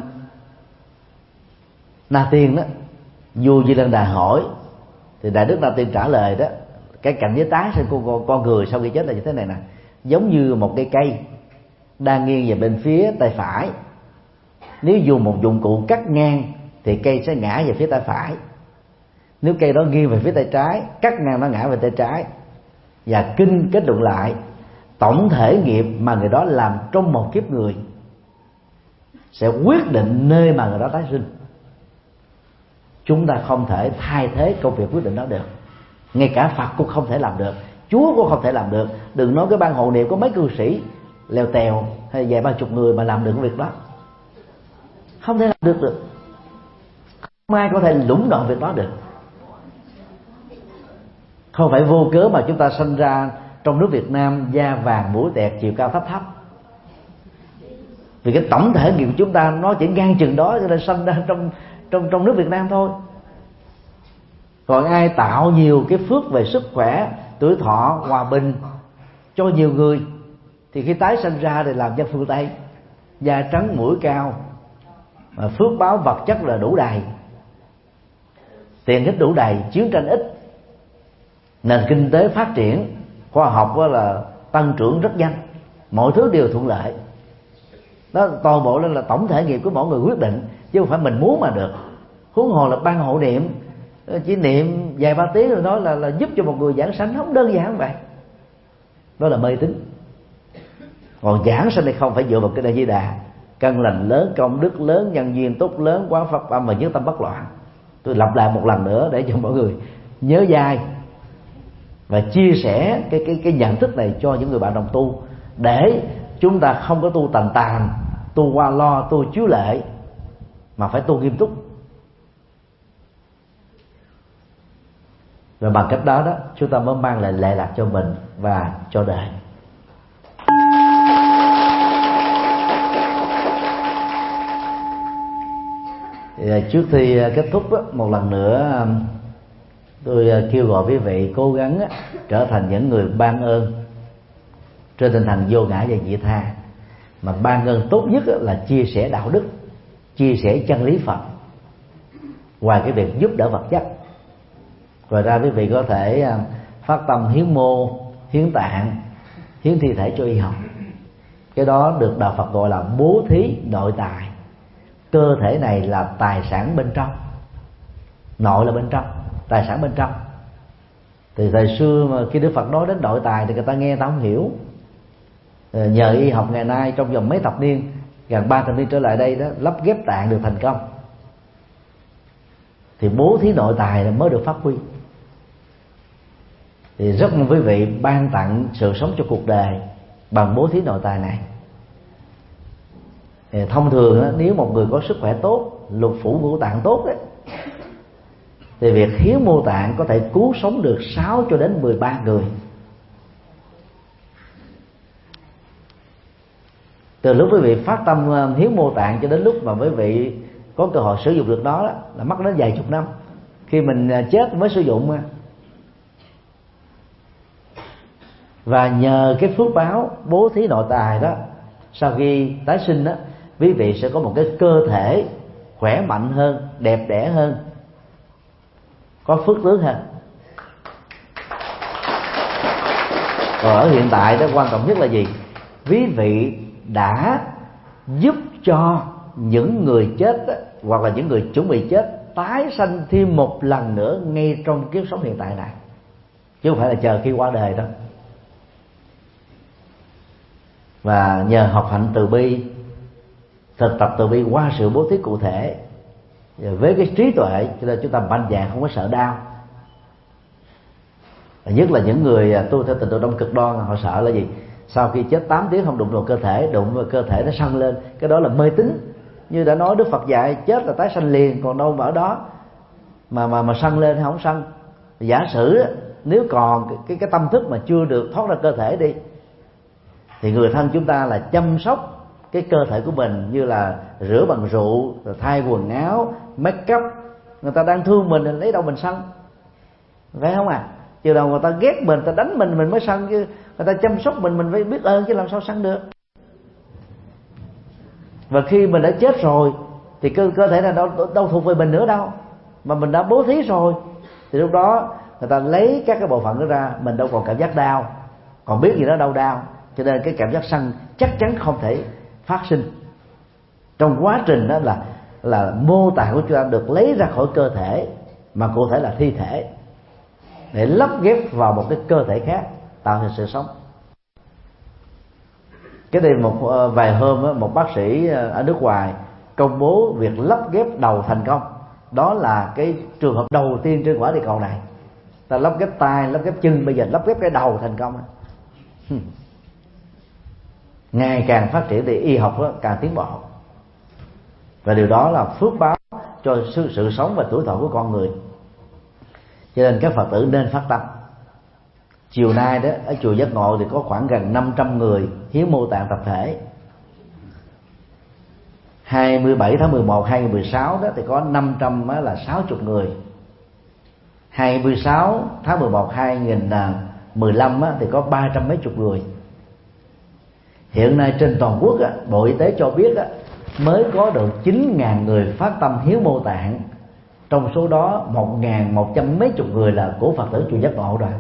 S2: Na Tiên đó, vua Di Lăng Đà hỏi thì Đại Đức Na Tiên trả lời đó, cái cảnh giới tái sinh của con, con người sau khi chết là như thế này nè: giống như một cây cây đang nghiêng về bên phía tay phải, nếu dùng một dụng cụ cắt ngang thì cây sẽ ngã về phía tay phải. Nếu cây đó nghiêng về phía tay trái, cắt ngang nó ngã về tay trái. Và kinh kết luận lại tổng thể nghiệp mà người đó làm trong một kiếp người sẽ quyết định nơi mà người đó tái sinh. Chúng ta không thể thay thế công việc quyết định đó được, ngay cả Phật cũng không thể làm được, Chúa cũng không thể làm được. Đừng nói cái ban hộ niệm có mấy cư sĩ lèo tèo hay vài ba chục người mà làm được cái việc đó, không thể làm được được. Không ai có thể lũng đoạn việc đó được. Không phải vô cớ mà chúng ta sinh ra trong nước Việt Nam da vàng mũi tẹt, chiều cao thấp thấp. Vì cái tổng thể nghiệp của chúng ta nó chỉ ngang chừng đó, cho nên sinh ra trong trong trong nước Việt Nam thôi. Còn ai tạo nhiều cái phước về sức khỏe, tuổi thọ, hòa bình cho nhiều người thì khi tái sinh ra thì làm dân phương Tây, da trắng mũi cao, mà phước báo vật chất là đủ đầy, tiền ít đủ đầy, chiến tranh ít, nền kinh tế phát triển, khoa học là tăng trưởng rất nhanh, mọi thứ đều thuận lợi. Đó toàn bộ là tổng thể nghiệp của mỗi người quyết định, chứ không phải mình muốn mà được. Huống hồ là ban hộ niệm, chỉ niệm vài ba tiếng rồi nói là, là giúp cho một người giảng sanh, không đơn giản vậy. Đó là mê tín. Còn giảng sanh này không phải dựa vào cái Đại Di Đà, căn lành lớn, công đức lớn, nhân duyên tốt lớn, quán pháp âm và nhất tâm bất loạn. Tôi lặp lại một lần nữa để cho mọi người nhớ dai và chia sẻ cái cái cái nhận thức này cho những người bạn đồng tu, để chúng ta không có tu tàn tàn, tu qua lo, tu chiếu lệ, mà phải tu nghiêm túc. Và bằng cách đó đó chúng ta mới mang lại lệ lạc cho mình và cho đời. Thì trước khi kết thúc đó, một lần nữa tôi kêu gọi quý vị cố gắng trở thành những người ban ơn trên tinh thần vô ngã và vị tha. Mà ban ơn tốt nhất là chia sẻ đạo đức, chia sẻ chân lý Phật, ngoài cái việc giúp đỡ vật chất. Ngoài ra quý vị có thể phát tâm hiến mô, hiến tạng, hiến thi thể cho y học. Cái đó được đạo Phật gọi là bố thí nội tài. Cơ thể này là tài sản bên trong, nội là bên trong, tài sản bên trong. Từ thời xưa mà khi Đức Phật nói đến nội tài thì người ta nghe ta không hiểu. Nhờ y học ngày nay trong vòng mấy thập niên, gần ba thập niên trở lại đây đó, lắp ghép tạng được thành công, thì bố thí nội tài mới được phát huy. Thì rất mong quý vị ban tặng sự sống cho cuộc đời bằng bố thí nội tài này. Thì thông thường đó, nếu một người có sức khỏe tốt, lục phủ ngũ tạng tốt đấy, thì việc hiến mô tạng có thể cứu sống được sáu cho đến mười ba người. Từ lúc quý vị phát tâm hiến mô tạng cho đến lúc mà quý vị có cơ hội sử dụng được đó, đó là mất đến vài chục năm. Khi mình chết mới sử dụng mà. Và nhờ cái phước báo bố thí nội tài đó, sau khi tái sinh đó, quý vị sẽ có một cái cơ thể khỏe mạnh hơn, đẹp đẽ hơn, có phước tướng hơn. Còn ở hiện tại đó, quan trọng nhất là gì? Quý vị đã giúp cho những người chết đó, hoặc là những người chuẩn bị chết, tái sanh thêm một lần nữa ngay trong kiếp sống hiện tại này, chứ không phải là chờ khi qua đời đâu. Và nhờ học hạnh từ bi, thực tập từ bi qua sự bố thí cụ thể, với cái trí tuệ, cho nên chúng ta mạnh dạn không có sợ đau. Và nhất là những người tu theo tịnh độ đông cực đoan, họ sợ là gì? Sau khi chết tám tiếng không đụng vào cơ thể, đụng vào cơ thể nó sân lên. Cái đó là mê tín. Như đã nói, Đức Phật dạy chết là tái sanh liền, còn đâu mà ở đó mà mà mà sân lên hay không sân. Giả sử nếu còn cái, cái cái tâm thức mà chưa được thoát ra cơ thể đi, thì người thân chúng ta là chăm sóc cái cơ thể của mình, như là rửa bằng rượu, rồi thay quần áo, make up. Người ta đang thương mình, lấy đâu mình sân. phải không à? Từ đầu người ta ghét mình, người ta đánh mình mình mới sân, chứ người ta chăm sóc mình mình phải biết ơn chứ làm sao sân được. Và khi mình đã chết rồi thì cơ, cơ thể là đâu, đâu thuộc về mình nữa đâu, mà mình đã bố thí rồi, thì lúc đó người ta lấy các cái bộ phận đó ra, mình đâu còn cảm giác đau, còn biết gì đó đâu đau, cho nên cái cảm giác sân chắc chắn không thể phát sinh. Trong quá trình đó là là mô tạng của chúng ta được lấy ra khỏi cơ thể, mà cụ thể là thi thể, để lắp ghép vào một cái cơ thể khác, tạo thành sự sống. Cái đây một vài hôm một bác sĩ ở nước ngoài công bố việc lắp ghép đầu thành công. Đó là cái trường hợp đầu tiên trên quả địa cầu này. Ta lắp ghép tay, lắp ghép chân, bây giờ lắp ghép cái đầu thành công. Ngày càng phát triển thì y học càng tiến bộ, và điều đó là phước báo cho sự, sự sống và tuổi thọ của con người. Cho nên các Phật tử nên phát tâm. Chiều nay đó ở chùa Giác Ngộ thì có khoảng gần năm trăm người hiến mô tạng tập thể. hai mươi bảy tháng mười một hai nghìn mười sáu đó thì có năm trăm là sáu mươi người. hai mươi sáu tháng mười một hai nghìn mười lăm thì có ba trăm mấy chục người. Hiện nay trên toàn quốc á, Bộ Y tế cho biết á, mới có được chín nghìn người phát tâm hiến mô tạng. Trong số đó một nghìn một trăm mấy chục người là của Phật tử chùa Giác Ngộ rồi.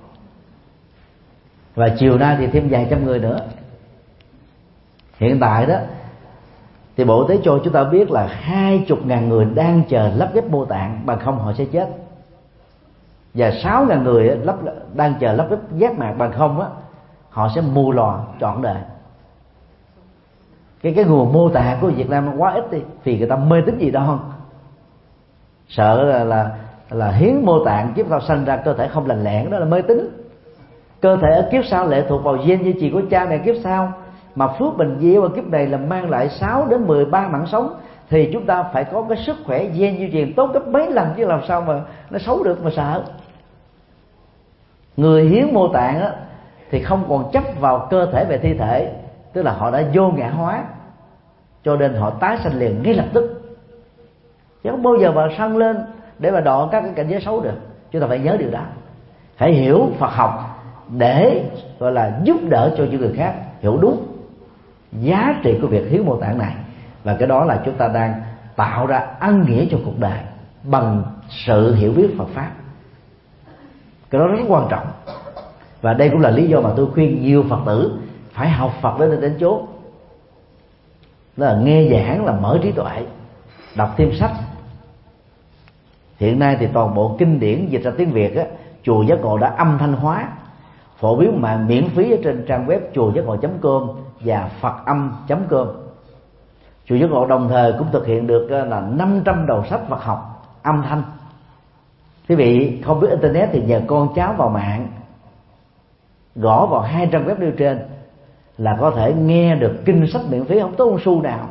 S2: Và chiều nay thì thêm vài trăm người nữa. Hiện tại đó thì Bộ Y tế cho chúng ta biết là hai mươi nghìn người đang chờ lắp ghép mô tạng, bằng không họ sẽ chết. Và sáu nghìn người lắp, đang chờ lắp ghép giác mạc, bằng không á, họ sẽ mù lòa trọn đời. Cái cái nguồn mô tạng của Việt Nam nó quá ít đi, vì người ta mê tín gì đó, sợ là là, là hiến mô tạng kiếp sau sanh ra cơ thể không lành lẹn, đó là mê tín. Cơ thể ở kiếp sau lệ thuộc vào gen di truyền của cha mẹ kiếp sau, mà phước bình gieo ở kiếp này là mang lại sáu đến mười ba mạng sống, thì chúng ta phải có cái sức khỏe gen di truyền tốt gấp mấy lần, chứ làm sao mà nó xấu được mà sợ. Người hiến mô tạng á, thì không còn chấp vào cơ thể về thi thể, tức là họ đã vô ngã hóa, cho nên họ tái sanh liền ngay lập tức, chứ không bao giờ mà sân lên để mà đoạn các cái cảnh giới xấu được. Chúng ta phải nhớ điều đó, phải hiểu Phật học để gọi là giúp đỡ cho những người khác hiểu đúng giá trị của việc hiến mô tạng này. Và cái đó là chúng ta đang tạo ra ân nghĩa cho cuộc đời bằng sự hiểu biết Phật pháp. Cái đó rất quan trọng. Và đây cũng là lý do mà tôi khuyên nhiều Phật tử phải học Phật đến đến chốn. Đó là nghe giảng là mở trí tuệ, đọc thêm sách. Hiện nay thì toàn bộ kinh điển dịch ra tiếng Việt á, chùa Giác Ngộ đã âm thanh hóa, phổ biến mà miễn phí ở trên trang web chùa giác ngộ chấm com và phật âm chấm com. Chùa Giác Ngộ đồng thời cũng thực hiện được là năm trăm đầu sách Phật học âm thanh. Quý vị không biết internet thì nhờ con cháu vào mạng, gõ vào hai trang web nêu trên là có thể nghe được kinh sách miễn phí, không tốn một xu nào.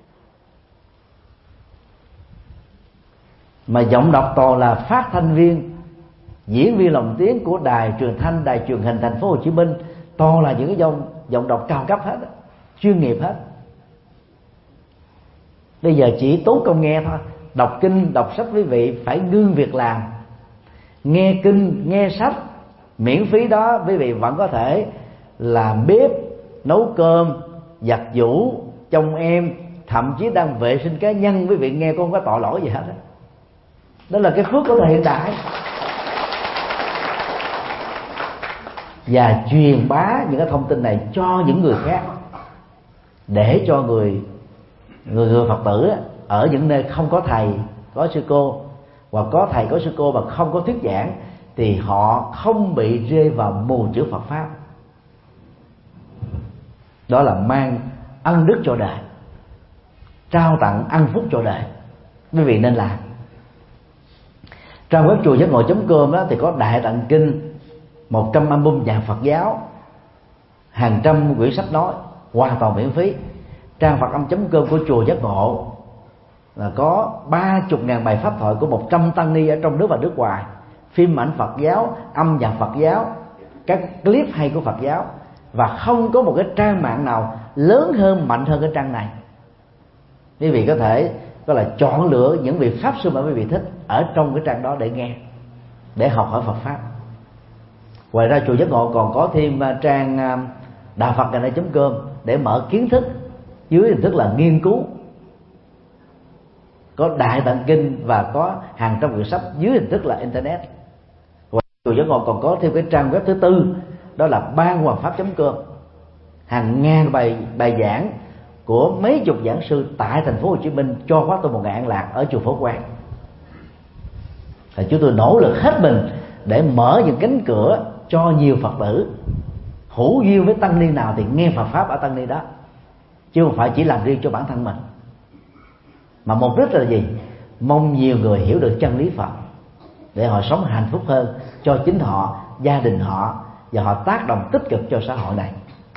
S2: Mà giọng đọc toàn là phát thanh viên, diễn viên lồng tiếng của đài truyền thanh, đài truyền hình thành phố Hồ Chí Minh, toàn là những cái giọng giọng đọc cao cấp hết, chuyên nghiệp hết. Bây giờ chỉ tốn công nghe thôi. Đọc kinh, đọc sách quý vị phải ngưng việc làm, nghe kinh, nghe sách miễn phí đó, quý vị vẫn có thể làm bếp, nấu cơm, giặt giũ, trông em, thậm chí đang vệ sinh cá nhân, quý vị nghe không có tội lỗi gì hết đó. Đó là cái phước của thời hiện đại. Và truyền bá những cái thông tin này cho những người khác, để cho người người người Phật tử ở những nơi không có thầy, có sư cô, hoặc có thầy có sư cô mà không có thuyết giảng, thì họ không bị rơi vào mù chữ Phật pháp. Đó là mang ân đức cho đời, trao tặng ân phúc cho đời. Quý vị nên làm. Trang web chùa giác ngộ chấm com đó thì có đại tạng kinh, một trăm album nhạc Phật giáo, hàng trăm quyển sách nói hoàn toàn miễn phí. Trang phật âm chấm com của chùa Giác Ngộ là có ba mươi ngàn bài pháp thoại của một trăm tăng ni ở trong nước và nước ngoài, phim ảnh Phật giáo, âm nhạc Phật giáo, các clip hay của Phật giáo. Và không có một cái trang mạng nào lớn hơn, mạnh hơn cái trang này. Quý vị có thể có là chọn lựa những vị pháp sư mà quý vị thích ở trong cái trang đó để nghe. để học hỏi Phật pháp. Ngoài ra chùa Giác Ngộ còn có thêm trang đạo phật ngày nay chấm com để mở kiến thức dưới hình thức là nghiên cứu, có Đại Tạng Kinh và có hàng trăm quyển sách dưới hình thức là internet. Và chùa Giác Ngộ còn có thêm cái trang web thứ tư, đó là ban hoàng pháp chấm com, hàng ngàn bài bài giảng của mấy chục giảng sư tại thành phố Hồ Chí Minh cho khóa tu một ngày an lạc ở chùa Phổ Quang. Thì chúng tôi nỗ lực hết mình để mở những cánh cửa cho nhiều Phật tử hữu duyên với tăng ni nào thì nghe Phật pháp ở tăng ni đó, chứ không phải chỉ làm riêng cho bản thân mình. Mà mục đích là gì? Mong nhiều người hiểu được chân lý Phật để họ sống hạnh phúc hơn cho chính họ, gia đình họ, và họ tác động tích cực cho xã hội này.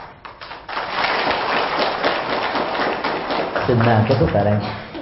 S2: Xin kết thúc tại đây.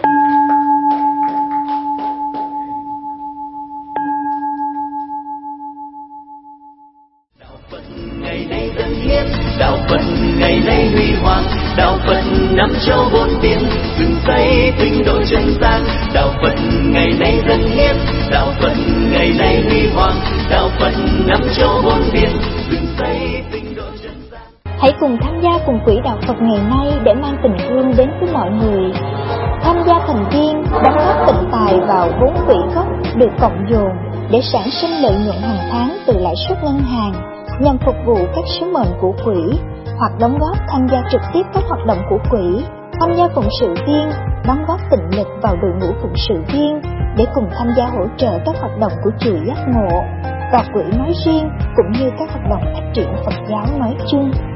S1: Đạo Phật ngày nay dân hiến, đạo Phật ngày nay huy hoàng, đạo Phật năm châu bốn biển, dựng xây tinh độ chân gian. Đạo Phật ngày nay dân hiến, đạo Phật ngày nay huy hoàng, đạo Phật năm châu bốn biển, dựng xây tinh độ chân gian.
S3: Hãy cùng tham gia cùng quỹ đạo Phật ngày nay để mang tình thương đến với mọi người. Tham gia thành viên, đóng góp tịnh tài vào vốn quỹ gốc được cộng dồn để sản sinh lợi nhuận hàng tháng từ lãi suất ngân hàng nhằm phục vụ các sứ mệnh của quỹ, hoặc đóng góp tham gia trực tiếp các hoạt động của quỹ, tham gia phụng sự viên, đóng góp tịnh lực vào đội ngũ phụng sự viên để cùng tham gia hỗ trợ các hoạt động của chùa Giác Ngộ và quỹ nói riêng, cũng như các hoạt động phát triển Phật giáo nói chung.